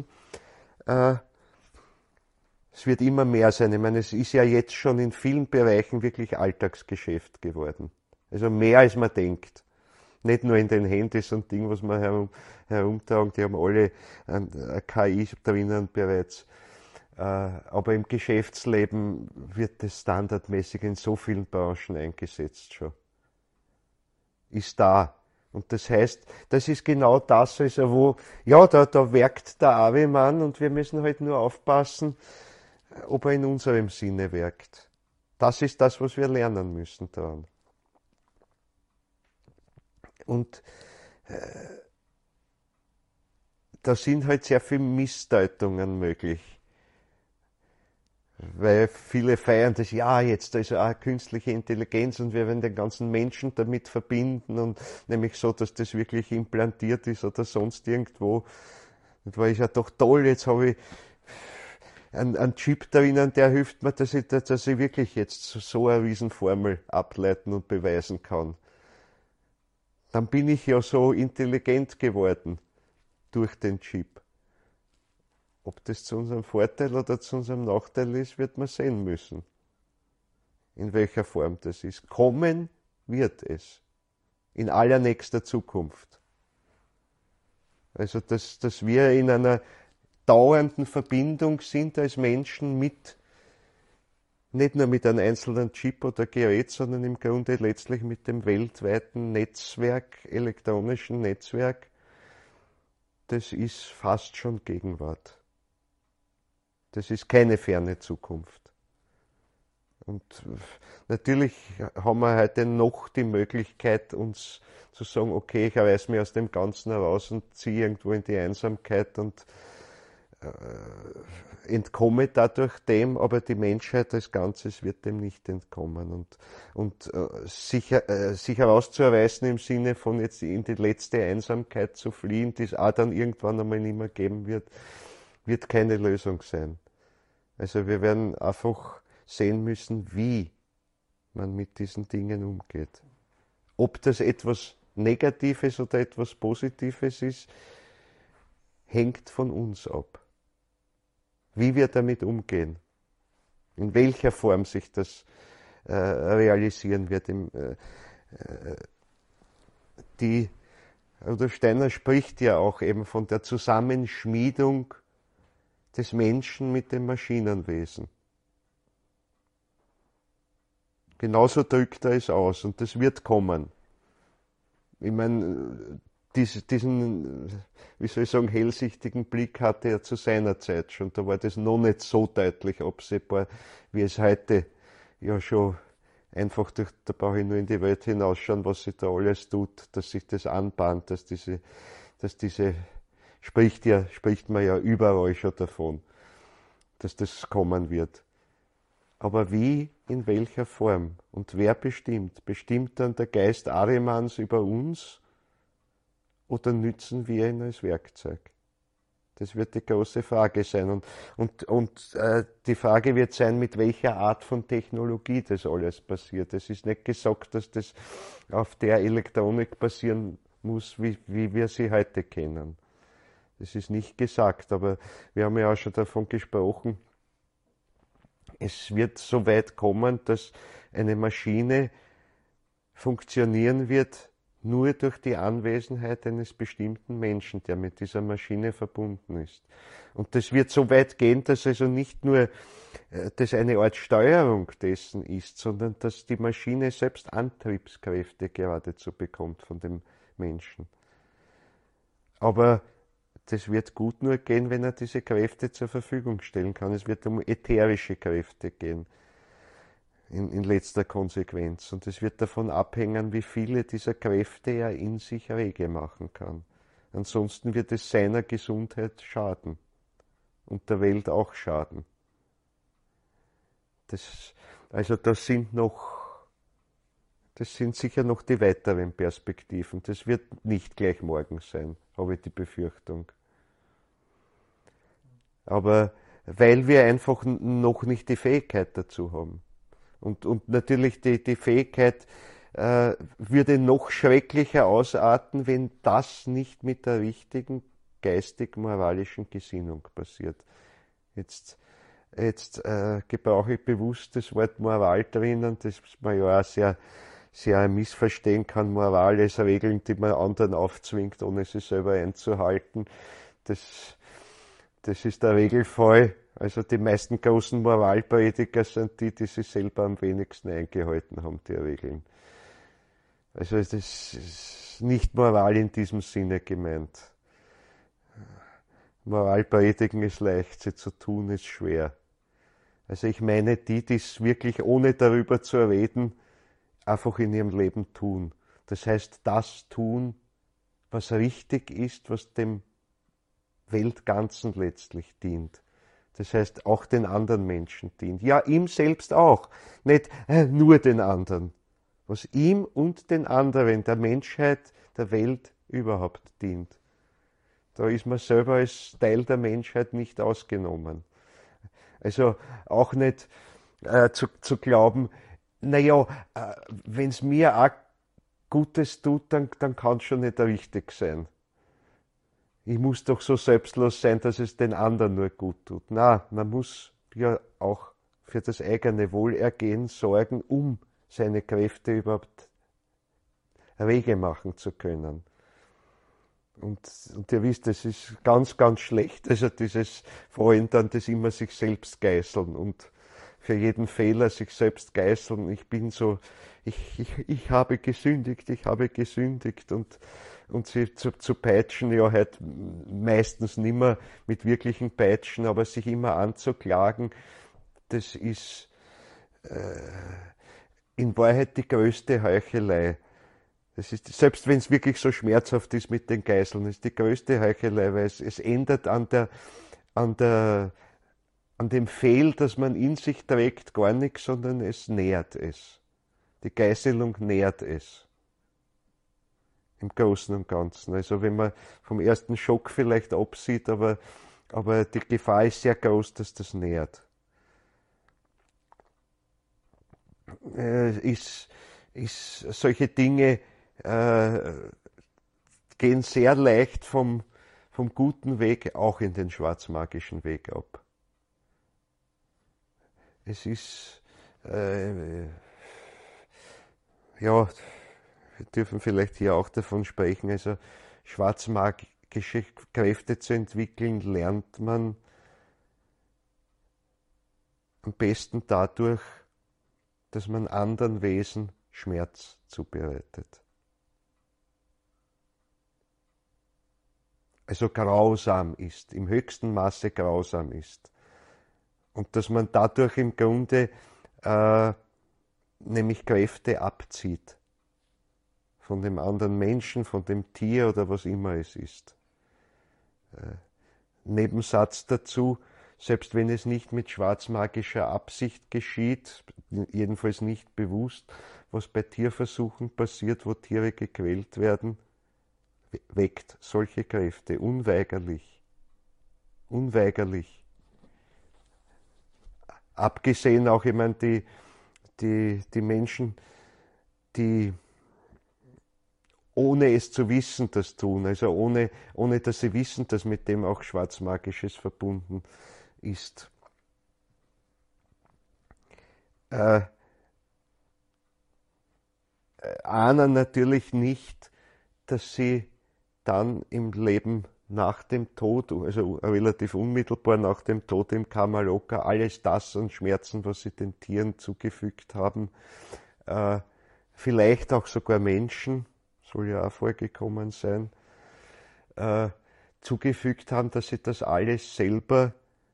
es wird immer mehr sein. Ich meine, es ist ja jetzt schon in vielen Bereichen wirklich Alltagsgeschäft geworden. Also mehr als man denkt. Nicht nur in den Handys und Dingen, was wir herumtragen, die haben alle KI drinnen bereits. Aber im Geschäftsleben wird das standardmäßig in so vielen Branchen eingesetzt schon. Ist da. Und das heißt, das ist genau das, also wo, ja, da werkt der Avemann und wir müssen halt nur aufpassen, ob er in unserem Sinne wirkt. Das ist das, was wir lernen müssen daran. Und da sind halt sehr viele Missdeutungen möglich. Weil viele feiern das, ja, jetzt da ist ja auch künstliche Intelligenz und wir werden den ganzen Menschen damit verbinden und nämlich so, dass das wirklich implantiert ist oder sonst irgendwo. Und war ist ja doch toll, jetzt habe ich einen Chip drinnen, der hilft mir, dass ich wirklich jetzt so eine Riesenformel ableiten und beweisen kann. Dann bin ich ja so intelligent geworden durch den Chip. Ob das zu unserem Vorteil oder zu unserem Nachteil ist, wird man sehen müssen. In welcher Form das ist. Kommen wird es. In allernächster Zukunft. Also, dass wir in einer dauernden Verbindung sind als Menschen mit, nicht nur mit einem einzelnen Chip oder Gerät, sondern im Grunde letztlich mit dem weltweiten Netzwerk, elektronischen Netzwerk, das ist fast schon Gegenwart. Das ist keine ferne Zukunft. Und natürlich haben wir heute noch die Möglichkeit, uns zu sagen, okay, ich reiß mich aus dem Ganzen heraus und ziehe irgendwo in die Einsamkeit und entkomme dadurch dem, aber die Menschheit als Ganzes wird dem nicht entkommen. Und sich herauszureißen im Sinne von jetzt in die letzte Einsamkeit zu fliehen, die es auch dann irgendwann einmal nicht mehr geben wird, wird keine Lösung sein. Also wir werden einfach sehen müssen, wie man mit diesen Dingen umgeht. Ob das etwas Negatives oder etwas Positives ist, hängt von uns ab. Wie wir damit umgehen, in welcher Form sich das realisieren wird. Rudolf Steiner spricht ja auch eben von der Zusammenschmiedung des Menschen mit dem Maschinenwesen. Genauso drückt er es aus und das wird kommen. Ich meine, diesen, wie soll ich sagen, hellsichtigen Blick hatte er zu seiner Zeit schon. Da war das noch nicht so deutlich absehbar, wie es heute ja schon einfach durch, da brauche ich nur in die Welt hinausschauen, was sich da alles tut, dass sich das anbahnt, dass diese, spricht man ja überall schon davon, dass das kommen wird. Aber wie, in welcher Form und wer bestimmt? Bestimmt dann der Geist Ahrimans über uns oder nützen wir ihn als Werkzeug? Das wird die große Frage sein. Und die Frage wird sein, mit welcher Art von Technologie das alles passiert. Es ist nicht gesagt, dass das auf der Elektronik passieren muss, wie wir sie heute kennen. Das ist nicht gesagt, aber wir haben ja auch schon davon gesprochen, es wird so weit kommen, dass eine Maschine funktionieren wird, nur durch die Anwesenheit eines bestimmten Menschen, der mit dieser Maschine verbunden ist. Und das wird so weit gehen, dass also nicht nur das eine Art Steuerung dessen ist, sondern dass die Maschine selbst Antriebskräfte geradezu bekommt von dem Menschen. Aber das wird gut nur gehen, wenn er diese Kräfte zur Verfügung stellen kann. Es wird um ätherische Kräfte gehen. In letzter Konsequenz. Und es wird davon abhängen, wie viele dieser Kräfte er in sich rege machen kann. Ansonsten wird es seiner Gesundheit schaden und der Welt auch schaden. Das sind sicher noch die weiteren Perspektiven. Das wird nicht gleich morgen sein, habe ich die Befürchtung. Aber weil wir einfach noch nicht die Fähigkeit dazu haben. Und natürlich die Fähigkeit würde noch schrecklicher ausarten, wenn das nicht mit der richtigen geistig-moralischen Gesinnung passiert. Jetzt gebrauche ich bewusst das Wort Moral drinnen, das man ja auch sehr, sehr missverstehen kann. Moral ist Regeln, die man anderen aufzwingt, ohne sie selber einzuhalten. Das ist der Regelfall. Also die meisten großen Moralprediger sind die sich selber am wenigsten eingehalten haben, die Regeln. Also das ist nicht Moral in diesem Sinne gemeint. Moral predigen ist leicht, sie zu tun ist schwer. Also ich meine die es wirklich ohne darüber zu reden, einfach in ihrem Leben tun. Das heißt, das tun, was richtig ist, was dem Weltganzen letztlich dient. Das heißt, auch den anderen Menschen dient. Ja, ihm selbst auch. Nicht nur den anderen. Was ihm und den anderen, der Menschheit, der Welt überhaupt dient. Da ist man selber als Teil der Menschheit nicht ausgenommen. Also auch nicht zu glauben, naja, wenn es mir auch Gutes tut, dann kann es schon nicht richtig sein. Ich muss doch so selbstlos sein, dass es den anderen nur gut tut. Na, man muss ja auch für das eigene Wohlergehen sorgen, um seine Kräfte überhaupt rege machen zu können. Und ihr wisst, das ist ganz, ganz schlecht. Also dieses vor allem dann das immer sich selbst geißeln und für jeden Fehler sich selbst geißeln. Ich bin so, ich habe gesündigt und sie zu peitschen, ja halt meistens nimmer mit wirklichen Peitschen, aber sich immer anzuklagen, das ist in Wahrheit die größte Heuchelei. Das ist, selbst wenn es wirklich so schmerzhaft ist mit den Geißeln, ist die größte Heuchelei, weil es ändert an dem Fehl, das man in sich trägt, gar nichts, sondern es nährt es. Die Geißelung nährt es. Im Großen und Ganzen. Also wenn man vom ersten Schock vielleicht absieht, aber die Gefahr ist sehr groß, dass das nährt. ist solche Dinge gehen sehr leicht vom guten Weg auch in den schwarzmagischen Weg ab. Es ist, ja, wir dürfen vielleicht hier auch davon sprechen, also schwarzmagische Kräfte zu entwickeln, lernt man am besten dadurch, dass man anderen Wesen Schmerz zubereitet. Also grausam ist, im höchsten Maße grausam ist. Und dass man dadurch im Grunde nämlich Kräfte abzieht. Von dem anderen Menschen, von dem Tier oder was immer es ist. Nebensatz dazu, selbst wenn es nicht mit schwarzmagischer Absicht geschieht, jedenfalls nicht bewusst, was bei Tierversuchen passiert, wo Tiere gequält werden, weckt solche Kräfte unweigerlich. Unweigerlich. Abgesehen auch, ich meine, die Menschen, die ohne es zu wissen das tun, also ohne dass sie wissen, dass mit dem auch Schwarzmagisches verbunden ist. Ahnen natürlich nicht, dass sie dann im Leben nach dem Tod, also relativ unmittelbar nach dem Tod im Kamaloka, alles das an Schmerzen, was sie den Tieren zugefügt haben, vielleicht auch sogar Menschen, soll ja auch vorgekommen sein, zugefügt haben, dass sie das alles selber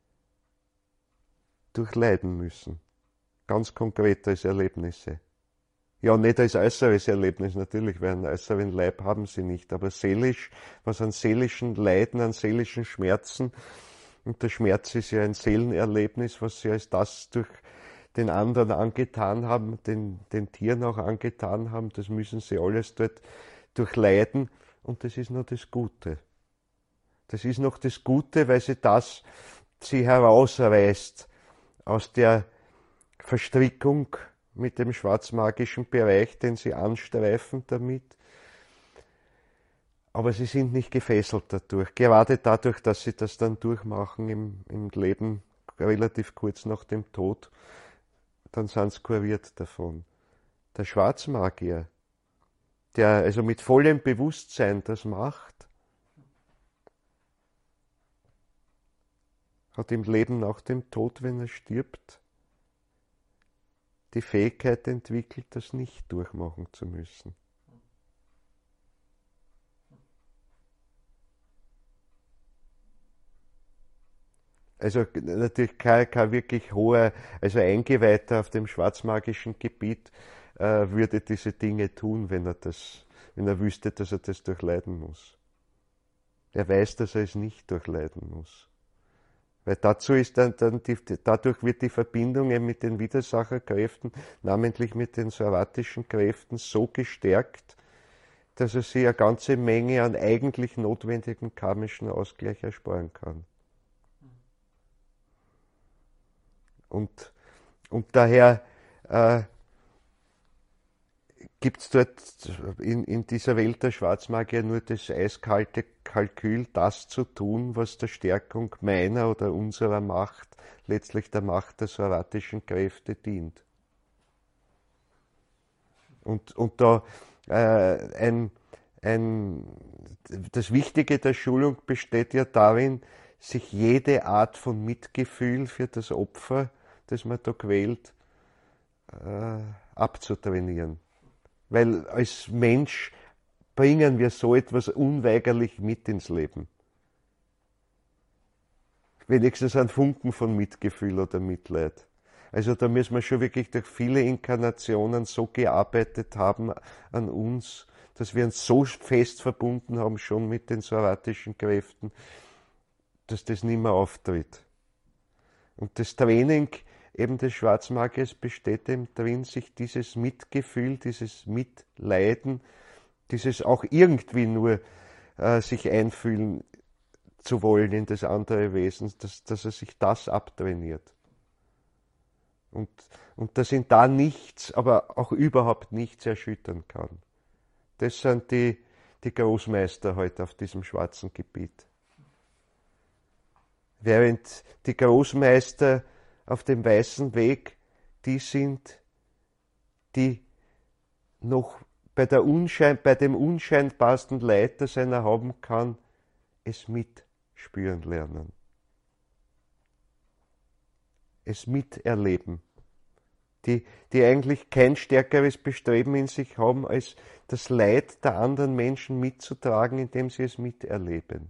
durchleiden müssen. Ganz konkret als Erlebnisse. Ja, nicht als äußeres Erlebnis natürlich, weil einen äußeren Leib haben sie nicht, aber seelisch, was an seelischen Leiden, an seelischen Schmerzen, und der Schmerz ist ja ein Seelenerlebnis, was sie als das durch den anderen angetan haben, den Tieren auch angetan haben, das müssen sie alles dort durchleiden, und das ist noch das Gute. Das ist noch das Gute, weil sie herausreißt aus der Verstrickung mit dem schwarzmagischen Bereich, den sie anstreifen damit. Aber sie sind nicht gefesselt dadurch. Gerade dadurch, dass sie das dann durchmachen im Leben, relativ kurz nach dem Tod, dann sind sie kuriert davon. Der Schwarzmagier, der also mit vollem Bewusstsein das macht, hat im Leben nach dem Tod, wenn er stirbt, die Fähigkeit entwickelt, das nicht durchmachen zu müssen. Also natürlich kein wirklich hoher, also Eingeweihter auf dem schwarzmagischen Gebiet würde diese Dinge tun, wenn er wüsste, dass er das durchleiden muss. Er weiß, dass er es nicht durchleiden muss. Weil dazu ist dadurch wird die Verbindung mit den Widersacherkräften, namentlich mit den saratischen Kräften, so gestärkt, dass er sich eine ganze Menge an eigentlich notwendigen karmischen Ausgleich ersparen kann. Und daher gibt es dort in dieser Welt der Schwarzmagier nur das eiskalte Kalkül, das zu tun, was der Stärkung meiner oder unserer Macht, letztlich der Macht der saratischen Kräfte dient. Und da das Wichtige der Schulung besteht ja darin, sich jede Art von Mitgefühl für das Opfer, das man da quält, abzutrainieren. Weil als Mensch bringen wir so etwas unweigerlich mit ins Leben. Wenigstens einen Funken von Mitgefühl oder Mitleid. Also da müssen wir schon wirklich durch viele Inkarnationen so gearbeitet haben an uns, dass wir uns so fest verbunden haben schon mit den saratischen Kräften, dass das nicht mehr auftritt. Und das Training eben des Schwarzmagiers besteht eben darin, sich dieses Mitgefühl, dieses Mitleiden, dieses auch irgendwie nur sich einfühlen zu wollen in das andere Wesen, dass er sich das abtrainiert. Und, und dass ihn da nichts, aber auch überhaupt nichts erschüttern kann. Das sind die Großmeister heute auf diesem schwarzen Gebiet. Während die Großmeister auf dem weißen Weg die sind, die noch bei dem unscheinbarsten Leid, das einer haben kann, es mitspüren lernen. Es miterleben. Die eigentlich kein stärkeres Bestreben in sich haben, als das Leid der anderen Menschen mitzutragen, indem sie es miterleben.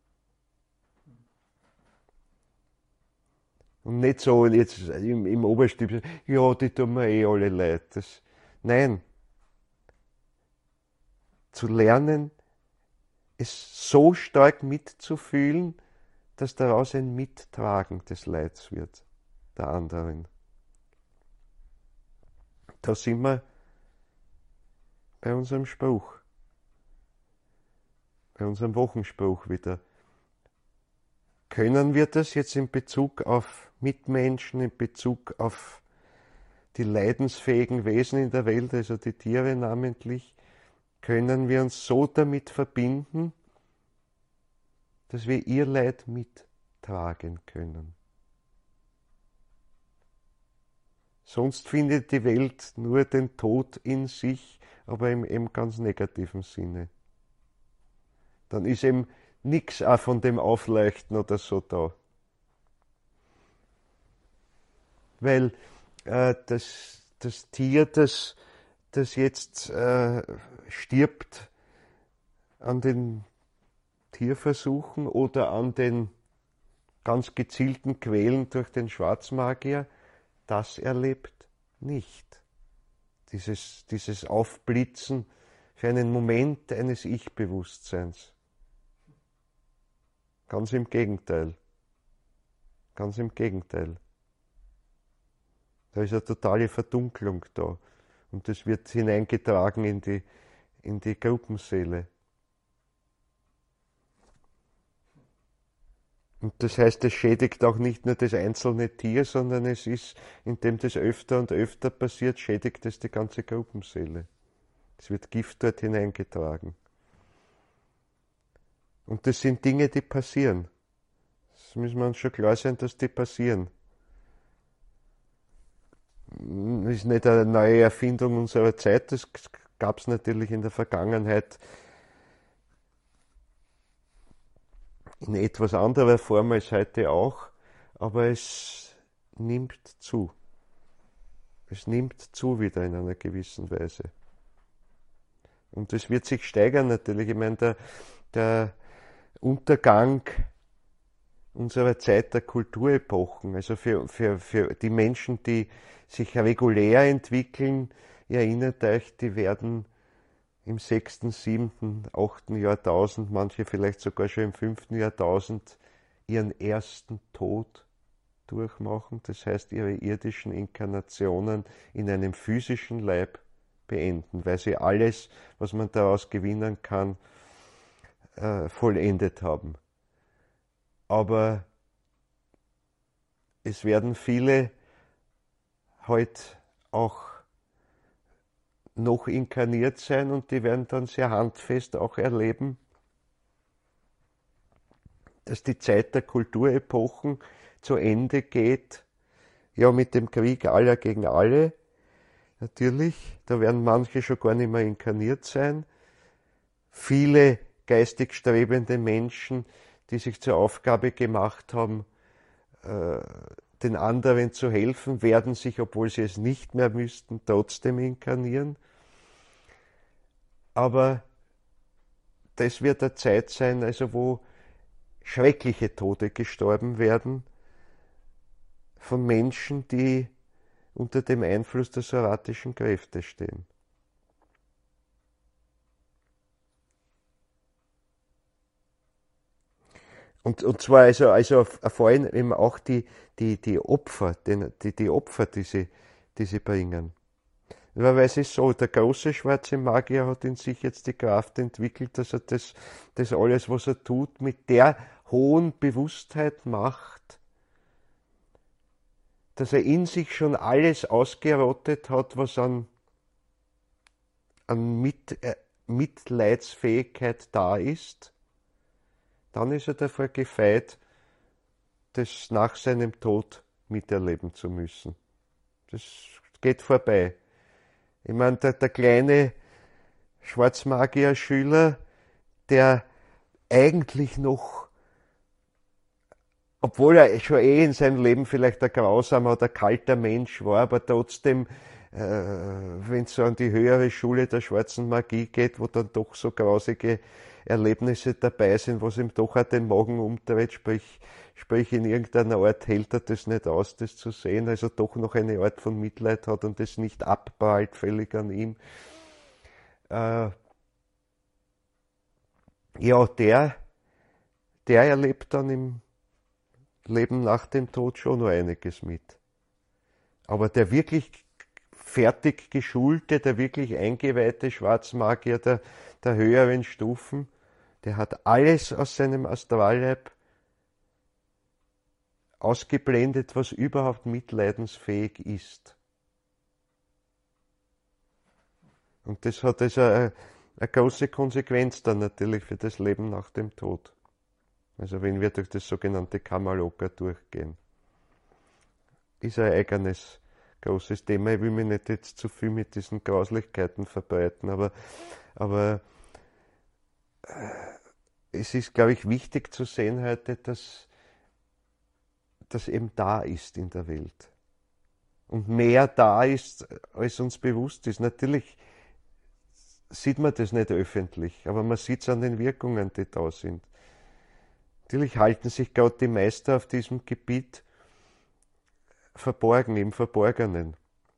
Und nicht so jetzt im Oberstübchen, ja, die tun mir eh alle leid. Nein. Zu lernen, es so stark mitzufühlen, dass daraus ein Mittragen des Leids wird, der anderen. Da sind wir bei unserem Spruch, bei unserem Wochenspruch wieder. Können wir das jetzt in Bezug auf Mitmenschen, in Bezug auf die leidensfähigen Wesen in der Welt, also die Tiere namentlich, können wir uns so damit verbinden, dass wir ihr Leid mittragen können. Sonst findet die Welt nur den Tod in sich, aber im ganz negativen Sinne. Dann ist eben nichts auch von dem Aufleuchten oder so da. Weil das Tier, das jetzt stirbt an den Tierversuchen oder an den ganz gezielten Quälen durch den Schwarzmagier, das erlebt nicht. Dieses Aufblitzen für einen Moment eines Ich-Bewusstseins. Ganz im Gegenteil. Ganz im Gegenteil. Da ist eine totale Verdunklung da. Und das wird hineingetragen in die Gruppenseele. Und das heißt, es schädigt auch nicht nur das einzelne Tier, sondern es ist, indem das öfter und öfter passiert, schädigt es die ganze Gruppenseele. Es wird Gift dort hineingetragen. Und das sind Dinge, die passieren. Das müssen wir uns schon klar sein, dass die passieren. Das ist nicht eine neue Erfindung unserer Zeit, das gab es natürlich in der Vergangenheit in etwas anderer Form als heute auch, aber es nimmt zu. Es nimmt zu wieder in einer gewissen Weise. Und es wird sich steigern natürlich. Ich meine, der Untergang unserer Zeit der Kulturepochen, also für die Menschen, die sich regulär entwickeln, ihr erinnert euch, die werden im 6., 7., 8. Jahrtausend, manche vielleicht sogar schon im 5. Jahrtausend, ihren ersten Tod durchmachen, das heißt ihre irdischen Inkarnationen in einem physischen Leib beenden, weil sie alles, was man daraus gewinnen kann, vollendet haben. Aber es werden viele heute auch noch inkarniert sein und die werden dann sehr handfest auch erleben, dass die Zeit der Kulturepochen zu Ende geht, ja mit dem Krieg aller gegen alle, natürlich, da werden manche schon gar nicht mehr inkarniert sein, viele geistig strebende Menschen, die sich zur Aufgabe gemacht haben, den anderen zu helfen, werden sich, obwohl sie es nicht mehr müssten, trotzdem inkarnieren. Aber das wird eine Zeit sein, also wo schreckliche Tode gestorben werden von Menschen, die unter dem Einfluss der soratischen Kräfte stehen. Und zwar also vor allem eben auch die Opfer, die Opfer, die sie bringen. Weil es ist so, der große schwarze Magier hat in sich jetzt die Kraft entwickelt, dass er das alles, was er tut, mit der hohen Bewusstheit macht, dass er in sich schon alles ausgerottet hat, was an Mitleidsfähigkeit da ist, dann ist er davor gefeit, das nach seinem Tod miterleben zu müssen. Das geht vorbei. Ich meine, der kleine Schwarzmagier-Schüler, der eigentlich noch, obwohl er schon in seinem Leben vielleicht ein grausamer oder kalter Mensch war, aber trotzdem, wenn es so an die höhere Schule der schwarzen Magie geht, wo dann doch so grausige Erlebnisse dabei sind, was ihm doch auch den Magen umdreht, sprich in irgendeiner Art hält er das nicht aus, das zu sehen, also doch noch eine Art von Mitleid hat und das nicht abprallt völlig an ihm. Ja, der erlebt dann im Leben nach dem Tod schon noch einiges mit. Aber der wirklich fertig geschulte, der wirklich eingeweihte Schwarzmagier der höheren Stufen, der hat alles aus seinem Astralleib ausgeblendet, was überhaupt mitleidensfähig ist. Und das hat also eine große Konsequenz dann natürlich für das Leben nach dem Tod. Also wenn wir durch das sogenannte Kammerloka durchgehen. Ist ein eigenes großes Thema. Ich will mich nicht jetzt zu viel mit diesen Grauslichkeiten verbreiten, aber es ist, glaube ich, wichtig zu sehen heute, dass das eben da ist in der Welt. Und mehr da ist, als uns bewusst ist. Natürlich sieht man das nicht öffentlich, aber man sieht es an den Wirkungen, die da sind. Natürlich halten sich gerade die Meister auf diesem Gebiet verborgen, im Verborgenen.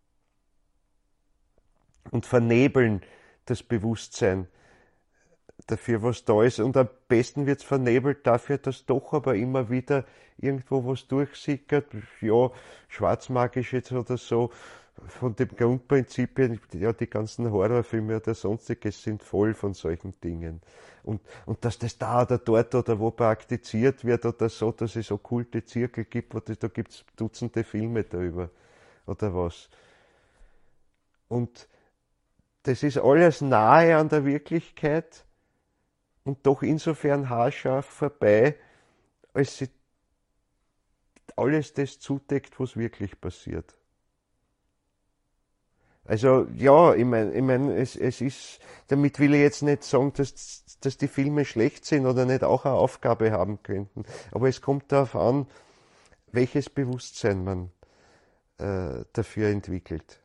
Und vernebeln das Bewusstsein dafür, was da ist. Und am besten wird es vernebelt dafür, dass doch aber immer wieder irgendwo was durchsickert. Ja, schwarzmagisch jetzt oder so. Von dem Grundprinzip her, ja, die ganzen Horrorfilme oder sonstiges sind voll von solchen Dingen. Und dass das da oder dort oder wo praktiziert wird oder so, dass es okkulte Zirkel gibt, da gibt's Dutzende Filme darüber. Oder was. Und das ist alles nahe an der Wirklichkeit und doch insofern haarscharf vorbei, als sie alles das zudeckt, was wirklich passiert. Also ja, ich mein, es ist, damit will ich jetzt nicht sagen, dass die Filme schlecht sind oder nicht auch eine Aufgabe haben könnten. Aber es kommt darauf an, welches Bewusstsein man dafür entwickelt.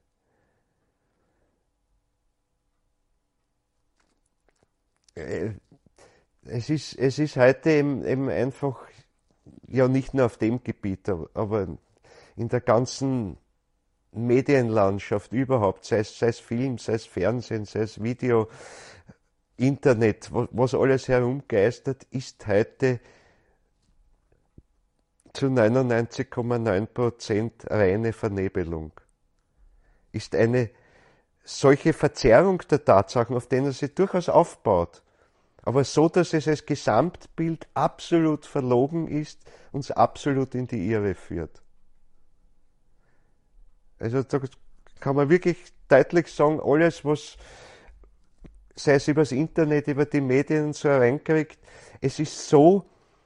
Es ist heute eben einfach, ja nicht nur auf dem Gebiet, aber in der ganzen Medienlandschaft überhaupt, sei es Film, sei es Fernsehen, sei es Video, Internet, was alles herumgeistert, ist heute zu 99,9% reine Vernebelung. Ist eine solche Verzerrung der Tatsachen, auf denen sie durchaus aufbaut, aber so, dass es als Gesamtbild absolut verlogen ist, uns absolut in die Irre führt. Also da kann man wirklich deutlich sagen, alles, was, sei es übers Internet, über die Medien so reinkriegt, es ist so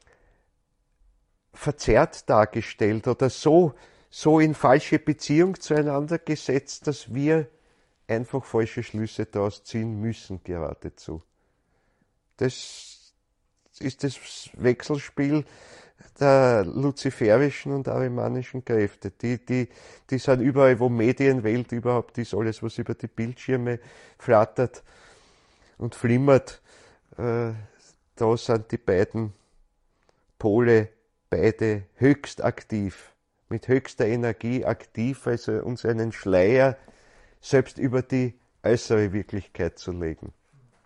verzerrt dargestellt oder so in falsche Beziehung zueinander gesetzt, dass wir einfach falsche Schlüsse daraus ziehen müssen geradezu. Das ist das Wechselspiel der luziferischen und arimanischen Kräfte. Die sind überall, wo Medienwelt überhaupt ist, alles, was über die Bildschirme flattert und flimmert, da sind die beiden Pole, beide höchst aktiv, mit höchster Energie aktiv, also uns einen Schleier selbst über die äußere Wirklichkeit zu legen.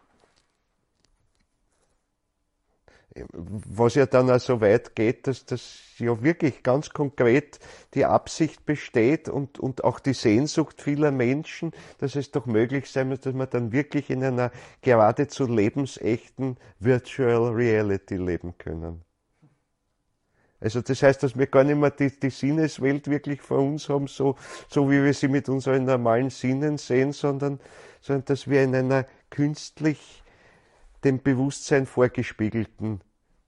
Was ja dann auch so weit geht, dass das ja wirklich ganz konkret die Absicht besteht und auch die Sehnsucht vieler Menschen, dass es doch möglich sein muss, dass wir dann wirklich in einer geradezu lebensechten Virtual Reality leben können. Also das heißt, dass wir gar nicht mehr die Sinneswelt wirklich vor uns haben, so wie wir sie mit unseren normalen Sinnen sehen, sondern dass wir in einer künstlich dem Bewusstsein vorgespiegelten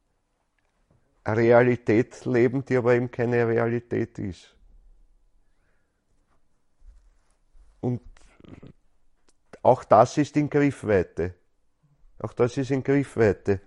Realität leben, die aber eben keine Realität ist. Und auch das ist in Griffweite. Auch das ist in Griffweite.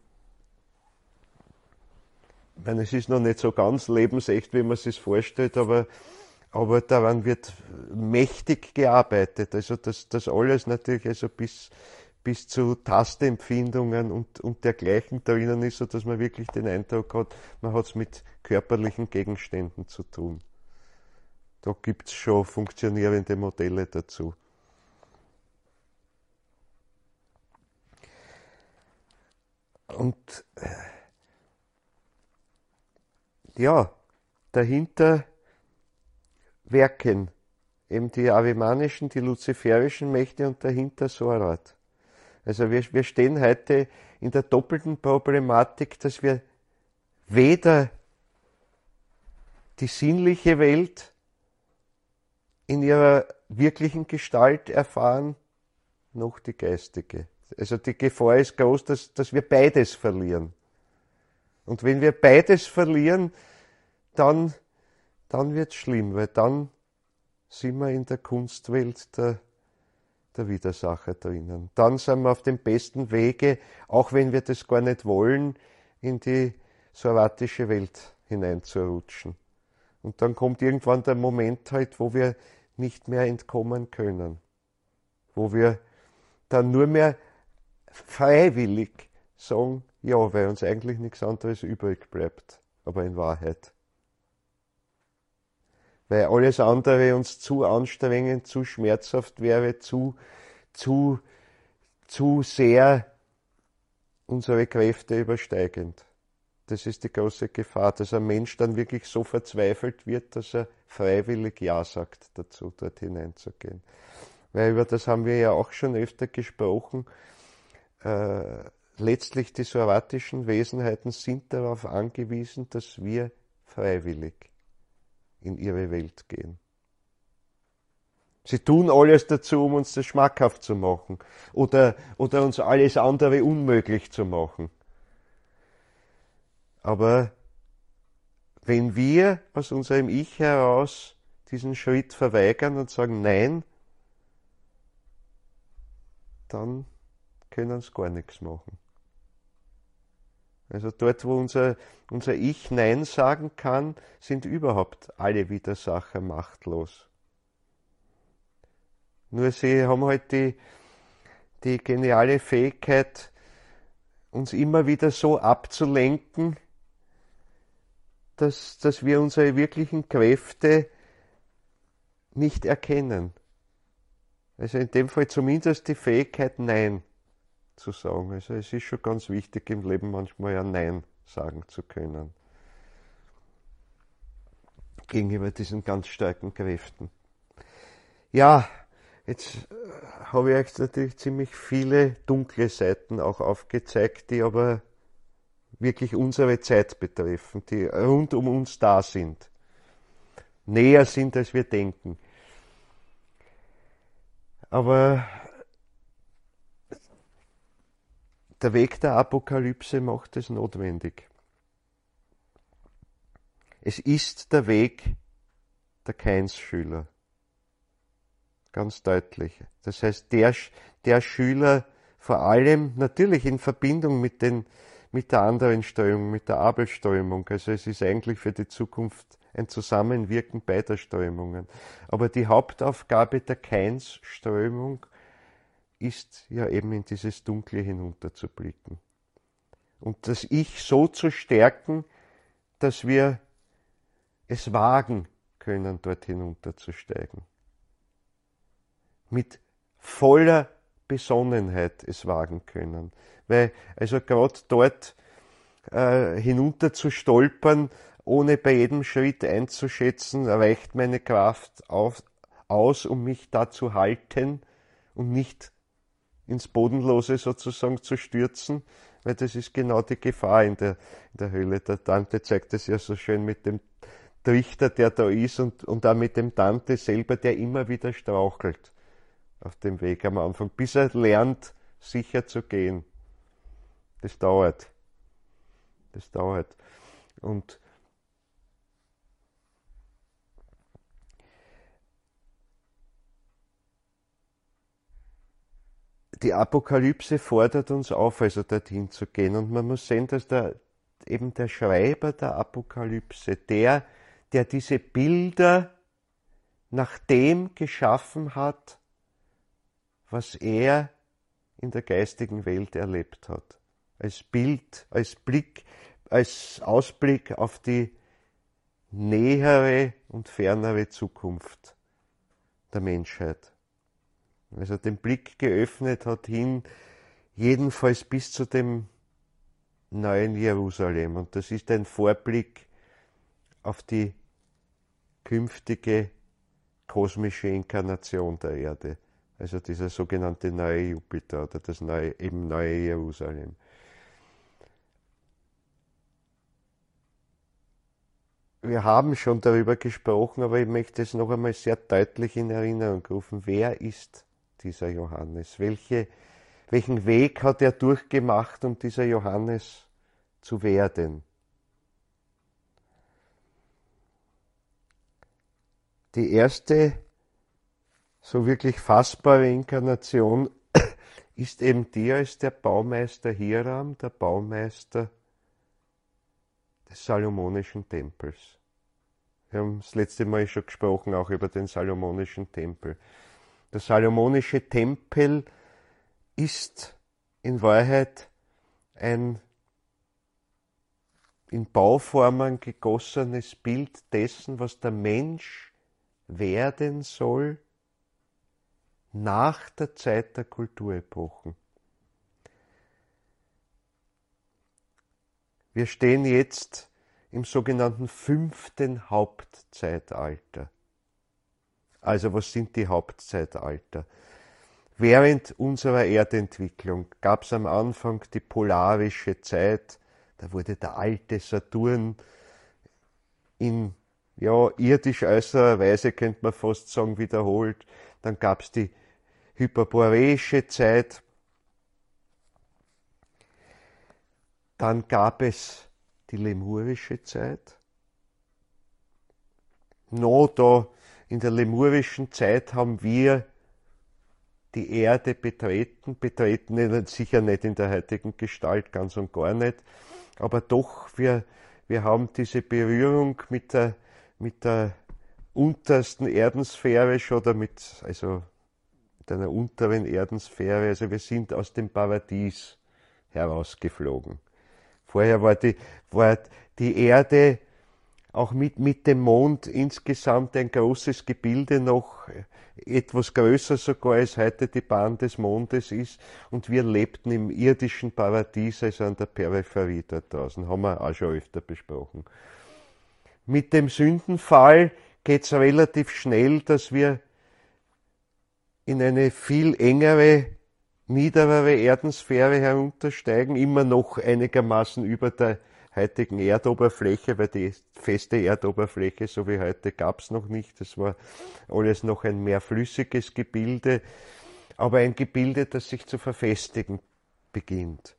Ich meine, es ist noch nicht so ganz lebensecht, wie man es sich vorstellt, aber daran wird mächtig gearbeitet. Also das alles natürlich also bis zu Tastempfindungen und dergleichen drinnen ist, sodass man wirklich den Eindruck hat, man hat es mit körperlichen Gegenständen zu tun. Da gibt's schon funktionierende Modelle dazu. Und ja, dahinter werken eben die avimanischen, die luziferischen Mächte und dahinter Sorat. Also wir stehen heute in der doppelten Problematik, dass wir weder die sinnliche Welt in ihrer wirklichen Gestalt erfahren, noch die geistige. Also die Gefahr ist groß, dass wir beides verlieren. Und wenn wir beides verlieren, dann wird's schlimm, weil dann sind wir in der Kunstwelt der Widersacher drinnen. Dann sind wir auf dem besten Wege, auch wenn wir das gar nicht wollen, in die soratische Welt hineinzurutschen. Und dann kommt irgendwann der Moment halt, wo wir nicht mehr entkommen können. Wo wir dann nur mehr freiwillig sagen, ja, weil uns eigentlich nichts anderes übrig bleibt. Aber in Wahrheit. Weil alles andere uns zu anstrengend, zu schmerzhaft wäre, zu sehr unsere Kräfte übersteigend. Das ist die große Gefahr, dass ein Mensch dann wirklich so verzweifelt wird, dass er freiwillig Ja sagt dazu, dort hineinzugehen. Weil über das haben wir ja auch schon öfter gesprochen. Letztlich die soratischen Wesenheiten sind darauf angewiesen, dass wir freiwillig in ihre Welt gehen. Sie tun alles dazu, um uns das schmackhaft zu machen oder uns alles andere unmöglich zu machen. Aber wenn wir aus unserem Ich heraus diesen Schritt verweigern und sagen Nein, dann können sie gar nichts machen. Also dort, wo unser Ich Nein sagen kann, sind überhaupt alle Widersacher machtlos. Nur sie haben halt die geniale Fähigkeit, uns immer wieder so abzulenken, dass wir unsere wirklichen Kräfte nicht erkennen. Also in dem Fall zumindest die Fähigkeit, Nein zu sagen. Also es ist schon ganz wichtig im Leben manchmal ja Nein sagen zu können. Gegenüber diesen ganz starken Kräften. Ja, jetzt habe ich euch natürlich ziemlich viele dunkle Seiten auch aufgezeigt, die aber wirklich unsere Zeit betreffen, die rund um uns da sind. Näher sind, als wir denken. Aber der Weg der Apokalypse macht es notwendig. Es ist der Weg der Kainsschüler. Ganz deutlich. Das heißt, der Schüler vor allem natürlich in Verbindung mit der anderen Strömung, mit der Abelströmung. Also es ist eigentlich für die Zukunft ein Zusammenwirken beider Strömungen. Aber die Hauptaufgabe der Kainsströmung ist ja eben in dieses Dunkle hinunterzublicken. Und das Ich so zu stärken, dass wir es wagen können, dort hinunterzusteigen. Mit voller Besonnenheit es wagen können. Weil also gerade dort hinunter zu stolpern, ohne bei jedem Schritt einzuschätzen, reicht meine Kraft aus, um mich da zu halten und nicht ins Bodenlose sozusagen zu stürzen. weil das ist genau die Gefahr in der Höhle. Der Dante zeigt das ja so schön mit dem Trichter, der da ist und auch mit dem Dante selber, der immer wieder strauchelt auf dem Weg am Anfang, bis er lernt, sicher zu gehen. Das dauert. Das dauert. Und die Apokalypse fordert uns auf, also dorthin zu gehen. Und man muss sehen, dass eben der Schreiber der Apokalypse, der diese Bilder nach dem geschaffen hat, was er in der geistigen Welt erlebt hat. Als Bild, als Blick, als Ausblick auf die nähere und fernere Zukunft der Menschheit. Also den Blick geöffnet hat hin, jedenfalls bis zu dem neuen Jerusalem. Und das ist ein Vorblick auf die künftige kosmische Inkarnation der Erde. Also dieser sogenannte neue Jupiter oder das neue Jerusalem. Wir haben schon darüber gesprochen, aber ich möchte es noch einmal sehr deutlich in Erinnerung rufen. Wer ist dieser Johannes? Welchen Weg hat er durchgemacht, um dieser Johannes zu werden? Die erste, so wirklich fassbare Inkarnation ist eben die als der Baumeister Hiram, der Baumeister des Salomonischen Tempels. Wir haben das letzte Mal schon gesprochen, auch über den Salomonischen Tempel. Der Salomonische Tempel ist in Wahrheit ein in Bauformen gegossenes Bild dessen, was der Mensch werden soll nach der Zeit der Kulturepochen. Wir stehen jetzt im sogenannten 5. Hauptzeitalter. Also was sind die Hauptzeitalter? Während unserer Erdentwicklung gab es am Anfang die polarische Zeit, da wurde der alte Saturn in irdisch äußerer Weise, könnte man fast sagen, wiederholt. Dann gab es die hyperboreische Zeit. Dann gab es die lemurische Zeit. Da in der lemurischen Zeit haben wir die Erde betreten sicher nicht in der heutigen Gestalt, ganz und gar nicht, aber doch, wir haben diese Berührung mit der untersten Erdensphäre oder mit einer unteren Erdensphäre, also wir sind aus dem Paradies herausgeflogen. Vorher war die Erde auch mit dem Mond insgesamt ein großes Gebilde, noch etwas größer sogar als heute die Bahn des Mondes ist, und wir lebten im irdischen Paradies, also an der Peripherie da draußen, haben wir auch schon öfter besprochen. Mit dem Sündenfall geht's relativ schnell, dass wir in eine viel engere, niederere Erdensphäre heruntersteigen, immer noch einigermaßen über der heutigen Erdoberfläche, weil die feste Erdoberfläche, so wie heute, gab's noch nicht. Das war alles noch ein mehr flüssiges Gebilde, aber ein Gebilde, das sich zu verfestigen beginnt.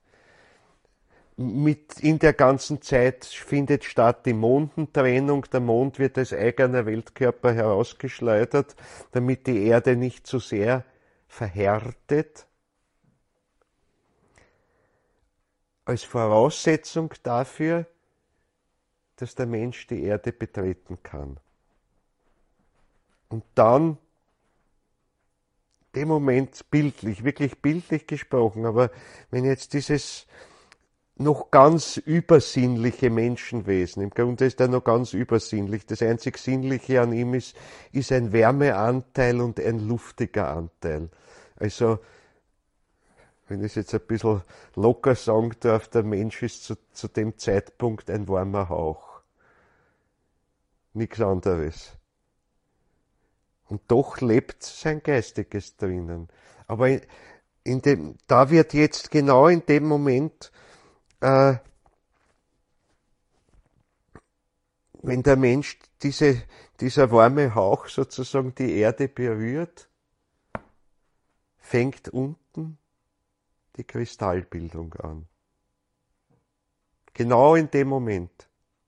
In der ganzen Zeit findet statt die Mondentrennung. Der Mond wird als eigener Weltkörper herausgeschleudert, damit die Erde nicht zu sehr verhärtet. Als Voraussetzung dafür, dass der Mensch die Erde betreten kann. Und dann, dem Moment bildlich, wirklich bildlich gesprochen, aber wenn jetzt dieses noch ganz übersinnliche Menschenwesen, im Grunde ist er noch ganz übersinnlich, das einzig Sinnliche an ihm ist ein Wärmeanteil und ein luftiger Anteil. Also, wenn ich es jetzt ein bisschen locker sagen darf, der Mensch ist zu dem Zeitpunkt ein warmer Hauch. Nichts anderes. Und doch lebt sein Geistiges drinnen. Aber da wird jetzt genau in dem Moment äh, wenn der Mensch dieser warme Hauch sozusagen die Erde berührt, fängt unten die Kristallbildung an. Genau in dem Moment.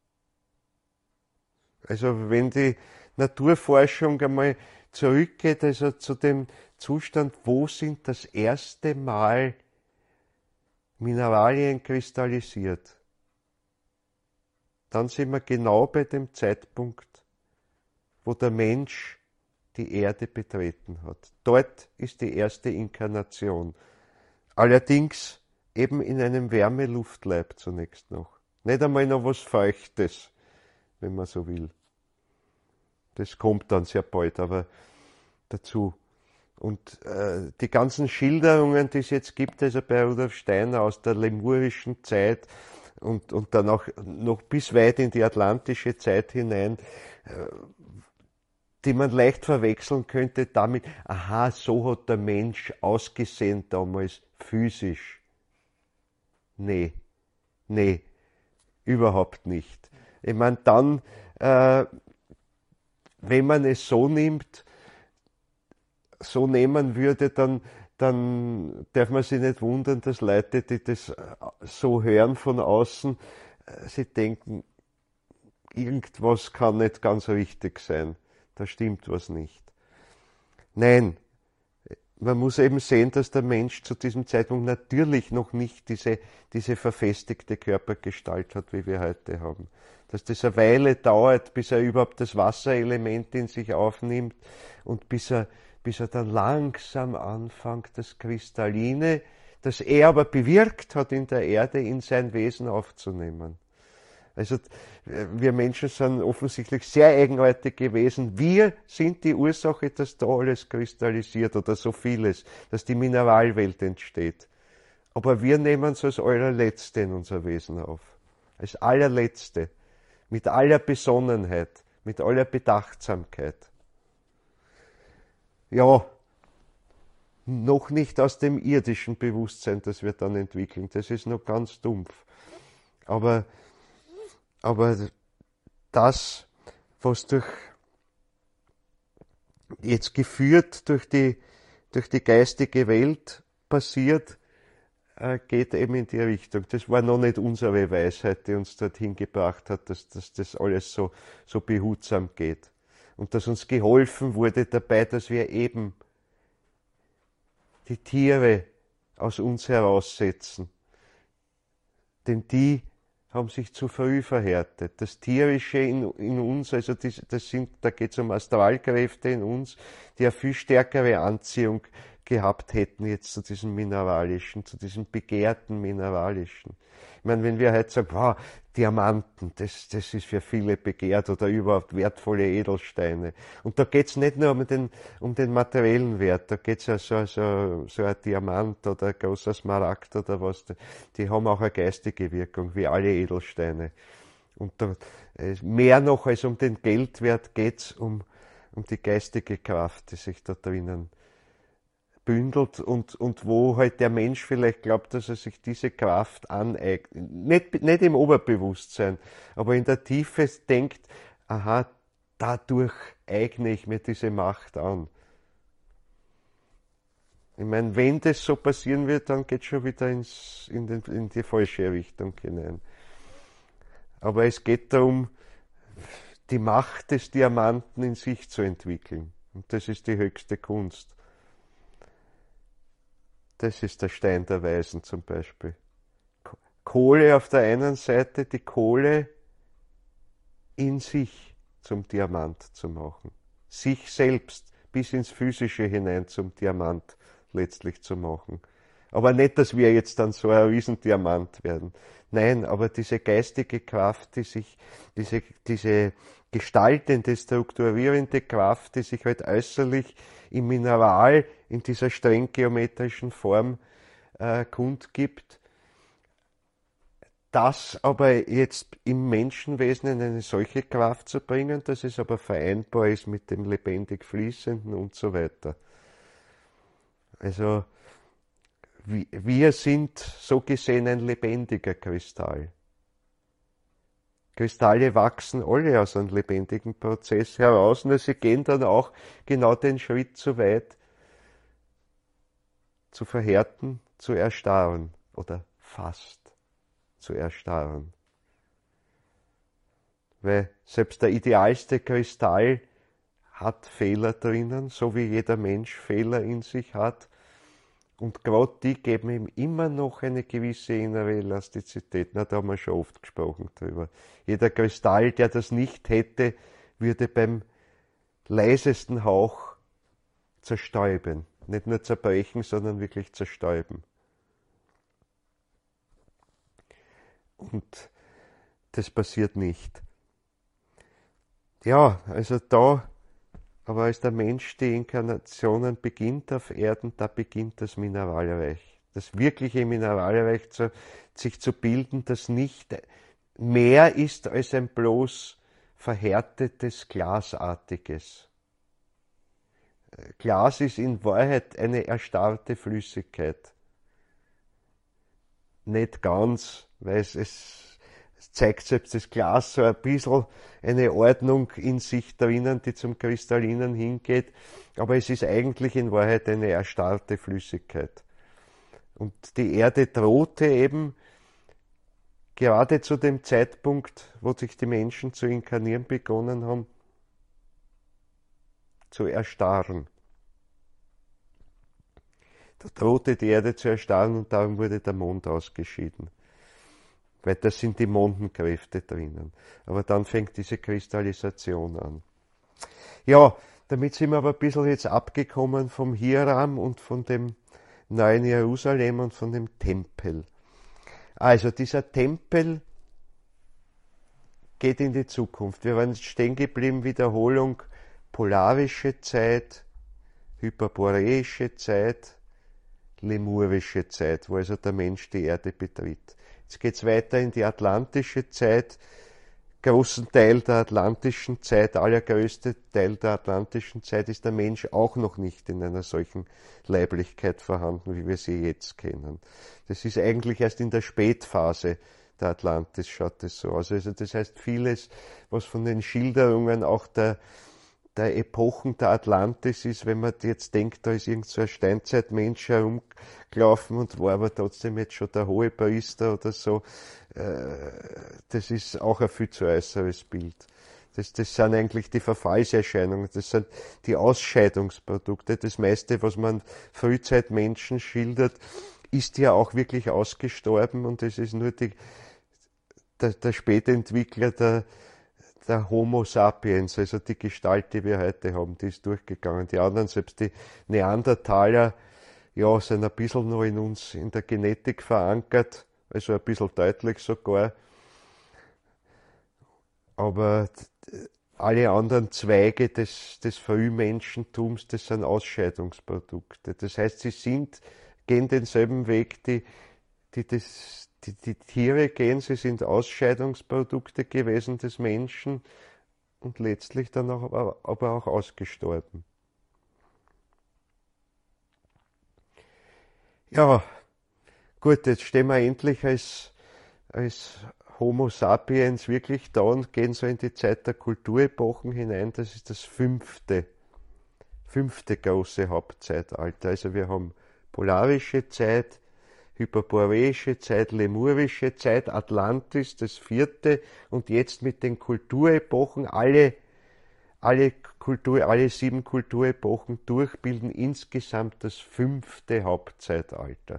Also wenn die Naturforschung einmal zurückgeht, also zu dem Zustand, wo sind das erste Mal Mineralien kristallisiert, dann sind wir genau bei dem Zeitpunkt, wo der Mensch die Erde betreten hat. Dort ist die erste Inkarnation. Allerdings eben in einem Wärmeluftleib zunächst noch. Nicht einmal noch was Feuchtes, wenn man so will. Das kommt dann sehr bald aber dazu. Und die ganzen Schilderungen, die es jetzt gibt, also bei Rudolf Steiner aus der lemurischen Zeit und dann auch noch bis weit in die atlantische Zeit hinein, die man leicht verwechseln könnte damit, aha, so hat der Mensch ausgesehen damals physisch. Nee, überhaupt nicht. Ich meine, dann, wenn man es so nimmt, so nehmen würde, dann darf man sich nicht wundern, dass Leute, die das so hören von außen, sie denken, irgendwas kann nicht ganz richtig sein. Da stimmt was nicht. Nein, man muss eben sehen, dass der Mensch zu diesem Zeitpunkt natürlich noch nicht diese verfestigte Körpergestalt hat, wie wir heute haben. Dass das eine Weile dauert, bis er überhaupt das Wasserelement in sich aufnimmt und bis er dann langsam anfängt, das Kristalline, das er aber bewirkt hat in der Erde, in sein Wesen aufzunehmen. Also wir Menschen sind offensichtlich sehr eigenartig gewesen. Wir sind die Ursache, dass da alles kristallisiert oder so vieles, dass die Mineralwelt entsteht. Aber wir nehmen es als allerletzte in unser Wesen auf. Als allerletzte. Mit aller Besonnenheit, mit aller Bedachtsamkeit. Ja, noch nicht aus dem irdischen Bewusstsein, das wir dann entwickeln. Das ist noch ganz dumpf. Aber das, was jetzt geführt durch die geistige Welt passiert, geht eben in die Richtung. Das war noch nicht unsere Weisheit, die uns dorthin gebracht hat, dass das alles so behutsam geht. Und dass uns geholfen wurde dabei, dass wir eben die Tiere aus uns heraussetzen. Denn die haben sich zu früh verhärtet. Das Tierische in uns, also da geht es um Astralkräfte in uns, die eine viel stärkere Anziehung gehabt hätten jetzt zu diesem Mineralischen, zu diesem begehrten Mineralischen. Ich meine, wenn wir heute sagen, wow, Diamanten, das ist für viele begehrt oder überhaupt wertvolle Edelsteine. Und da geht's nicht nur um den materiellen Wert, da geht's ja so ein Diamant oder ein großer Smaragd oder was, die haben auch eine geistige Wirkung, wie alle Edelsteine. Und da, mehr noch als um den Geldwert geht's um die geistige Kraft, die sich da drinnen bündelt und wo halt der Mensch vielleicht glaubt, dass er sich diese Kraft aneignet. Nicht im Oberbewusstsein, aber in der Tiefe denkt, aha, dadurch eigne ich mir diese Macht an. Ich meine, wenn das so passieren wird, dann geht es schon wieder in die falsche Richtung hinein. Aber es geht darum, die Macht des Diamanten in sich zu entwickeln. Und das ist die höchste Kunst. Das ist der Stein der Weisen zum Beispiel. Kohle auf der einen Seite, die Kohle in sich zum Diamant zu machen. Sich selbst bis ins Physische hinein zum Diamant letztlich zu machen. Aber nicht, dass wir jetzt dann so ein Riesendiamant werden. Nein, aber diese geistige Kraft, diese gestaltende, strukturierende Kraft, die sich halt äußerlich im Mineral in dieser streng geometrischen Form kundgibt, das aber jetzt im Menschenwesen in eine solche Kraft zu bringen, dass es aber vereinbar ist mit dem lebendig Fließenden und so weiter. Also Wir sind so gesehen ein lebendiger Kristall. Kristalle wachsen alle aus einem lebendigen Prozess heraus, nur sie gehen dann auch genau den Schritt zu weit, zu verhärten, zu erstarren oder fast zu erstarren. Weil selbst der idealste Kristall hat Fehler drinnen, so wie jeder Mensch Fehler in sich hat. Und gerade die geben ihm immer noch eine gewisse innere Elastizität. Na, da haben wir schon oft gesprochen drüber. Jeder Kristall, der das nicht hätte, würde beim leisesten Hauch zerstäuben. Nicht nur zerbrechen, sondern wirklich zerstäuben. Und das passiert nicht. Ja, also da, aber als der Mensch die Inkarnationen beginnt auf Erden, da beginnt das Mineralreich. Das wirkliche Mineralreich sich zu bilden, das nicht mehr ist als ein bloß verhärtetes, glasartiges. Glas ist in Wahrheit eine erstarrte Flüssigkeit. Nicht ganz, weil es zeigt selbst das Glas so ein bisschen eine Ordnung in sich drinnen, die zum Kristallinen hingeht, aber es ist eigentlich in Wahrheit eine erstarrte Flüssigkeit. Und die Erde drohte eben gerade zu dem Zeitpunkt, wo sich die Menschen zu inkarnieren begonnen haben, zu erstarren. Da drohte die Erde zu erstarren und darum wurde der Mond ausgeschieden. Weil da sind die Mondenkräfte drinnen. Aber dann fängt diese Kristallisation an. Ja, damit sind wir aber ein bisschen jetzt abgekommen vom Hiram und von dem neuen Jerusalem und von dem Tempel. Also dieser Tempel geht in die Zukunft. Wir waren jetzt stehen geblieben, Wiederholung, polarische Zeit, hyperboreische Zeit, lemurische Zeit, wo also der Mensch die Erde betritt. Jetzt geht's weiter in die atlantische Zeit, großen Teil der atlantischen Zeit, allergrößte Teil der atlantischen Zeit ist der Mensch auch noch nicht in einer solchen Leiblichkeit vorhanden, wie wir sie jetzt kennen. Das ist eigentlich erst in der Spätphase der Atlantis schaut es so aus. Also das heißt, vieles, was von den Schilderungen auch der Epochen der Atlantis ist, wenn man jetzt denkt, da ist irgend so ein Steinzeitmensch herumgelaufen und war aber trotzdem jetzt schon der hohe Priester oder so, das ist auch ein viel zu äußeres Bild. Das sind eigentlich die Verfallserscheinungen, das sind die Ausscheidungsprodukte. Das meiste, was man Frühzeitmenschen schildert, ist ja auch wirklich ausgestorben und es ist nur der Spätentwickler der Homo sapiens, also die Gestalt, die wir heute haben, die ist durchgegangen. Die anderen, selbst die Neandertaler, ja, sind ein bisschen noch in uns, in der Genetik verankert, also ein bisschen deutlich sogar. Aber alle anderen Zweige des Frühmenschentums, das sind Ausscheidungsprodukte. Das heißt, gehen denselben Weg, die Tiere gehen, sie sind Ausscheidungsprodukte gewesen des Menschen und letztlich dann aber auch ausgestorben. Ja, gut, jetzt stehen wir endlich als Homo sapiens wirklich da und gehen so in die Zeit der Kulturepochen hinein. Das ist das fünfte große Hauptzeitalter. Also wir haben polarische Zeit, hyperboreische Zeit, lemurische Zeit, Atlantis, das vierte, und jetzt mit den Kulturepochen, alle 7 Kulturepochen durch, bilden insgesamt das 5. Hauptzeitalter.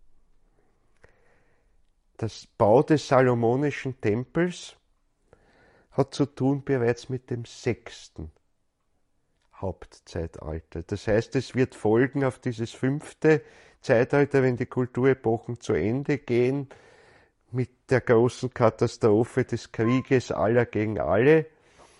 Das Bau des Salomonischen Tempels hat zu tun bereits mit dem 6. Hauptzeitalter. Das heißt, es wird folgen auf dieses 5. Zeitalter, wenn die Kulturepochen zu Ende gehen, mit der großen Katastrophe des Krieges aller gegen alle,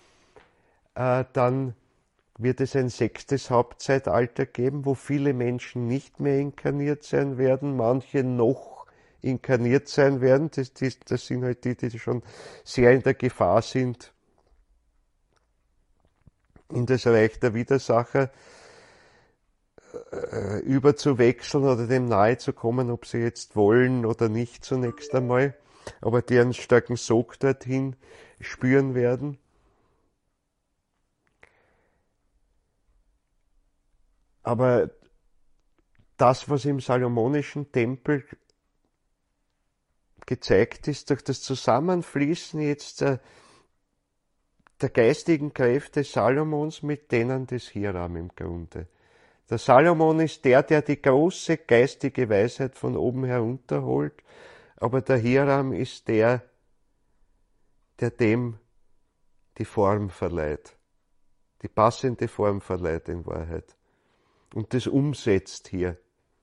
dann wird es ein 6. Hauptzeitalter geben, wo viele Menschen nicht mehr inkarniert sein werden, manche noch inkarniert sein werden. Das sind halt die schon sehr in der Gefahr sind, in das Reich der Widersacher überzuwechseln oder dem nahe zu kommen, ob sie jetzt wollen oder nicht zunächst einmal, aber die einen starken Sog dorthin spüren werden. Aber das, was im Salomonischen Tempel gezeigt ist, durch das Zusammenfließen jetzt der geistigen Kräfte Salomons mit denen des Hiram im Grunde. Der Salomon ist der die große geistige Weisheit von oben herunterholt, aber der Hiram ist der dem die Form verleiht, die passende Form verleiht in Wahrheit und das umsetzt hier.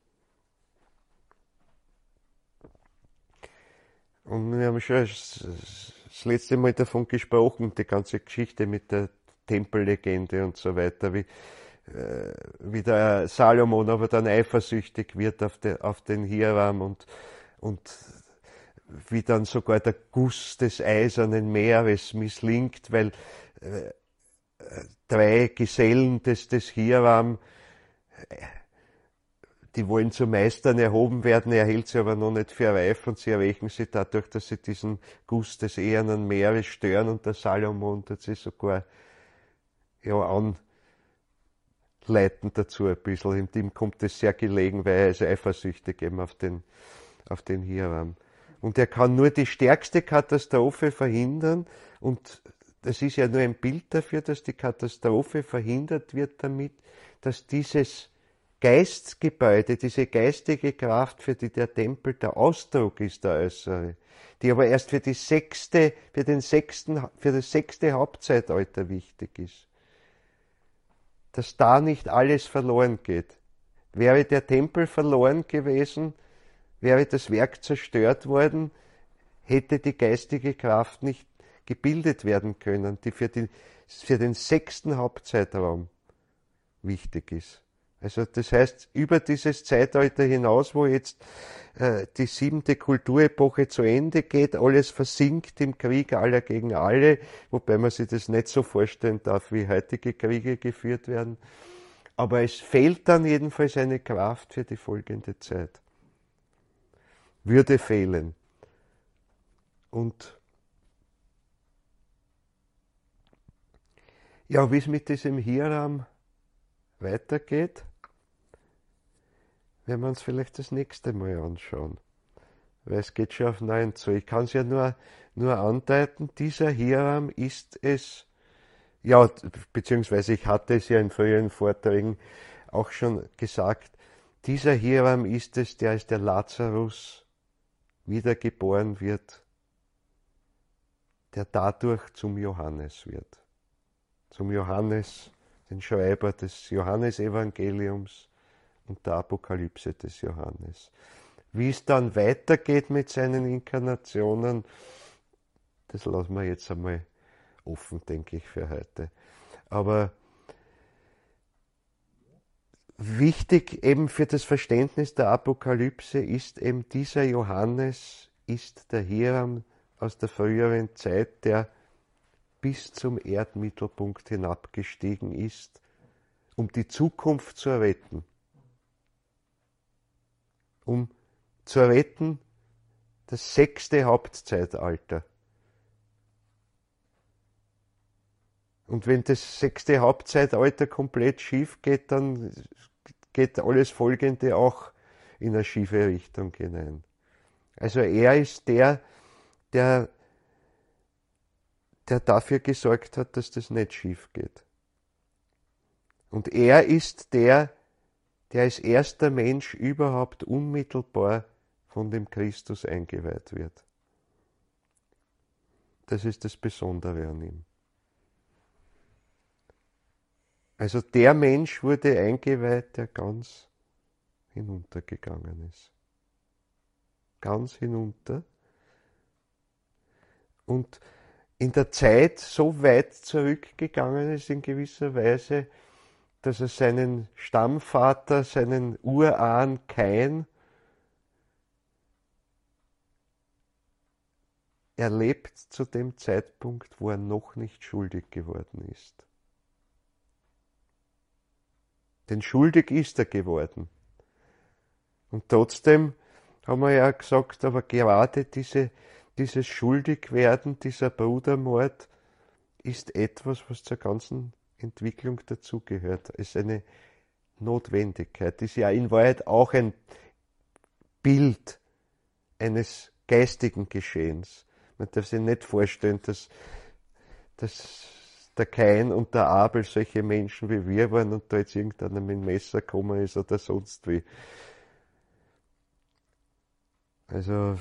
Und wir haben schon das letzte Mal davon gesprochen, die ganze Geschichte mit der Tempellegende und so weiter, wie der Salomon aber dann eifersüchtig wird auf den Hiram und wie dann sogar der Guss des eisernen Meeres misslingt, weil 3 Gesellen des Hiram, die wollen zu Meistern erhoben werden, er hält sie aber noch nicht für reif und sie erwächen sie dadurch, dass sie diesen Guss des ehernen Meeres stören und der Salomon tut sie sogar anleiten dazu ein bisschen. Ihm kommt es sehr gelegen, weil er ist eifersüchtig eben auf den Hiram. Und er kann nur die stärkste Katastrophe verhindern und das ist ja nur ein Bild dafür, dass die Katastrophe verhindert wird damit, dass dieses Geistgebäude, diese geistige Kraft, für die der Tempel der Ausdruck ist, der äußere, die aber erst für das sechste Hauptzeitalter wichtig ist, dass da nicht alles verloren geht. Wäre der Tempel verloren gewesen, wäre das Werk zerstört worden, hätte die geistige Kraft nicht gebildet werden können, die für den 6. Hauptzeitraum wichtig ist. Also das heißt, über dieses Zeitalter hinaus, wo jetzt die 7. Kulturepoche zu Ende geht, alles versinkt im Krieg aller gegen alle, wobei man sich das nicht so vorstellen darf, wie heutige Kriege geführt werden. Aber es fehlt dann jedenfalls eine Kraft für die folgende Zeit. Würde fehlen. Und ja, wie es mit diesem Hiram weitergeht, werden wir uns vielleicht das nächste Mal anschauen. Weil es geht schon auf 9 zu. Ich kann es ja nur andeuten, dieser Hiram ist es, ja, beziehungsweise ich hatte es ja in früheren Vorträgen auch schon gesagt, dieser Hiram ist es, der als der Lazarus wiedergeboren wird, der dadurch zum Johannes wird. Zum Johannes, den Schreiber des Johannesevangeliums und der Apokalypse des Johannes. Wie es dann weitergeht mit seinen Inkarnationen, das lassen wir jetzt einmal offen, denke ich, für heute. Aber wichtig eben für das Verständnis der Apokalypse ist eben dieser Johannes, ist der Hiram aus der früheren Zeit, der bis zum Erdmittelpunkt hinabgestiegen ist, um die Zukunft zu retten. Um zu retten das 6. Hauptzeitalter. Und wenn das 6. Hauptzeitalter komplett schief geht, dann geht alles Folgende auch in eine schiefe Richtung hinein. Also er ist der dafür gesorgt hat, dass das nicht schief geht. Und er ist der als erster Mensch überhaupt unmittelbar von dem Christus eingeweiht wird. Das ist das Besondere an ihm. Also der Mensch wurde eingeweiht, der ganz hinuntergegangen ist. Ganz hinunter. Und in der Zeit so weit zurückgegangen ist in gewisser Weise, dass er seinen Stammvater, seinen Urahn Kain erlebt zu dem Zeitpunkt, wo er noch nicht schuldig geworden ist. Denn schuldig ist er geworden. Und trotzdem haben wir ja gesagt, aber gerade dieses Schuldigwerden, dieser Brudermord, ist etwas, was zur ganzen Entwicklung dazugehört. Es ist eine Notwendigkeit, ist ja in Wahrheit auch ein Bild eines geistigen Geschehens. Man darf sich nicht vorstellen, dass der Kain und der Abel solche Menschen wie wir waren und da jetzt irgendeiner mit dem Messer gekommen ist oder sonst wie. Also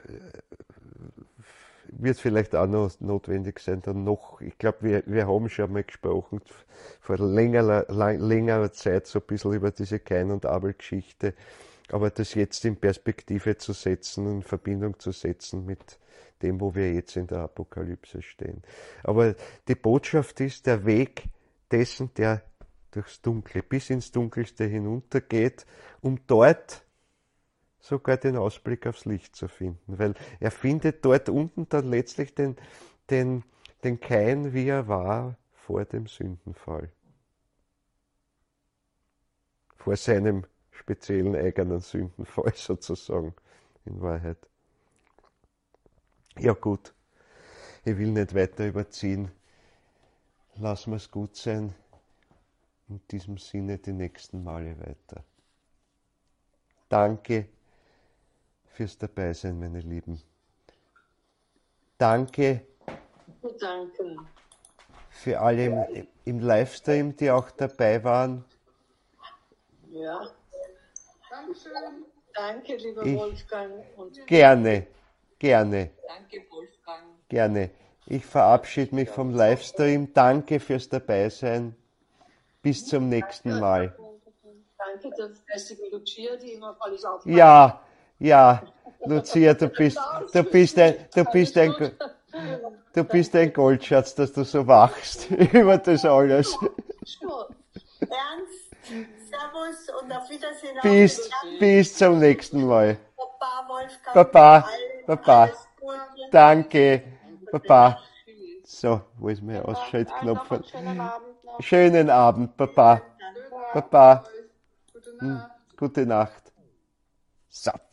wird vielleicht auch noch notwendig sein, dann noch, ich glaube, wir haben schon mal gesprochen, vor längerer Zeit so ein bisschen über diese Kain- und Abel-Geschichte, aber das jetzt in Perspektive zu setzen, in Verbindung zu setzen mit dem, wo wir jetzt in der Apokalypse stehen. Aber die Botschaft ist, der Weg dessen, der durchs Dunkle, bis ins Dunkelste hinuntergeht, um dort sogar den Ausblick aufs Licht zu finden, weil er findet dort unten dann letztlich den Kain, wie er war vor dem Sündenfall. Vor seinem speziellen eigenen Sündenfall sozusagen, in Wahrheit. Ja gut, ich will nicht weiter überziehen. Lassen wir es gut sein. In diesem Sinne die nächsten Male weiter. Danke fürs Dabeisein, meine Lieben. Danke für alle im Livestream, die auch dabei waren. Ja. Dankeschön. Danke, lieber Wolfgang. Und gerne. Danke, Wolfgang. Gerne. Ich verabschiede mich vom Livestream. Danke fürs Dabeisein. Bis zum nächsten Mal. Danke der fleißigen Lucia, die immer alles aufmacht. Ja, Lucia, du bist ein Goldschatz, dass du so wachst über das alles. Ernst, Servus und auf Wiedersehen. Bis zum nächsten Mal. Papa, Wolfgang. Papa. Danke. Papa. So, wo ist mein Ausschaltknopf? Schönen Abend, Papa. Papa. Gute Nacht. So.